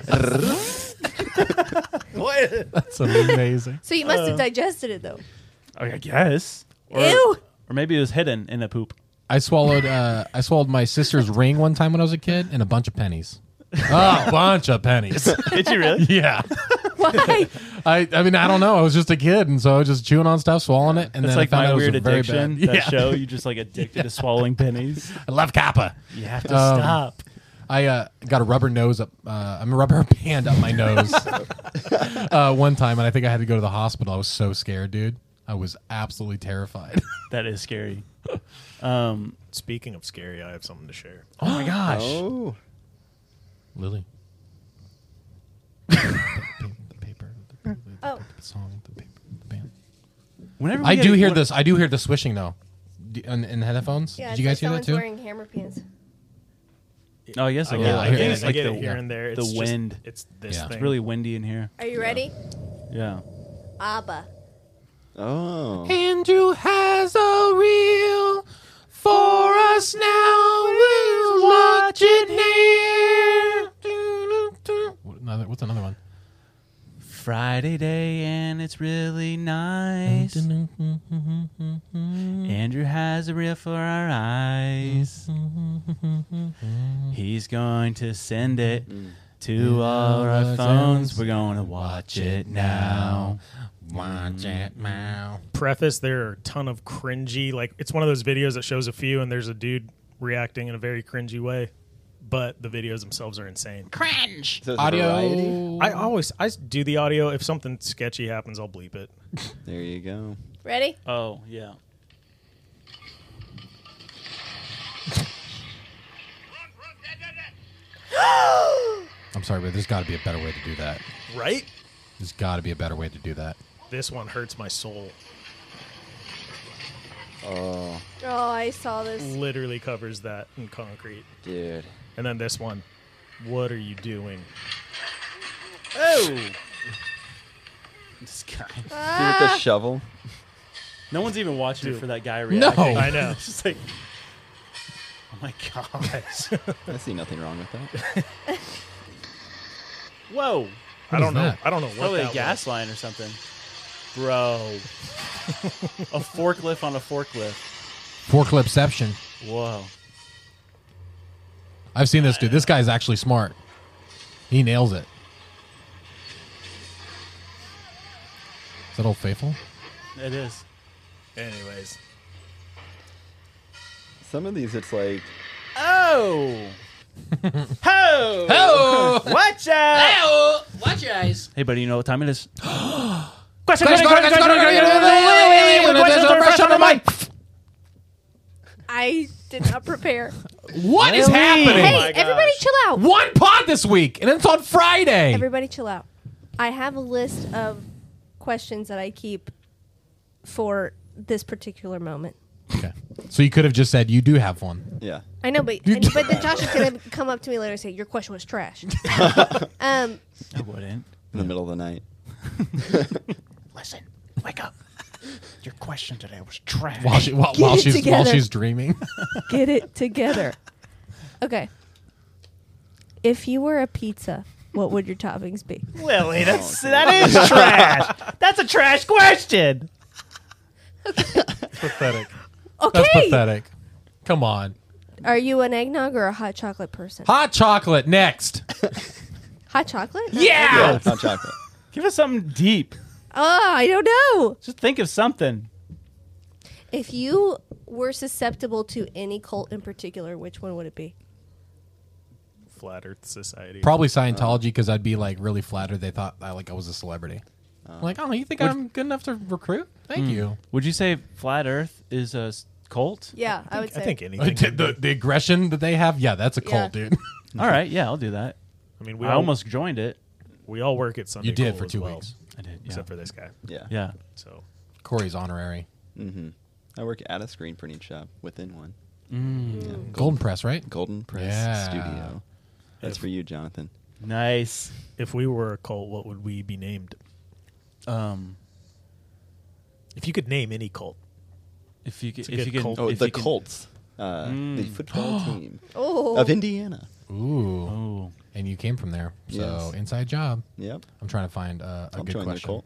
[SPEAKER 2] too.
[SPEAKER 1] That's amazing.
[SPEAKER 6] So you must have digested it though.
[SPEAKER 8] Oh, I guess. Or,
[SPEAKER 6] Ew.
[SPEAKER 8] or maybe it was hidden in a poop.
[SPEAKER 1] I swallowed uh, I swallowed my sister's ring one time when I was a kid and a bunch of pennies. A bunch of pennies.
[SPEAKER 8] Did you really?
[SPEAKER 1] Yeah.
[SPEAKER 6] Why?
[SPEAKER 1] I, I mean, I don't know. I was just a kid, and so I was just chewing on stuff, swallowing it, and
[SPEAKER 8] It's
[SPEAKER 1] then
[SPEAKER 8] like
[SPEAKER 1] I found
[SPEAKER 8] my
[SPEAKER 1] out it was
[SPEAKER 8] weird
[SPEAKER 1] very
[SPEAKER 8] addiction.
[SPEAKER 1] bad.
[SPEAKER 8] That
[SPEAKER 1] Yeah.
[SPEAKER 8] show, you just like addicted to swallowing pennies.
[SPEAKER 1] I love Kappa.
[SPEAKER 8] You have to
[SPEAKER 1] Um,
[SPEAKER 8] stop.
[SPEAKER 1] I uh, got a rubber nose up. Uh, I'm a rubber band up my nose uh, one time, and I think I had to go to the hospital. I was so scared, dude. I was absolutely terrified.
[SPEAKER 8] That is scary. Um,
[SPEAKER 4] Speaking of scary, I have something to share.
[SPEAKER 8] oh my gosh.
[SPEAKER 2] Oh.
[SPEAKER 1] Lily. the paper. The, the,
[SPEAKER 6] Oh.
[SPEAKER 1] the song. The paper. The band.
[SPEAKER 8] Whenever we
[SPEAKER 1] I
[SPEAKER 8] get
[SPEAKER 1] do
[SPEAKER 8] a-
[SPEAKER 1] hear
[SPEAKER 8] when-
[SPEAKER 1] this. I do hear the swishing though, D- in, in the headphones.
[SPEAKER 6] Yeah,
[SPEAKER 1] Did
[SPEAKER 6] it's
[SPEAKER 1] you guys
[SPEAKER 6] like
[SPEAKER 1] hear that
[SPEAKER 6] someone's
[SPEAKER 1] too?
[SPEAKER 6] wearing hammer pants.
[SPEAKER 8] Oh, I guess I
[SPEAKER 4] I
[SPEAKER 8] get
[SPEAKER 1] yeah,
[SPEAKER 8] it.
[SPEAKER 1] I
[SPEAKER 8] I
[SPEAKER 1] hear
[SPEAKER 8] get
[SPEAKER 1] it.
[SPEAKER 8] it.
[SPEAKER 1] It's
[SPEAKER 4] I
[SPEAKER 1] like
[SPEAKER 4] get
[SPEAKER 1] the-
[SPEAKER 4] it here
[SPEAKER 1] yeah.
[SPEAKER 4] and there.
[SPEAKER 8] The
[SPEAKER 4] It's just-
[SPEAKER 8] wind.
[SPEAKER 4] it's this
[SPEAKER 1] Yeah.
[SPEAKER 4] thing.
[SPEAKER 8] It's really windy in here.
[SPEAKER 6] Are you ready?
[SPEAKER 8] Yeah.
[SPEAKER 6] Abba.
[SPEAKER 2] Oh.
[SPEAKER 1] Andrew has a reel for us now. We'll watch it here. What another- What's another one?
[SPEAKER 8] Friday day and it's really nice. Andrew has a reel for our eyes. He's going to send it To all our phones, we're gonna watch it now.
[SPEAKER 1] Watch it now.
[SPEAKER 4] Preface, there are a ton of cringy, like it's one of those videos that shows a few and there's a dude reacting in a very cringy way, but the videos themselves are insane.
[SPEAKER 5] Cringe.
[SPEAKER 2] So it's a variety?
[SPEAKER 1] Audio.
[SPEAKER 4] I always I do the audio. If something sketchy happens, I'll bleep it.
[SPEAKER 2] There you go.
[SPEAKER 6] Ready?
[SPEAKER 8] Oh yeah.
[SPEAKER 1] I'm sorry, but there's got to be a better way to do that.
[SPEAKER 4] Right?
[SPEAKER 1] There's got to be a better way to do that.
[SPEAKER 4] This one hurts my soul.
[SPEAKER 2] Oh,
[SPEAKER 6] Oh, I saw this.
[SPEAKER 4] Literally covers that in concrete.
[SPEAKER 2] dude.
[SPEAKER 4] And then this one. What are you doing?
[SPEAKER 8] Oh. This guy.
[SPEAKER 2] Dude with the shovel.
[SPEAKER 8] No one's even watching it
[SPEAKER 4] Dude.
[SPEAKER 8] for that guy
[SPEAKER 1] No.
[SPEAKER 8] reacting.
[SPEAKER 4] I know.
[SPEAKER 8] It's just like, oh my gosh.
[SPEAKER 2] I see nothing wrong with that.
[SPEAKER 8] Whoa.
[SPEAKER 4] I
[SPEAKER 1] What
[SPEAKER 4] don't
[SPEAKER 1] is
[SPEAKER 4] know.
[SPEAKER 1] that?
[SPEAKER 4] I don't know what
[SPEAKER 8] Probably
[SPEAKER 4] that
[SPEAKER 8] a gas
[SPEAKER 4] was.
[SPEAKER 8] line or something. Bro. A forklift on a forklift.
[SPEAKER 1] Forklipception.
[SPEAKER 8] Whoa.
[SPEAKER 1] I've seen this dude. This guy's actually smart. He nails it. Is that Old Faithful?
[SPEAKER 8] It is.
[SPEAKER 4] Anyways.
[SPEAKER 2] Some of these, it's like,
[SPEAKER 8] Oh.
[SPEAKER 4] Ho!
[SPEAKER 1] Oh!
[SPEAKER 4] Watch out!
[SPEAKER 5] Watch your eyes.
[SPEAKER 8] Hey, buddy, you know what time it is?
[SPEAKER 4] Question, question, question, question, question,
[SPEAKER 6] I did not prepare.
[SPEAKER 1] What is
[SPEAKER 4] Really?
[SPEAKER 1] happening?
[SPEAKER 6] Hey,
[SPEAKER 4] my
[SPEAKER 6] everybody
[SPEAKER 4] gosh.
[SPEAKER 6] chill out.
[SPEAKER 1] One pod this week, and it's on Friday.
[SPEAKER 6] Everybody chill out. I have a list of questions that I keep for this particular moment.
[SPEAKER 1] Okay. So you could have just said you do have one.
[SPEAKER 2] yeah.
[SPEAKER 6] I know, but and, but then Josh is going to come up to me later and say, your question was trash. um,
[SPEAKER 8] I wouldn't.
[SPEAKER 2] In the middle of the night.
[SPEAKER 5] Listen, wake up. Your question today was trash.
[SPEAKER 1] While she while,
[SPEAKER 6] Get
[SPEAKER 1] while
[SPEAKER 6] it
[SPEAKER 1] she's while
[SPEAKER 6] together.
[SPEAKER 1] she's dreaming.
[SPEAKER 6] Get it together. Okay. If you were a pizza, what would your toppings be?
[SPEAKER 4] Lily, that's, that is trash. That's a trash question.
[SPEAKER 1] Pathetic.
[SPEAKER 6] Okay.
[SPEAKER 1] That's pathetic. Come on.
[SPEAKER 6] Are you an eggnog or a hot chocolate person?
[SPEAKER 1] Hot chocolate next.
[SPEAKER 6] Hot chocolate? No.
[SPEAKER 1] Yeah.
[SPEAKER 2] Hot chocolate.
[SPEAKER 8] Give us something deep.
[SPEAKER 6] Oh, I don't know.
[SPEAKER 8] Just think of something.
[SPEAKER 6] If you were susceptible to any cult in particular, which one would it be?
[SPEAKER 4] Flat Earth Society.
[SPEAKER 1] Probably Scientology because I'd be like really flattered. They thought I like I was a celebrity. Like, oh, you think I'm good enough to recruit? Thank you.
[SPEAKER 8] Would you say Flat Earth is a s- cult?
[SPEAKER 6] Yeah, I, would
[SPEAKER 4] I
[SPEAKER 6] say.
[SPEAKER 4] think
[SPEAKER 1] The,
[SPEAKER 4] anything.
[SPEAKER 1] the, the aggression that they have, yeah, that's a cult,
[SPEAKER 6] Yeah.
[SPEAKER 1] dude.
[SPEAKER 8] All right, yeah, I'll do that.
[SPEAKER 4] I mean, we
[SPEAKER 8] I
[SPEAKER 4] all,
[SPEAKER 8] almost joined it.
[SPEAKER 4] we all work at Sunday
[SPEAKER 1] You did
[SPEAKER 4] Cool
[SPEAKER 1] for
[SPEAKER 4] as
[SPEAKER 1] two
[SPEAKER 4] well,
[SPEAKER 1] weeks.
[SPEAKER 8] I did, yeah.
[SPEAKER 4] except for this guy.
[SPEAKER 2] Yeah.
[SPEAKER 8] Yeah.
[SPEAKER 4] So
[SPEAKER 1] Corey's honorary.
[SPEAKER 2] Mm-hmm. I work at a screen printing shop within one.
[SPEAKER 8] Mm.
[SPEAKER 1] Golden Press, right?
[SPEAKER 2] Golden Press
[SPEAKER 1] Yeah.
[SPEAKER 2] Studio. That's for you, Jonathan.
[SPEAKER 8] Nice.
[SPEAKER 4] if we were a cult, what would we be named?
[SPEAKER 8] Um,
[SPEAKER 4] If you could name any cult.
[SPEAKER 8] if you could,
[SPEAKER 4] It's a
[SPEAKER 8] if
[SPEAKER 4] good
[SPEAKER 8] you can,
[SPEAKER 4] cult.
[SPEAKER 2] Oh,
[SPEAKER 8] if
[SPEAKER 2] the
[SPEAKER 8] you can,
[SPEAKER 2] Colts. Uh, The
[SPEAKER 8] Mm.
[SPEAKER 2] football team
[SPEAKER 6] Oh.
[SPEAKER 2] of Indiana.
[SPEAKER 1] Ooh.
[SPEAKER 8] Oh,
[SPEAKER 1] And you came from there. So,
[SPEAKER 2] Yes.
[SPEAKER 1] inside job.
[SPEAKER 2] Yep.
[SPEAKER 1] I'm trying to find uh, a
[SPEAKER 2] I'll
[SPEAKER 1] good
[SPEAKER 2] join
[SPEAKER 1] question.
[SPEAKER 2] the cult.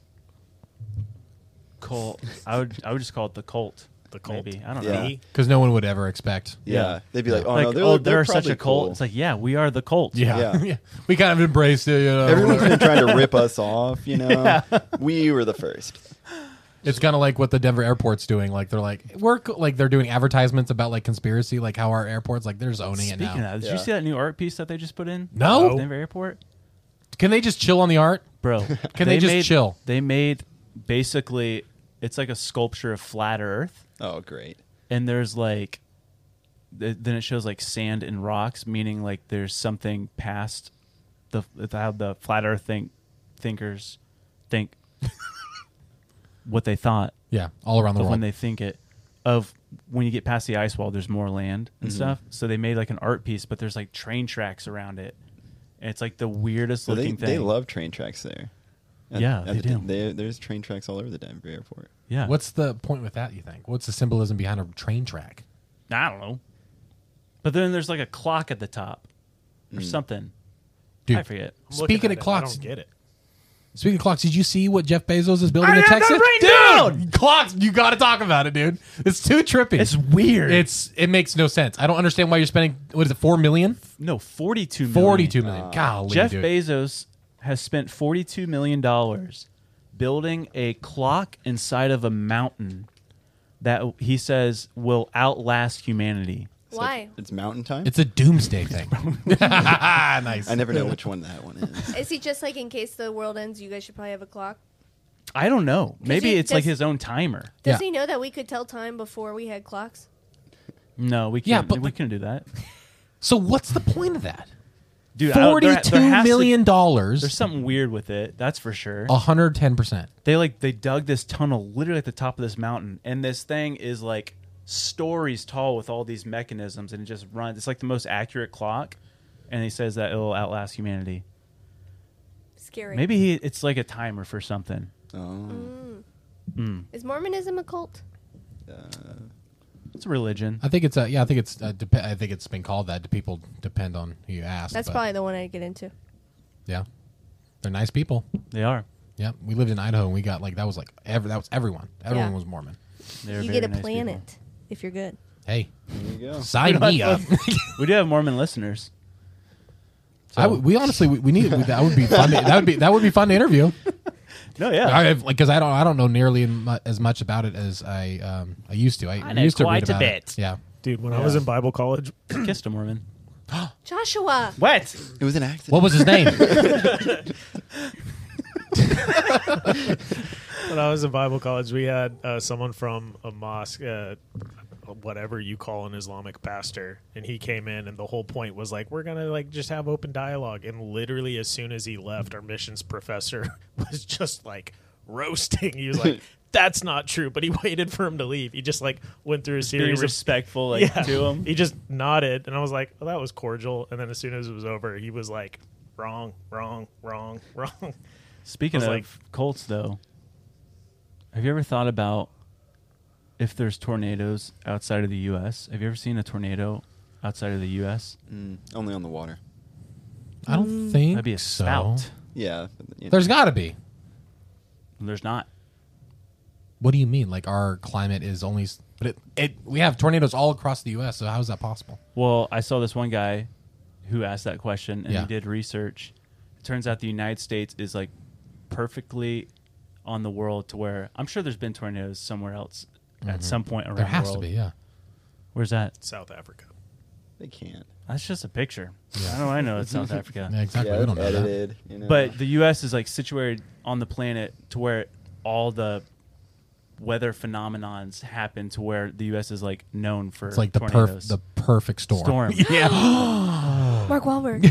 [SPEAKER 8] cult. I would, I would just call it the cult.
[SPEAKER 4] The cult.
[SPEAKER 8] Maybe I don't
[SPEAKER 2] Yeah.
[SPEAKER 8] know.
[SPEAKER 4] Me?
[SPEAKER 1] Because no one would ever expect.
[SPEAKER 2] Yeah. They'd be like, oh,
[SPEAKER 8] like,
[SPEAKER 2] no, they're,
[SPEAKER 8] oh,
[SPEAKER 2] they're,
[SPEAKER 8] they're such
[SPEAKER 2] probably
[SPEAKER 8] a cult.
[SPEAKER 2] cool.
[SPEAKER 8] It's like, yeah, we are the cult.
[SPEAKER 1] Yeah.
[SPEAKER 2] Yeah.
[SPEAKER 1] Yeah. We kind of embraced it, you know.
[SPEAKER 2] Everyone's been trying to rip us off, you know? We were the first.
[SPEAKER 1] It's kind of like what the Denver airport's doing. Like they're like we're co- like they're doing advertisements about like conspiracy, like how our airport's like they're just owning
[SPEAKER 8] Speaking
[SPEAKER 1] it now.
[SPEAKER 8] of that, did
[SPEAKER 2] Yeah.
[SPEAKER 8] you see that new art piece that they just put in?
[SPEAKER 1] No?
[SPEAKER 4] No.
[SPEAKER 8] Denver Airport,
[SPEAKER 1] Can they just chill on the art?
[SPEAKER 8] bro.
[SPEAKER 1] Can they just
[SPEAKER 8] made,
[SPEAKER 1] chill?
[SPEAKER 8] They made basically, it's like a sculpture of flat Earth,
[SPEAKER 2] Oh, great.
[SPEAKER 8] and there's like, th- then it shows like sand and rocks, meaning like there's something past the how the flat Earth think thinkers think what they thought.
[SPEAKER 1] Yeah, all around the
[SPEAKER 8] Of
[SPEAKER 1] world.
[SPEAKER 8] when they think it, of when you get past the ice wall, there's more land and
[SPEAKER 2] Mhm.
[SPEAKER 8] stuff. So they made like an art piece, but there's like train tracks around it. And it's like the weirdest
[SPEAKER 2] So they,
[SPEAKER 8] looking
[SPEAKER 2] they
[SPEAKER 8] thing.
[SPEAKER 2] love train tracks there. At-
[SPEAKER 8] Yeah,
[SPEAKER 2] at
[SPEAKER 8] they
[SPEAKER 2] the-
[SPEAKER 8] do.
[SPEAKER 2] they- there's train tracks all over the Denver airport.
[SPEAKER 8] Yeah.
[SPEAKER 1] What's the point with that? You think? What's the symbolism behind a train track?
[SPEAKER 8] I don't know. But then there's like a clock at the top or
[SPEAKER 2] Mm.
[SPEAKER 8] something.
[SPEAKER 1] Dude,
[SPEAKER 8] I forget.
[SPEAKER 4] I'm looking
[SPEAKER 1] speaking
[SPEAKER 4] at
[SPEAKER 1] of
[SPEAKER 4] it,
[SPEAKER 1] clocks,
[SPEAKER 4] I don't get it.
[SPEAKER 1] Speaking of clocks, did you see what Jeff Bezos is building
[SPEAKER 4] I
[SPEAKER 1] in
[SPEAKER 4] have that
[SPEAKER 1] Texas?
[SPEAKER 4] written
[SPEAKER 1] Dude, clocks, you got to talk about it, dude. It's too trippy.
[SPEAKER 8] It's weird.
[SPEAKER 1] It's it makes no sense. I don't understand why you're spending what is it, four million?
[SPEAKER 8] no forty-two million.
[SPEAKER 1] Forty-two million. Golly,
[SPEAKER 8] Jeff
[SPEAKER 1] dude.
[SPEAKER 8] Bezos has spent forty-two million dollars building a clock inside of a mountain that he says will outlast humanity.
[SPEAKER 2] So
[SPEAKER 6] Why?
[SPEAKER 2] It's mountain time.
[SPEAKER 1] It's a doomsday thing. Nice.
[SPEAKER 2] I never know which one that one is.
[SPEAKER 6] Is he just like, in case the world ends, you guys should probably have a clock?
[SPEAKER 8] I don't know. Maybe
[SPEAKER 6] he-
[SPEAKER 8] it's like
[SPEAKER 6] does-
[SPEAKER 8] his own timer.
[SPEAKER 6] Does
[SPEAKER 1] Yeah.
[SPEAKER 6] he know that we could tell time before we had clocks?
[SPEAKER 8] No, we can't.
[SPEAKER 1] Yeah, but
[SPEAKER 8] we
[SPEAKER 1] like-
[SPEAKER 8] couldn't do that,
[SPEAKER 1] So what's the point of that?
[SPEAKER 8] dude. I don't- there- there
[SPEAKER 1] Forty-two
[SPEAKER 8] has to-
[SPEAKER 1] million dollars.
[SPEAKER 8] There's something weird with it. That's for sure.
[SPEAKER 1] one hundred ten percent.
[SPEAKER 8] They like they dug this tunnel literally at the top of this mountain, and this thing is like stories tall with all these mechanisms, and it just runs. It's like the most accurate clock, and he says that it'll outlast humanity.
[SPEAKER 6] Scary.
[SPEAKER 8] Maybe he, it's like a timer for something.
[SPEAKER 2] Oh,
[SPEAKER 8] Mm.
[SPEAKER 6] Is Mormonism a cult?
[SPEAKER 8] It's a religion.
[SPEAKER 1] I think it's uh, yeah. I think it's uh, dep- I think it's been called that. People depend on who you ask.
[SPEAKER 6] That's
[SPEAKER 1] but,
[SPEAKER 6] probably the one I get into.
[SPEAKER 1] yeah. They're nice people.
[SPEAKER 8] They are.
[SPEAKER 1] Yeah, we lived in Idaho and we got like that was like every that was everyone. Everyone
[SPEAKER 6] Yeah.
[SPEAKER 1] was Mormon.
[SPEAKER 8] They're
[SPEAKER 6] You
[SPEAKER 8] very
[SPEAKER 6] get a
[SPEAKER 8] nice
[SPEAKER 6] planet
[SPEAKER 8] people.
[SPEAKER 6] if you're good.
[SPEAKER 1] Hey,
[SPEAKER 2] there you go.
[SPEAKER 1] sign me up.
[SPEAKER 8] We do have Mormon listeners.
[SPEAKER 1] I w- we honestly we, we need that would be fun. To, that would be that would be fun to interview.
[SPEAKER 8] No, yeah.
[SPEAKER 1] I have, like because I don't I don't know nearly mu- as much about it as I um I used to. I,
[SPEAKER 8] I know
[SPEAKER 1] used to
[SPEAKER 8] quite
[SPEAKER 1] read
[SPEAKER 8] a
[SPEAKER 1] about
[SPEAKER 8] bit.
[SPEAKER 1] It. Yeah.
[SPEAKER 4] Dude, when I was in Bible college,
[SPEAKER 8] Kissed a Mormon.
[SPEAKER 6] Joshua.
[SPEAKER 8] What?
[SPEAKER 2] It was an accident.
[SPEAKER 1] What was his name?
[SPEAKER 4] when I was in Bible college, we had uh, someone from a mosque, uh, whatever you call an Islamic pastor, and he came in, and the whole point was like, we're gonna like just have open dialogue. And literally, as soon as he left, our missions professor was just like roasting. He was like, "That's not true," but he waited for him to leave. He just like went through a
[SPEAKER 8] Very
[SPEAKER 4] series of
[SPEAKER 8] respectful, like
[SPEAKER 4] yeah.
[SPEAKER 8] to him.
[SPEAKER 4] He just nodded, and I was like, "Oh, that was cordial." And then as soon as it was over, he was like, "Wrong, wrong, wrong, wrong."
[SPEAKER 8] Speaking
[SPEAKER 4] I
[SPEAKER 8] of
[SPEAKER 4] was like-
[SPEAKER 8] cults, though, have you ever thought about if there's tornadoes outside of the U S? Have you ever seen a tornado outside of the U S?
[SPEAKER 2] Mm, only on the water.
[SPEAKER 1] I don't think
[SPEAKER 8] That'd be a
[SPEAKER 1] so.
[SPEAKER 8] spout.
[SPEAKER 2] Yeah. but, you know.
[SPEAKER 1] There's got to be.
[SPEAKER 8] There's not.
[SPEAKER 1] What do you mean? Like our climate is only, s- but it, it we have tornadoes all across the U S. So how is that possible?
[SPEAKER 8] Well, I saw this one guy who asked that question, and
[SPEAKER 1] Yeah.
[SPEAKER 8] he did research. It turns out the United States is like perfectly on the world to where I'm sure there's been tornadoes somewhere else at some point around
[SPEAKER 1] There has
[SPEAKER 8] the
[SPEAKER 1] to
[SPEAKER 8] world.
[SPEAKER 1] be. Yeah.
[SPEAKER 8] Where's that?
[SPEAKER 4] South Africa.
[SPEAKER 2] They can't.
[SPEAKER 8] That's just a picture. I don't I know it's South Africa.
[SPEAKER 1] Yeah, exactly.
[SPEAKER 2] Yeah,
[SPEAKER 1] we
[SPEAKER 2] it's
[SPEAKER 1] don't know that.
[SPEAKER 2] edited. You know.
[SPEAKER 8] But the U S is like situated on the planet to where all the weather phenomenons happen to where the U S is like known for
[SPEAKER 1] It's like the perf-
[SPEAKER 8] tornadoes.
[SPEAKER 1] the perfect storm.
[SPEAKER 8] Storm.
[SPEAKER 1] yeah.
[SPEAKER 6] Mark Wahlberg.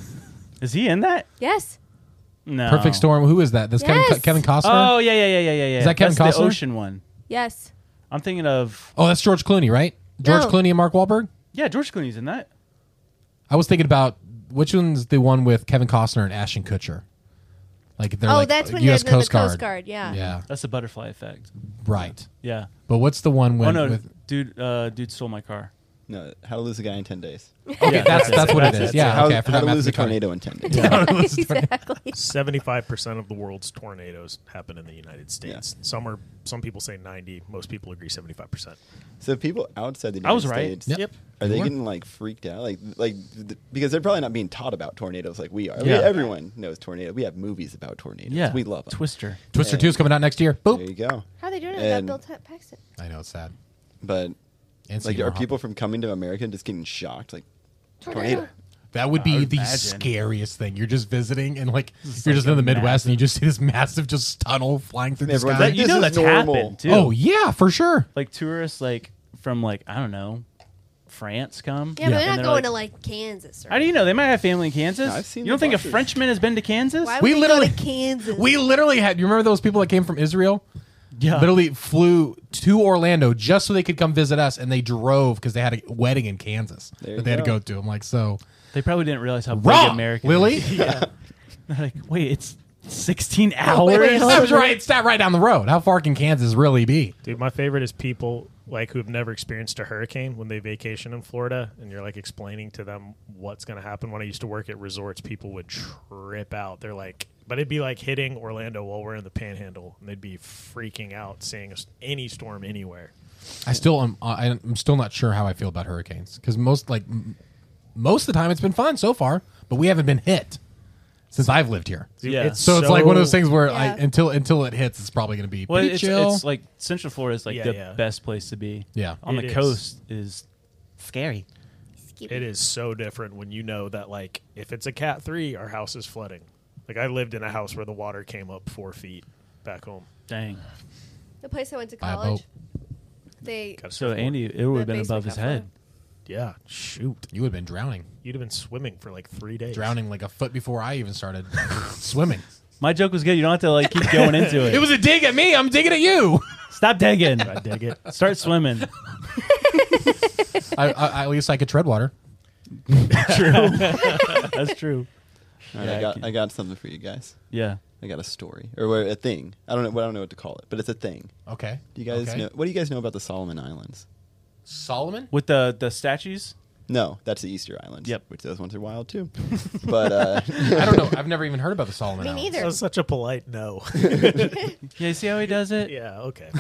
[SPEAKER 8] Is he in that?
[SPEAKER 6] Yes.
[SPEAKER 8] No.
[SPEAKER 1] Perfect storm. Who is that? That's Kevin
[SPEAKER 6] Yes.
[SPEAKER 1] Kevin Costner.
[SPEAKER 8] Oh yeah, yeah, yeah, yeah, yeah. yeah.
[SPEAKER 1] Is that Kevin
[SPEAKER 8] That's the
[SPEAKER 1] Costner?
[SPEAKER 8] ocean one.
[SPEAKER 6] Yes.
[SPEAKER 8] I'm thinking of
[SPEAKER 1] Oh, that's George Clooney, right? George
[SPEAKER 6] No.
[SPEAKER 1] Clooney and Mark Wahlberg.
[SPEAKER 8] yeah, George Clooney's in that.
[SPEAKER 1] I was thinking about which one's the one with Kevin Costner and Ashton Kutcher. Like they're
[SPEAKER 6] Oh,
[SPEAKER 1] like
[SPEAKER 6] that's when
[SPEAKER 1] U S
[SPEAKER 6] they're in the
[SPEAKER 1] Coast Guard.
[SPEAKER 6] Coast Guard. Yeah.
[SPEAKER 1] Yeah,
[SPEAKER 8] That's the butterfly effect.
[SPEAKER 1] right.
[SPEAKER 8] Yeah.
[SPEAKER 1] But what's the one when?
[SPEAKER 8] oh no,
[SPEAKER 1] with,
[SPEAKER 8] dude, uh, dude stole my car.
[SPEAKER 2] no, How to Lose a Guy in ten Days.
[SPEAKER 1] okay, that's that's what it is. Yeah,
[SPEAKER 2] how,
[SPEAKER 1] okay. I
[SPEAKER 2] how
[SPEAKER 1] forgot
[SPEAKER 2] to Lose a
[SPEAKER 1] Matthew McConaughey.
[SPEAKER 2] Tornado in ten Days.
[SPEAKER 6] exactly.
[SPEAKER 4] Seventy-five percent of the world's tornadoes happen in the United States. Some are, some people say ninety. Most people agree seventy-five percent.
[SPEAKER 2] So people outside the United
[SPEAKER 8] I was right.
[SPEAKER 2] States,
[SPEAKER 1] Yep.
[SPEAKER 4] Yep.
[SPEAKER 2] are
[SPEAKER 1] You
[SPEAKER 2] they
[SPEAKER 1] were.
[SPEAKER 2] getting like freaked out? Like, like th- because they're probably not being taught about tornadoes like we are.
[SPEAKER 8] Yeah.
[SPEAKER 2] We- everyone knows tornadoes. We have movies about tornadoes.
[SPEAKER 8] Yeah.
[SPEAKER 2] We love them.
[SPEAKER 8] Twister.
[SPEAKER 1] Twister
[SPEAKER 2] Yeah.
[SPEAKER 1] two is coming out next year. Boop.
[SPEAKER 2] There you go.
[SPEAKER 6] How are they doing it
[SPEAKER 2] And-
[SPEAKER 6] without Bill Paxton?
[SPEAKER 1] I know it's sad.
[SPEAKER 2] But
[SPEAKER 1] And
[SPEAKER 2] like,
[SPEAKER 1] Seymour
[SPEAKER 2] are people
[SPEAKER 1] Hoffman.
[SPEAKER 2] from coming to America and just getting shocked? Like,
[SPEAKER 6] Tornado.
[SPEAKER 2] tornado.
[SPEAKER 1] That would
[SPEAKER 8] I
[SPEAKER 1] be
[SPEAKER 8] would
[SPEAKER 1] the
[SPEAKER 8] imagine.
[SPEAKER 1] scariest thing. You're just visiting and like
[SPEAKER 8] It's
[SPEAKER 1] you're
[SPEAKER 8] like
[SPEAKER 1] just in
[SPEAKER 8] a
[SPEAKER 1] the Midwest
[SPEAKER 8] massive-
[SPEAKER 1] and you just see this massive just tunnel flying through the
[SPEAKER 2] Everyone's
[SPEAKER 1] sky.
[SPEAKER 2] like,
[SPEAKER 8] That, you
[SPEAKER 2] This
[SPEAKER 8] know
[SPEAKER 2] is
[SPEAKER 8] that's
[SPEAKER 2] normal.
[SPEAKER 8] happened too.
[SPEAKER 1] Oh yeah, for sure.
[SPEAKER 8] Like tourists like from like I don't know, France come.
[SPEAKER 6] Yeah, but they're
[SPEAKER 8] And
[SPEAKER 6] not
[SPEAKER 8] they're
[SPEAKER 6] going
[SPEAKER 8] like,
[SPEAKER 6] to like Kansas. Or
[SPEAKER 8] How do you know? They might have family in Kansas.
[SPEAKER 2] No, I've seen
[SPEAKER 8] you don't
[SPEAKER 2] the
[SPEAKER 8] think a
[SPEAKER 2] buses.
[SPEAKER 8] Frenchman has been to Kansas?
[SPEAKER 6] Why would
[SPEAKER 1] We
[SPEAKER 6] they
[SPEAKER 1] literally-
[SPEAKER 6] go to Kansas?
[SPEAKER 1] We literally had. You remember those people that came from Israel?
[SPEAKER 8] Yeah.
[SPEAKER 1] Literally flew to Orlando just so they could come visit us, and they drove because they had a wedding in Kansas
[SPEAKER 2] There
[SPEAKER 1] that
[SPEAKER 2] you
[SPEAKER 1] they had to
[SPEAKER 2] go.
[SPEAKER 1] go to. I'm like, so
[SPEAKER 8] They probably didn't realize how big
[SPEAKER 1] wrong,
[SPEAKER 8] America
[SPEAKER 1] Lily.
[SPEAKER 8] is. Yeah. They're like, wait, it's sixteen hours.
[SPEAKER 6] wait, wait, hold
[SPEAKER 1] I was right. It's that right down the road. How far can Kansas really be?
[SPEAKER 4] Dude, my favorite is people like who've never experienced a hurricane when they vacation in Florida, and you're like explaining to them what's going to happen. When I used to work at resorts, people would trip out. They're like, but it'd be like hitting Orlando while we're in the Panhandle, and they'd be freaking out seeing any storm anywhere.
[SPEAKER 1] I still am. Uh, I'm still not sure how I feel about hurricanes because most like m- most of the time it's been fun so far, but we haven't been hit since I've lived here.
[SPEAKER 4] Yeah.
[SPEAKER 3] It's
[SPEAKER 1] So, it's like one of those
[SPEAKER 4] so-
[SPEAKER 1] things where I,
[SPEAKER 6] Yeah.
[SPEAKER 1] until until it hits, it's probably going to be
[SPEAKER 8] Well,
[SPEAKER 1] pretty
[SPEAKER 8] it's,
[SPEAKER 1] chill.
[SPEAKER 8] it's like Central Florida is like
[SPEAKER 4] Yeah,
[SPEAKER 8] the
[SPEAKER 4] yeah.
[SPEAKER 8] best place to be.
[SPEAKER 1] Yeah.
[SPEAKER 8] On
[SPEAKER 4] It
[SPEAKER 8] the
[SPEAKER 4] is.
[SPEAKER 8] coast is scary.
[SPEAKER 4] It is so different when you know that, like, if it's a cat three, our house is flooding. Like, I lived in a house where the water came up four feet back home.
[SPEAKER 8] Dang.
[SPEAKER 6] The place I went to
[SPEAKER 1] Buy a
[SPEAKER 6] college,
[SPEAKER 1] boat.
[SPEAKER 6] they
[SPEAKER 4] Gotta
[SPEAKER 8] So
[SPEAKER 4] surf
[SPEAKER 8] Andy, it would have
[SPEAKER 6] The
[SPEAKER 8] been above
[SPEAKER 6] basement
[SPEAKER 8] his
[SPEAKER 6] got
[SPEAKER 8] head.
[SPEAKER 4] Yeah, shoot.
[SPEAKER 1] You would have been drowning,
[SPEAKER 4] You'd have been swimming for like three days.
[SPEAKER 1] drowning like a foot before I even started swimming.
[SPEAKER 8] My joke was good. You don't have to like keep going into it.
[SPEAKER 1] It was a dig at me. I'm digging at you.
[SPEAKER 8] Stop digging.
[SPEAKER 4] I dig it.
[SPEAKER 8] Start swimming.
[SPEAKER 1] I, I, at least I could tread water.
[SPEAKER 8] True. That's true.
[SPEAKER 2] All right,
[SPEAKER 8] Yeah,
[SPEAKER 2] I
[SPEAKER 8] I
[SPEAKER 2] got
[SPEAKER 8] can-
[SPEAKER 2] I got something for you guys.
[SPEAKER 8] Yeah.
[SPEAKER 2] I got a story or a thing. I don't know. I don't know what to call it, but it's a thing.
[SPEAKER 1] Okay.
[SPEAKER 2] Do you guys
[SPEAKER 1] Okay.
[SPEAKER 2] know? What do you guys know about the Solomon Islands?
[SPEAKER 1] Solomon?
[SPEAKER 8] With the the statues.
[SPEAKER 2] No, that's the Easter Islands.
[SPEAKER 8] Yep.
[SPEAKER 2] Which those ones are wild too. But uh,
[SPEAKER 1] I don't know. I've never even heard about the Solomon
[SPEAKER 6] Me
[SPEAKER 1] Islands.
[SPEAKER 6] neither.
[SPEAKER 4] That was such a polite no.
[SPEAKER 8] Yeah. You see how he does it?
[SPEAKER 4] Yeah, okay.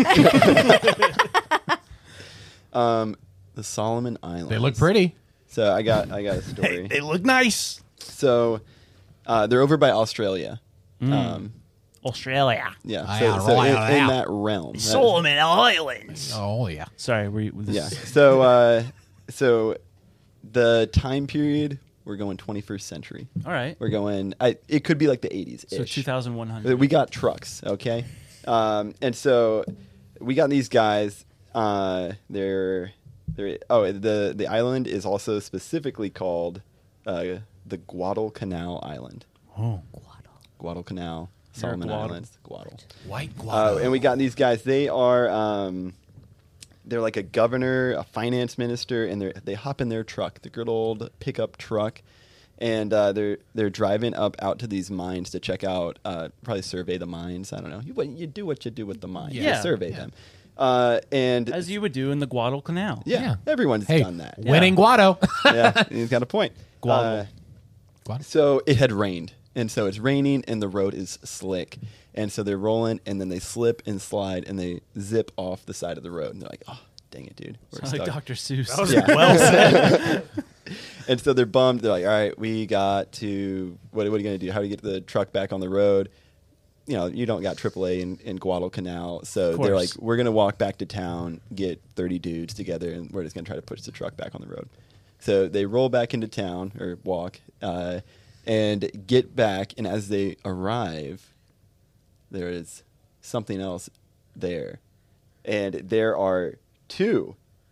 [SPEAKER 2] um, the Solomon Islands.
[SPEAKER 1] They look pretty.
[SPEAKER 2] So I got I got a story.
[SPEAKER 3] They look nice.
[SPEAKER 2] So uh, they're over by Australia. Um,
[SPEAKER 3] Australia.
[SPEAKER 2] yeah.
[SPEAKER 1] Ah,
[SPEAKER 2] So,
[SPEAKER 1] yeah,
[SPEAKER 2] so in,
[SPEAKER 1] right,
[SPEAKER 2] in
[SPEAKER 1] yeah.
[SPEAKER 2] that realm. that-
[SPEAKER 3] Solomon Islands.
[SPEAKER 1] Oh yeah.
[SPEAKER 8] Sorry. Were you, was
[SPEAKER 2] Yeah.
[SPEAKER 8] this,
[SPEAKER 2] So uh, so the time period we're going twenty-first century.
[SPEAKER 8] All right.
[SPEAKER 2] We're going. I, it could be like the eighties.
[SPEAKER 8] So two thousand one hundred.
[SPEAKER 2] We got trucks, okay, um, and so we got these guys. Uh, they're they're oh the the island is also specifically called uh, the Guadalcanal Island.
[SPEAKER 8] Oh.
[SPEAKER 2] Guadalcanal,
[SPEAKER 8] You're
[SPEAKER 2] Solomon
[SPEAKER 8] Guadal-
[SPEAKER 2] Islands, Guadal.
[SPEAKER 1] White
[SPEAKER 2] Uh,
[SPEAKER 1] guava.
[SPEAKER 2] and we got these guys. They are um, they're like a governor, a finance minister, and they they hop in their truck, the good old pickup truck, and uh, they're they're driving up out to these mines to check out, uh, probably survey the mines. I don't know. You what you do what you do with the mines. You
[SPEAKER 8] Yeah.
[SPEAKER 2] survey
[SPEAKER 1] Yeah.
[SPEAKER 2] them. Uh, and
[SPEAKER 8] As you would do in the Guadalcanal.
[SPEAKER 2] yeah,
[SPEAKER 1] Yeah.
[SPEAKER 2] everyone's
[SPEAKER 1] Hey,
[SPEAKER 2] done that.
[SPEAKER 1] winning Guado.
[SPEAKER 2] Yeah, he's got a point.
[SPEAKER 8] Guadal.
[SPEAKER 2] Uh,
[SPEAKER 1] Guado.
[SPEAKER 2] So it had rained, and so it's raining, and the road is slick, and so they're rolling, and then they slip and slide, and they zip off the side of the road, and they're like, "Oh, dang it, dude, we're
[SPEAKER 8] Sounds like
[SPEAKER 2] stuck."
[SPEAKER 8] Doctor Seuss.
[SPEAKER 4] That was
[SPEAKER 2] Yeah.
[SPEAKER 4] well said.
[SPEAKER 2] And so they're bummed. They're like, "All right, we got to what? What are you gonna do? How do you get the truck back on the road?" You know, you don't got triple A in, in Guadalcanal, so
[SPEAKER 8] Of
[SPEAKER 2] they're like,
[SPEAKER 8] course.
[SPEAKER 2] "We're gonna walk back to town, get thirty dudes together, and we're just gonna try to push the truck back on the road." So they roll back into town or walk, uh, and get back. And as they arrive, there is something else there, and there are two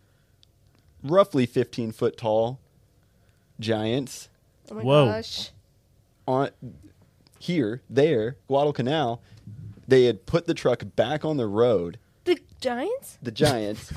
[SPEAKER 2] roughly fifteen foot tall giants
[SPEAKER 6] Oh my
[SPEAKER 8] Whoa.
[SPEAKER 6] gosh.
[SPEAKER 2] on here, there, Guadalcanal. They had put the truck back on the road.
[SPEAKER 6] The Giants?
[SPEAKER 2] The giants,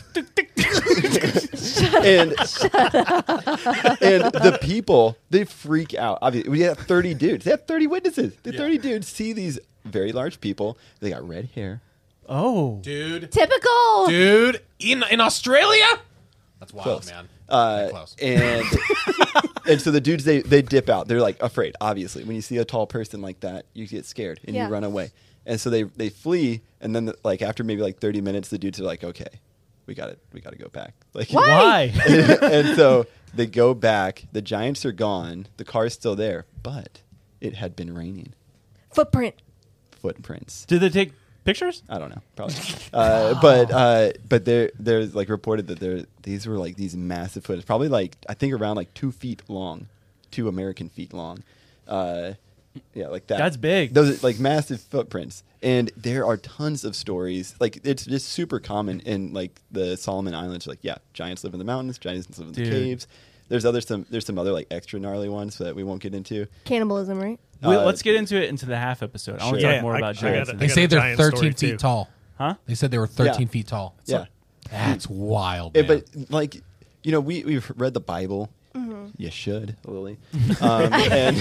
[SPEAKER 2] and and the people they freak out. Obviously, we have thirty dudes. They have thirty witnesses. The
[SPEAKER 4] Yeah.
[SPEAKER 2] thirty dudes see these very large people. They got red hair.
[SPEAKER 8] Oh.
[SPEAKER 1] Dude.
[SPEAKER 6] Typical.
[SPEAKER 1] Dude. In in Australia? That's wild,
[SPEAKER 2] Close.
[SPEAKER 1] man.
[SPEAKER 2] Uh,
[SPEAKER 1] Very close.
[SPEAKER 2] and and so the dudes they they dip out. They're like afraid. Obviously, when you see a tall person like that, you get scared and
[SPEAKER 6] Yeah.
[SPEAKER 2] you run away. And so they they flee. And then the, like after maybe like thirty minutes, the dudes are like, okay, we got it. We got to go back. Like
[SPEAKER 8] Why?
[SPEAKER 2] and so they go back. The giants are gone. The car's still there, but it had been raining.
[SPEAKER 6] Footprint.
[SPEAKER 2] Footprints.
[SPEAKER 8] Did they take pictures?
[SPEAKER 2] I don't know, probably. Uh, but uh, but there there's like reported that there these were like these massive footprints, probably like I think around like two feet long, two American feet long. Uh, yeah, like that.
[SPEAKER 8] That's big.
[SPEAKER 2] Those are like massive footprints, and there are tons of stories. Like it's just super common in like the Solomon Islands. Like yeah, giants live in the mountains, giants live in the
[SPEAKER 8] Dude.
[SPEAKER 2] caves. There's other some there's some other like extra gnarly ones that we won't get into.
[SPEAKER 6] Cannibalism, right?
[SPEAKER 8] We-
[SPEAKER 2] Uh,
[SPEAKER 8] let's get into it into the half episode. I want to
[SPEAKER 2] Sure.
[SPEAKER 8] talk
[SPEAKER 4] Yeah,
[SPEAKER 8] more
[SPEAKER 4] I-
[SPEAKER 8] about
[SPEAKER 4] I got
[SPEAKER 8] giants.
[SPEAKER 4] it.
[SPEAKER 8] and-
[SPEAKER 1] They
[SPEAKER 4] got
[SPEAKER 1] say
[SPEAKER 4] a
[SPEAKER 1] they're
[SPEAKER 4] giant story,
[SPEAKER 1] thirteen feet
[SPEAKER 4] too.
[SPEAKER 1] tall.
[SPEAKER 8] Huh?
[SPEAKER 1] They said they were thirteen
[SPEAKER 2] Yeah.
[SPEAKER 1] feet tall.
[SPEAKER 2] Yeah.
[SPEAKER 1] That's wild,
[SPEAKER 2] Eh,
[SPEAKER 1] man.
[SPEAKER 2] but like you know, we we've read the Bible. You should, Lily. Um, and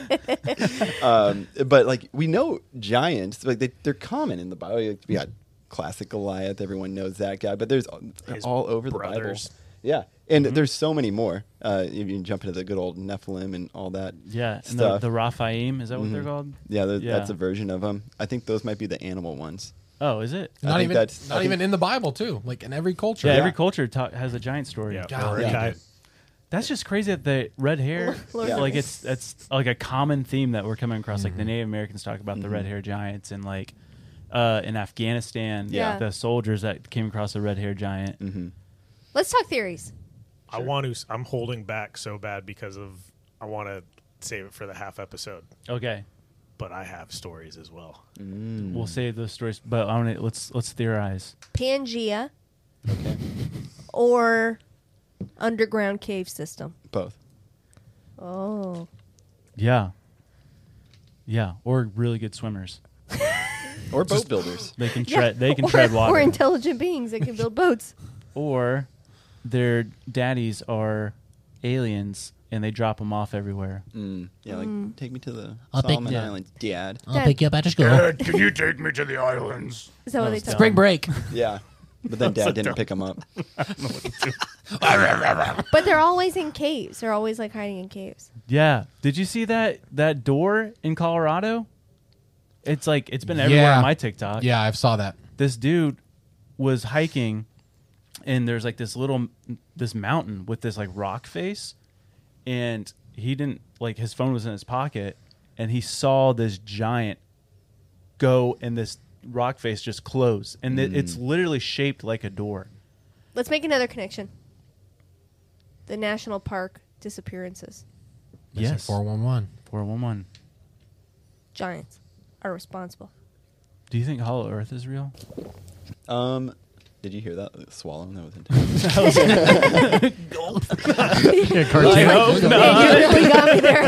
[SPEAKER 2] um, but like we know giants, like they, they're common in the Bible. Like, we got classic Goliath. Everyone knows that guy, but there's they're
[SPEAKER 4] His
[SPEAKER 2] all over
[SPEAKER 4] brothers.
[SPEAKER 2] the Bible. Yeah, and there's so many more. Uh, if you can jump into the good old Nephilim and all that.
[SPEAKER 8] Yeah, and the,
[SPEAKER 2] stuff.
[SPEAKER 8] the Raphaim, is that what they're
[SPEAKER 2] Mhm.
[SPEAKER 8] called?
[SPEAKER 2] Yeah, there-
[SPEAKER 8] Yeah.
[SPEAKER 2] that's a version of them. I think those might be the animal ones.
[SPEAKER 8] Oh, is it?
[SPEAKER 2] I
[SPEAKER 1] Not
[SPEAKER 2] think
[SPEAKER 1] even
[SPEAKER 2] that's- I
[SPEAKER 1] not
[SPEAKER 2] think-
[SPEAKER 1] even in the Bible too. Like in every culture.
[SPEAKER 8] Yeah,
[SPEAKER 2] Yeah.
[SPEAKER 8] every culture ta- has a giant story.
[SPEAKER 4] Yeah,
[SPEAKER 1] God,
[SPEAKER 4] Mordecai.
[SPEAKER 1] dude.
[SPEAKER 8] That's just crazy that the red hair,
[SPEAKER 6] Lord
[SPEAKER 2] Yeah.
[SPEAKER 8] like
[SPEAKER 6] knows.
[SPEAKER 8] it's it's like a common theme that we're coming across.
[SPEAKER 2] Mm-hmm.
[SPEAKER 8] Like the Native Americans talk about the red hair giants, and like uh, in Afghanistan,
[SPEAKER 6] Yeah.
[SPEAKER 8] the soldiers that came across a red hair giant.
[SPEAKER 2] Mm-hmm.
[SPEAKER 6] Let's talk theories.
[SPEAKER 4] I want to. s- I'm holding back so bad because of. I want to save it for the half episode,
[SPEAKER 8] Okay,
[SPEAKER 4] but I have stories as well.
[SPEAKER 8] we'll save those stories, but I want to let's let's theorize.
[SPEAKER 6] Pangea
[SPEAKER 2] Okay,
[SPEAKER 6] or underground cave system.
[SPEAKER 2] both.
[SPEAKER 6] Oh.
[SPEAKER 8] Yeah, yeah, or really good swimmers.
[SPEAKER 2] Or boat builders.
[SPEAKER 8] They can tread. They can
[SPEAKER 6] or,
[SPEAKER 8] tread water.
[SPEAKER 6] Or intelligent beings that can build boats.
[SPEAKER 8] Or their daddies are aliens and they drop them off everywhere.
[SPEAKER 2] Mm. Yeah, like take me to the
[SPEAKER 1] I'll take-
[SPEAKER 2] Solomon
[SPEAKER 8] yeah.
[SPEAKER 2] Islands, Dad.
[SPEAKER 1] I'll
[SPEAKER 6] Dad.
[SPEAKER 1] pick you up after school.
[SPEAKER 9] Can you take me to the islands?
[SPEAKER 6] Is that what they
[SPEAKER 8] Oh,
[SPEAKER 6] talk
[SPEAKER 1] Spring
[SPEAKER 6] about?
[SPEAKER 1] break.
[SPEAKER 2] Yeah, but then Dad didn't pick him up.
[SPEAKER 6] But they're always in caves. They're always like hiding in caves.
[SPEAKER 8] Yeah. Did you see that that door in Colorado? It's like it's been everywhere
[SPEAKER 1] Yeah.
[SPEAKER 8] on my TikTok.
[SPEAKER 1] Yeah, I saw that.
[SPEAKER 8] This dude was hiking and there's like this little this mountain with this like rock face, and he didn't like his phone was in his pocket and he saw this giant go and this rock face just close, and it, it's literally shaped like a door.
[SPEAKER 6] Let's make another connection. The national park disappearances.
[SPEAKER 8] Yes.
[SPEAKER 1] four one one.
[SPEAKER 8] four one one.
[SPEAKER 6] Giants are responsible.
[SPEAKER 8] Do you think Hollow Earth is real?
[SPEAKER 2] Um, did you hear that The swallow? That was intense.
[SPEAKER 6] Hey, you really got me there.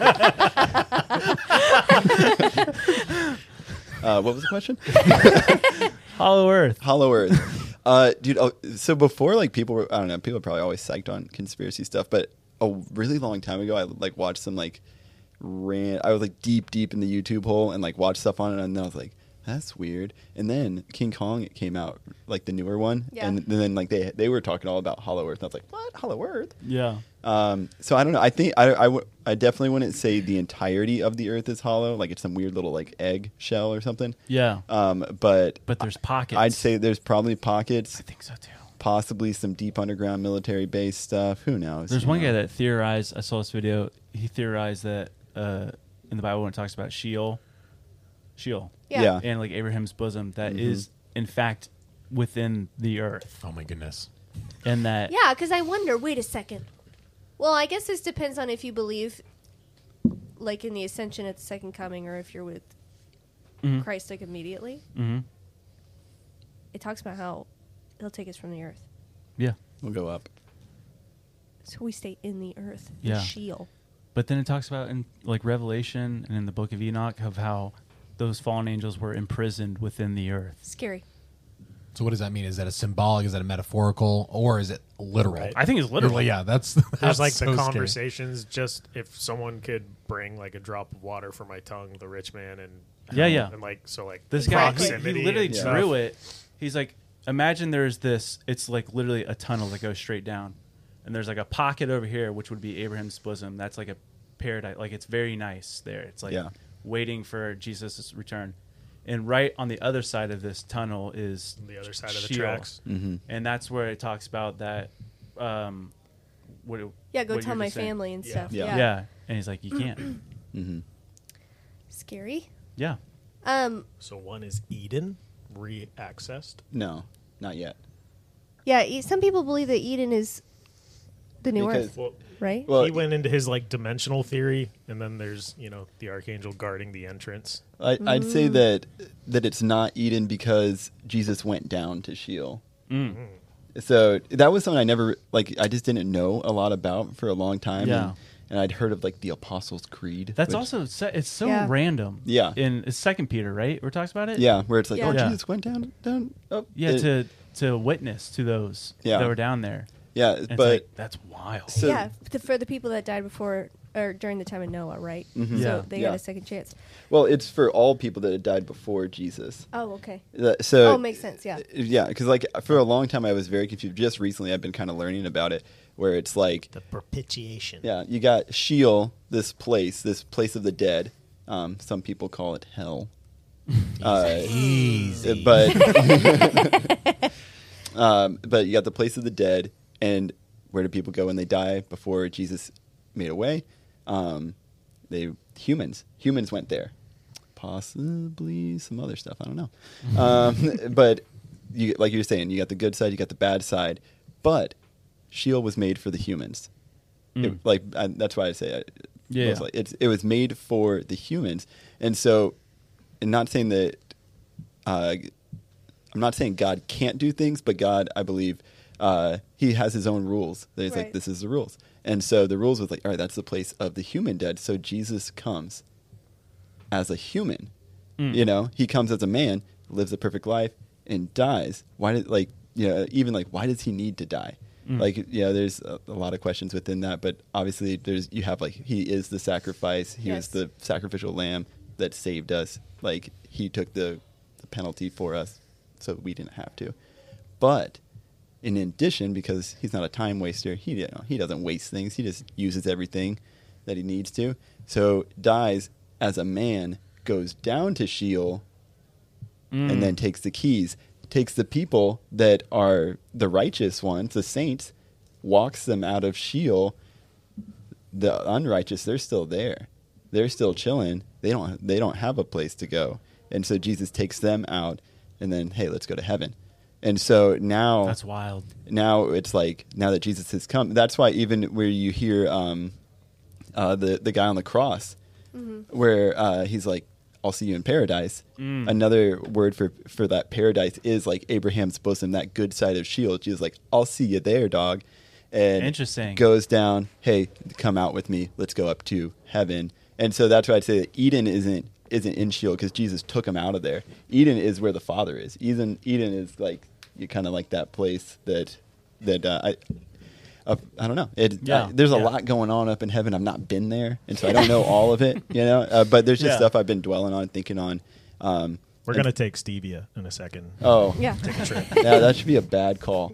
[SPEAKER 2] uh, what was the question?
[SPEAKER 8] Hollow Earth.
[SPEAKER 2] Hollow Earth. Uh, dude, oh, so before, like, people were, I don't know, people are probably always psyched on conspiracy stuff, but a really long time ago, I, like, watched some, like, ran, I was, like, deep, deep in the YouTube hole and, like, watched stuff on it, and then I was like, that's weird. And then King Kong came out, like, the newer one,
[SPEAKER 6] Yeah.
[SPEAKER 2] and, and then, like, they they were talking all about Hollow Earth, and I was like, what? Hollow Earth?
[SPEAKER 8] Yeah.
[SPEAKER 2] Um, so I don't know. I think I, I, w- I definitely wouldn't say the entirety of the Earth is hollow, like it's some weird little like egg shell or something.
[SPEAKER 8] Yeah.
[SPEAKER 2] Um, but
[SPEAKER 8] But there's pockets.
[SPEAKER 2] I'd say there's probably pockets,
[SPEAKER 8] I think so too.
[SPEAKER 2] possibly some deep underground military base stuff. Who knows?
[SPEAKER 8] There's
[SPEAKER 2] you
[SPEAKER 8] one
[SPEAKER 2] know?
[SPEAKER 8] guy that theorized. I saw this video. He theorized that uh, in the Bible when it talks about Sheol, Sheol,
[SPEAKER 6] Yeah.
[SPEAKER 2] Yeah.
[SPEAKER 8] and like Abraham's bosom, that is in fact within the earth,
[SPEAKER 1] Oh my goodness.
[SPEAKER 8] and that
[SPEAKER 6] Yeah, because I wonder, wait a second. Well, I guess this depends on if you believe, like, in the ascension at the second coming, or if you're with
[SPEAKER 8] Mhm.
[SPEAKER 6] Christ, like, immediately.
[SPEAKER 8] Mhm.
[SPEAKER 6] It talks about how he'll take us from the earth.
[SPEAKER 8] yeah.
[SPEAKER 2] We'll go up.
[SPEAKER 6] So we stay in the earth.
[SPEAKER 8] Yeah.
[SPEAKER 6] The Sheol.
[SPEAKER 8] But then it talks about in like Revelation and in the Book of Enoch of how those fallen angels were imprisoned within the earth.
[SPEAKER 6] Scary.
[SPEAKER 1] So what does that mean? Is that a symbolic? Is that a metaphorical? Or is it literal?
[SPEAKER 4] Right.
[SPEAKER 8] I think it's literal.
[SPEAKER 1] Yeah, that's, that's
[SPEAKER 4] There's like
[SPEAKER 1] so
[SPEAKER 4] the
[SPEAKER 1] scary.
[SPEAKER 4] conversations. Just if someone could bring like a drop of water from my tongue, the rich man, and
[SPEAKER 8] Yeah, yeah.
[SPEAKER 4] and like so like
[SPEAKER 8] This guy, he,
[SPEAKER 4] proximity
[SPEAKER 8] he literally
[SPEAKER 4] and
[SPEAKER 2] Yeah.
[SPEAKER 4] stuff.
[SPEAKER 8] drew it. He's like, imagine there's this, it's like literally a tunnel that goes straight down. And there's like a pocket over here, which would be Abraham's bosom. That's like a paradise. Like it's very nice there. It's like
[SPEAKER 2] Yeah.
[SPEAKER 8] waiting for Jesus' return. And right on the other side of this tunnel is
[SPEAKER 4] On the other side of the
[SPEAKER 8] Sheol.
[SPEAKER 4] tracks.
[SPEAKER 2] Mm-hmm.
[SPEAKER 8] And that's where it talks about that. Um, what,
[SPEAKER 6] Yeah, go
[SPEAKER 8] what
[SPEAKER 6] tell
[SPEAKER 8] you're
[SPEAKER 6] my
[SPEAKER 8] just saying.
[SPEAKER 6] family and
[SPEAKER 4] Yeah.
[SPEAKER 6] stuff.
[SPEAKER 2] Yeah.
[SPEAKER 6] Yeah.
[SPEAKER 8] Yeah. And he's like, you can't.
[SPEAKER 2] Mm-hmm.
[SPEAKER 6] Scary.
[SPEAKER 8] Yeah.
[SPEAKER 6] Um.
[SPEAKER 4] So one is Eden re-accessed.
[SPEAKER 2] No, not yet.
[SPEAKER 6] Yeah. e- Some people believe that Eden is the new
[SPEAKER 2] Because-
[SPEAKER 6] earth,
[SPEAKER 4] Well,
[SPEAKER 6] right?
[SPEAKER 2] Well,
[SPEAKER 4] he went into his like dimensional theory, and then there's you know the archangel guarding the entrance.
[SPEAKER 2] I, I'd say that that it's not Eden because Jesus went down to Sheol.
[SPEAKER 8] Mm.
[SPEAKER 2] So that was something I never like. I just didn't know a lot about for a long time.
[SPEAKER 8] Yeah.
[SPEAKER 2] And, and I'd heard of like the Apostles' Creed.
[SPEAKER 8] That's
[SPEAKER 2] which-
[SPEAKER 8] also, se- it's so
[SPEAKER 6] Yeah.
[SPEAKER 8] random.
[SPEAKER 2] Yeah.
[SPEAKER 8] In it's Second Peter, right? Where it talks about it?
[SPEAKER 2] yeah, where it's like,
[SPEAKER 6] Yeah.
[SPEAKER 2] oh,
[SPEAKER 8] Yeah.
[SPEAKER 2] Jesus went down, down, up.
[SPEAKER 8] Yeah,
[SPEAKER 2] It-
[SPEAKER 8] to to witness to those
[SPEAKER 2] Yeah.
[SPEAKER 8] that were down there.
[SPEAKER 2] yeah,
[SPEAKER 8] And it's
[SPEAKER 2] but
[SPEAKER 8] like, that's wild.
[SPEAKER 2] so
[SPEAKER 6] yeah. The, for the people that died before or during the time of Noah, right?
[SPEAKER 2] Mhm.
[SPEAKER 6] So
[SPEAKER 8] Yeah.
[SPEAKER 6] they
[SPEAKER 2] Yeah.
[SPEAKER 6] got a second chance.
[SPEAKER 2] Well, it's for all people that had died before Jesus.
[SPEAKER 6] Oh, okay.
[SPEAKER 2] Uh, So
[SPEAKER 6] Oh, makes sense, yeah.
[SPEAKER 2] yeah, because like for a long time I was very confused. Just recently, I've been kind of learning about it, where it's like,
[SPEAKER 4] The propitiation.
[SPEAKER 2] yeah, you got Sheol, this place, this place of the dead. Um, some people call it hell. uh,
[SPEAKER 1] Easy.
[SPEAKER 2] But um, but you got the place of the dead, and where do people go when they die before Jesus made a way? Um, they humans humans went there. Possibly some other stuff. I don't know. Um, but you, like you were saying, you got the good side, you got the bad side. But Sheol was made for the humans.
[SPEAKER 8] Mm.
[SPEAKER 2] It, like I, that's why I say it.
[SPEAKER 8] Yeah,
[SPEAKER 2] most
[SPEAKER 8] yeah.
[SPEAKER 2] likely. It's, it was made for the humans, and so, and not saying that. Uh, I'm not saying God can't do things, but God, I believe, uh, He has His own rules. That He's like,
[SPEAKER 6] Right.
[SPEAKER 2] this is the rules, and so the rules was like, all right, that's the place of the human dead. So Jesus comes as a human.
[SPEAKER 8] Mm.
[SPEAKER 2] You know, He comes as a man, lives a perfect life, and dies. Why did like you know even like why does He need to die?
[SPEAKER 8] Mm.
[SPEAKER 2] Like yeah, there's a, a lot of questions within that, but obviously there's you have like He is the sacrifice. He was
[SPEAKER 6] Yes.
[SPEAKER 2] the sacrificial lamb that saved us. Like He took the, the penalty for us, so we didn't have to. But in addition, because He's not a time waster, He you know, He doesn't waste things. He just uses everything that He needs to. So dies as a man, goes down to Sheol,
[SPEAKER 8] Mm.
[SPEAKER 2] and then takes the keys, takes the people that are the righteous ones, the saints, walks them out of Sheol. The unrighteous, they're still there. They're still chilling. They don't they don't have a place to go. And so Jesus takes them out and then, hey, let's go to heaven. And so now
[SPEAKER 8] That's wild.
[SPEAKER 2] now it's like now that Jesus has come. That's why even where you hear um, uh, the the guy on the cross, where uh, he's like, "I'll see you in paradise."
[SPEAKER 8] Mm.
[SPEAKER 2] Another word for for that paradise is like Abraham's bosom, that good side of Sheol. Jesus like, "I'll see you there, dog." And
[SPEAKER 8] Interesting.
[SPEAKER 2] goes down. Hey, come out with me. Let's go up to heaven. And so that's why I'd say that Eden isn't isn't in Sheol because Jesus took him out of there. Eden is where the Father is. Eden Eden is like you kind of like that place that that uh, I. Uh, I don't know. It,
[SPEAKER 8] Yeah,
[SPEAKER 2] I- there's a
[SPEAKER 8] yeah.
[SPEAKER 2] lot going on up in heaven. I've not been there, and so I don't know all of it. You know, uh, but there's just
[SPEAKER 4] Yeah.
[SPEAKER 2] stuff I've been dwelling on, thinking on. Um,
[SPEAKER 4] We're
[SPEAKER 2] and-
[SPEAKER 4] gonna take stevia in a second.
[SPEAKER 2] Oh,
[SPEAKER 6] Yeah.
[SPEAKER 2] yeah, that should be a bad call.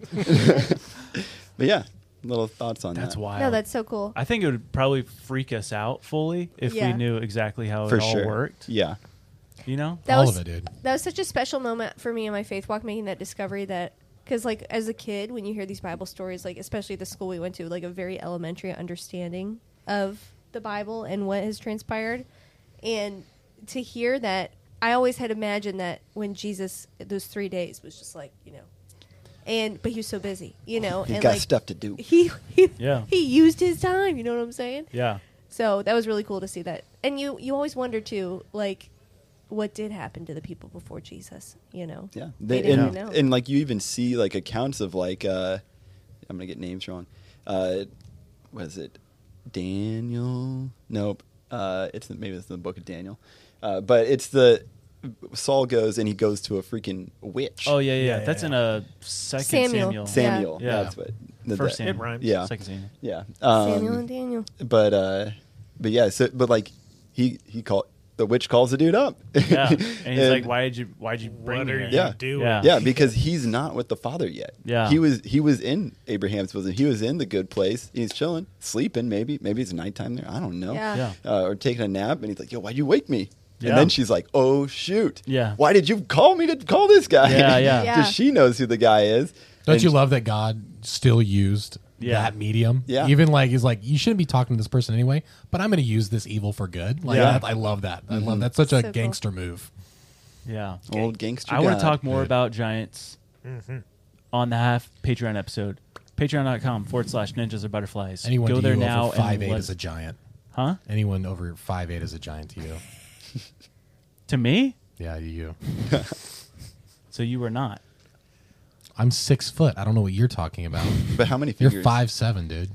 [SPEAKER 2] But yeah, little thoughts on
[SPEAKER 8] That's
[SPEAKER 2] that.
[SPEAKER 8] wild.
[SPEAKER 6] No, that's so cool.
[SPEAKER 8] I think it would probably freak us out fully if
[SPEAKER 6] Yeah.
[SPEAKER 8] we knew exactly how
[SPEAKER 2] For
[SPEAKER 8] it all
[SPEAKER 2] sure.
[SPEAKER 8] worked.
[SPEAKER 2] Yeah.
[SPEAKER 8] You know?
[SPEAKER 6] That
[SPEAKER 1] All
[SPEAKER 6] was,
[SPEAKER 1] of it, dude.
[SPEAKER 6] That was such a special moment for me in my faith walk, making that discovery that, because like as a kid, when you hear these Bible stories, like especially the school we went to, like a very elementary understanding of the Bible and what has transpired, and to hear that, I always had imagined that when Jesus those three days was just like you know, and but he was so busy, you know,
[SPEAKER 2] He's
[SPEAKER 6] and
[SPEAKER 2] got
[SPEAKER 6] like
[SPEAKER 2] stuff to do.
[SPEAKER 6] he he,
[SPEAKER 8] Yeah.
[SPEAKER 6] he used his time. You know what I'm saying?
[SPEAKER 8] Yeah.
[SPEAKER 6] So that was really cool to see that. And you, you always wonder too, like, what did happen to the people before Jesus? You know,
[SPEAKER 2] Yeah.
[SPEAKER 6] they,
[SPEAKER 2] They,
[SPEAKER 6] didn't
[SPEAKER 2] and,
[SPEAKER 6] even know.
[SPEAKER 2] and like you even see like accounts of like uh, I'm gonna get names wrong. Uh, what is it? Daniel? Nope. Uh, it's maybe it's in the book of Daniel. Uh, but it's the Saul goes and he goes to a freaking witch.
[SPEAKER 8] Oh yeah, yeah.
[SPEAKER 4] Yeah,
[SPEAKER 8] That's
[SPEAKER 4] yeah,
[SPEAKER 8] in a second
[SPEAKER 6] Samuel.
[SPEAKER 8] Samuel.
[SPEAKER 2] Samuel.
[SPEAKER 8] Yeah.
[SPEAKER 2] That's what. the-
[SPEAKER 8] First
[SPEAKER 2] the-
[SPEAKER 8] Samuel.
[SPEAKER 4] It rhymes.
[SPEAKER 2] Yeah.
[SPEAKER 8] Second Samuel.
[SPEAKER 2] Yeah. Um,
[SPEAKER 6] Samuel and Daniel.
[SPEAKER 2] But uh, but yeah. So but like he he called the witch calls the dude up.
[SPEAKER 8] Yeah. And he's like, "Why did you? Why did you bring
[SPEAKER 4] What
[SPEAKER 8] me
[SPEAKER 4] are
[SPEAKER 8] here?"
[SPEAKER 4] you
[SPEAKER 2] Yeah.
[SPEAKER 4] doing?
[SPEAKER 8] Yeah.
[SPEAKER 2] Yeah, because he's not with the Father yet.
[SPEAKER 8] Yeah.
[SPEAKER 2] he was he was in Abraham's bosom. He was in the good place. He's chilling, sleeping. Maybe maybe it's nighttime there. I don't know.
[SPEAKER 6] Yeah.
[SPEAKER 8] Yeah.
[SPEAKER 2] Uh, or taking a nap, and he's like, "Yo, why'd you wake me?"
[SPEAKER 8] Yeah.
[SPEAKER 2] And then she's like, "Oh shoot!
[SPEAKER 8] Yeah.
[SPEAKER 2] Why did you call me to call this guy?"
[SPEAKER 8] Yeah, yeah.
[SPEAKER 6] Yeah.
[SPEAKER 2] Because she knows who the guy is.
[SPEAKER 1] Don't
[SPEAKER 2] And
[SPEAKER 1] you love that God still used
[SPEAKER 8] Yeah.
[SPEAKER 1] that medium?
[SPEAKER 2] Yeah.
[SPEAKER 1] Even like he's like, you shouldn't be talking to this person anyway, but I'm going to use this evil for good. Like
[SPEAKER 8] Yeah.
[SPEAKER 1] that, I love that. I love that's such a
[SPEAKER 6] So cool.
[SPEAKER 1] gangster move.
[SPEAKER 8] Yeah.
[SPEAKER 2] Old gangster.
[SPEAKER 8] I want
[SPEAKER 2] God.
[SPEAKER 8] to talk more
[SPEAKER 1] Dude.
[SPEAKER 8] about Giants on the half Patreon episode. Patreon.com forward slash ninjas or butterflies.
[SPEAKER 1] Anyone
[SPEAKER 8] Go
[SPEAKER 1] to
[SPEAKER 8] there
[SPEAKER 1] you
[SPEAKER 8] now
[SPEAKER 1] over five
[SPEAKER 8] and
[SPEAKER 1] eight
[SPEAKER 8] let's,
[SPEAKER 1] is a giant.
[SPEAKER 8] huh?
[SPEAKER 1] Anyone over five eight is a giant to you.
[SPEAKER 8] To me?
[SPEAKER 1] Yeah, you.
[SPEAKER 8] So you were not.
[SPEAKER 1] I'm six foot. I don't know what you're talking about.
[SPEAKER 2] But how many
[SPEAKER 1] You're
[SPEAKER 2] figures?
[SPEAKER 1] five seven, dude.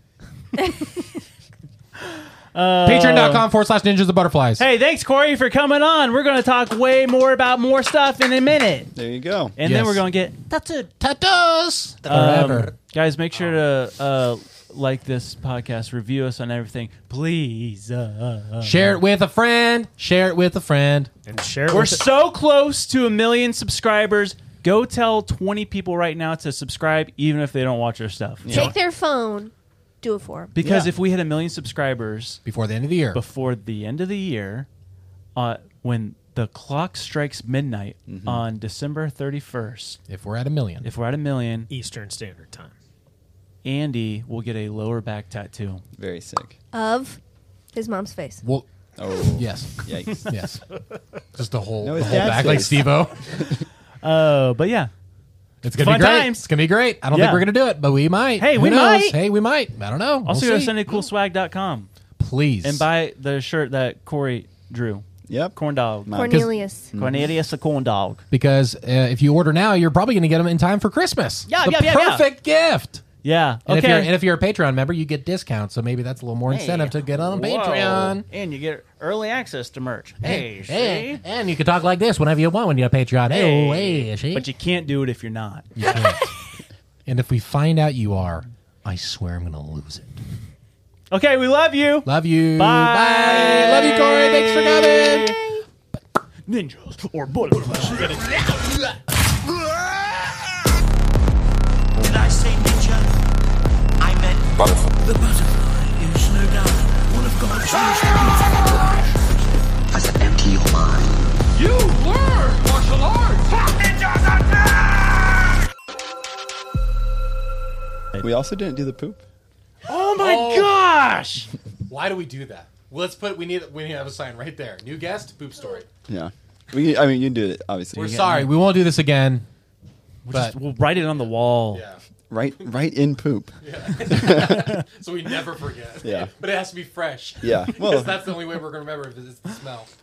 [SPEAKER 8] Uh,
[SPEAKER 1] Patreon.com forward slash ninjas and butterflies.
[SPEAKER 4] Hey, thanks, Corey, for coming on. We're going to talk way more about more stuff in a minute.
[SPEAKER 2] There you go.
[SPEAKER 8] And
[SPEAKER 1] Yes.
[SPEAKER 8] then we're going to get that's it.
[SPEAKER 1] Tattoos
[SPEAKER 8] Um,
[SPEAKER 1] forever.
[SPEAKER 8] guys, make sure to uh, like this podcast, review us on everything, please. Uh,
[SPEAKER 1] Share it with a friend. Share it with a friend.
[SPEAKER 4] And share it
[SPEAKER 8] We're
[SPEAKER 4] with
[SPEAKER 8] so close to a million subscribers. Go tell twenty people right now to subscribe, even if they don't watch our stuff.
[SPEAKER 6] Take their phone, do it for them.
[SPEAKER 8] Because
[SPEAKER 2] Yeah.
[SPEAKER 8] if we hit a million subscribers
[SPEAKER 1] Before the end of the year.
[SPEAKER 8] before the end of the year, uh, when the clock strikes midnight on December thirty-first,
[SPEAKER 1] If we're at a million.
[SPEAKER 8] if we're at a million,
[SPEAKER 4] Eastern Standard Time.
[SPEAKER 8] Andy will get a lower back tattoo.
[SPEAKER 2] Very sick.
[SPEAKER 6] Of his mom's face.
[SPEAKER 1] Well,
[SPEAKER 2] Oh,
[SPEAKER 1] yes.
[SPEAKER 2] yikes.
[SPEAKER 1] Yes. Just a whole,
[SPEAKER 2] No,
[SPEAKER 1] the
[SPEAKER 2] his
[SPEAKER 1] whole
[SPEAKER 2] dad's
[SPEAKER 1] back like
[SPEAKER 2] face.
[SPEAKER 1] Steve-O.
[SPEAKER 8] Uh, but yeah,
[SPEAKER 1] It's going to
[SPEAKER 8] Fun
[SPEAKER 1] be great.
[SPEAKER 8] times.
[SPEAKER 1] It's going to be great. I don't
[SPEAKER 8] Yeah.
[SPEAKER 1] think we're going to do it, but we might.
[SPEAKER 8] Hey,
[SPEAKER 1] Who
[SPEAKER 8] we
[SPEAKER 1] knows?
[SPEAKER 8] might.
[SPEAKER 1] Hey, we might. I don't know.
[SPEAKER 8] also
[SPEAKER 1] we'll
[SPEAKER 8] go to
[SPEAKER 1] see.
[SPEAKER 8] sunday cool swag dot com
[SPEAKER 1] Please.
[SPEAKER 8] and buy the shirt that Corey drew.
[SPEAKER 2] Yep.
[SPEAKER 8] Corn dog.
[SPEAKER 2] My-
[SPEAKER 6] Cornelius.
[SPEAKER 8] Cornelius the corn dog.
[SPEAKER 1] Because uh, if you order now, you're probably going to get them in time for Christmas.
[SPEAKER 8] Yeah,
[SPEAKER 1] the
[SPEAKER 8] yeah, yeah, yeah.
[SPEAKER 1] perfect gift.
[SPEAKER 8] Yeah.
[SPEAKER 1] And
[SPEAKER 8] okay.
[SPEAKER 1] if you're and if you're a Patreon member, you get discounts. So maybe that's a little more incentive to get on Patreon.
[SPEAKER 10] And you get early access to merch. Hey,
[SPEAKER 1] Hey,
[SPEAKER 10] see?
[SPEAKER 1] and you can talk like this whenever you want when you're a Patreon. Hey, hey, hey see?
[SPEAKER 8] but you can't do it if you're not.
[SPEAKER 1] You can't. And if we find out you are, I swear I'm going to lose it.
[SPEAKER 8] Okay, we love you.
[SPEAKER 1] Love you.
[SPEAKER 8] Bye.
[SPEAKER 1] Bye. Love you, Corey. Thanks for coming.
[SPEAKER 8] Ninjas or butterflies.
[SPEAKER 7] Did I say ninja? I meant butterfly. The butterfly is no doubt one of God's most beautiful creations. Does it empty your mind? You learn martial arts. Ninjas are dead!
[SPEAKER 2] We also didn't do the poop.
[SPEAKER 8] Oh my gosh!
[SPEAKER 1] Why do we do that? Well, let's put. We need. We need to have a sign right there. New guest. Poop story.
[SPEAKER 2] Yeah. We. I mean, you can do it, obviously.
[SPEAKER 1] We're sorry. We won't do this again.
[SPEAKER 8] We'll,
[SPEAKER 1] But
[SPEAKER 8] just, we'll write it on the wall.
[SPEAKER 1] yeah.
[SPEAKER 2] Right, right in poop.
[SPEAKER 1] So we never forget.
[SPEAKER 2] Yeah.
[SPEAKER 1] But it has to be fresh.
[SPEAKER 2] Yeah. Well,
[SPEAKER 1] Because that's the only way we're gonna remember if it's the smell.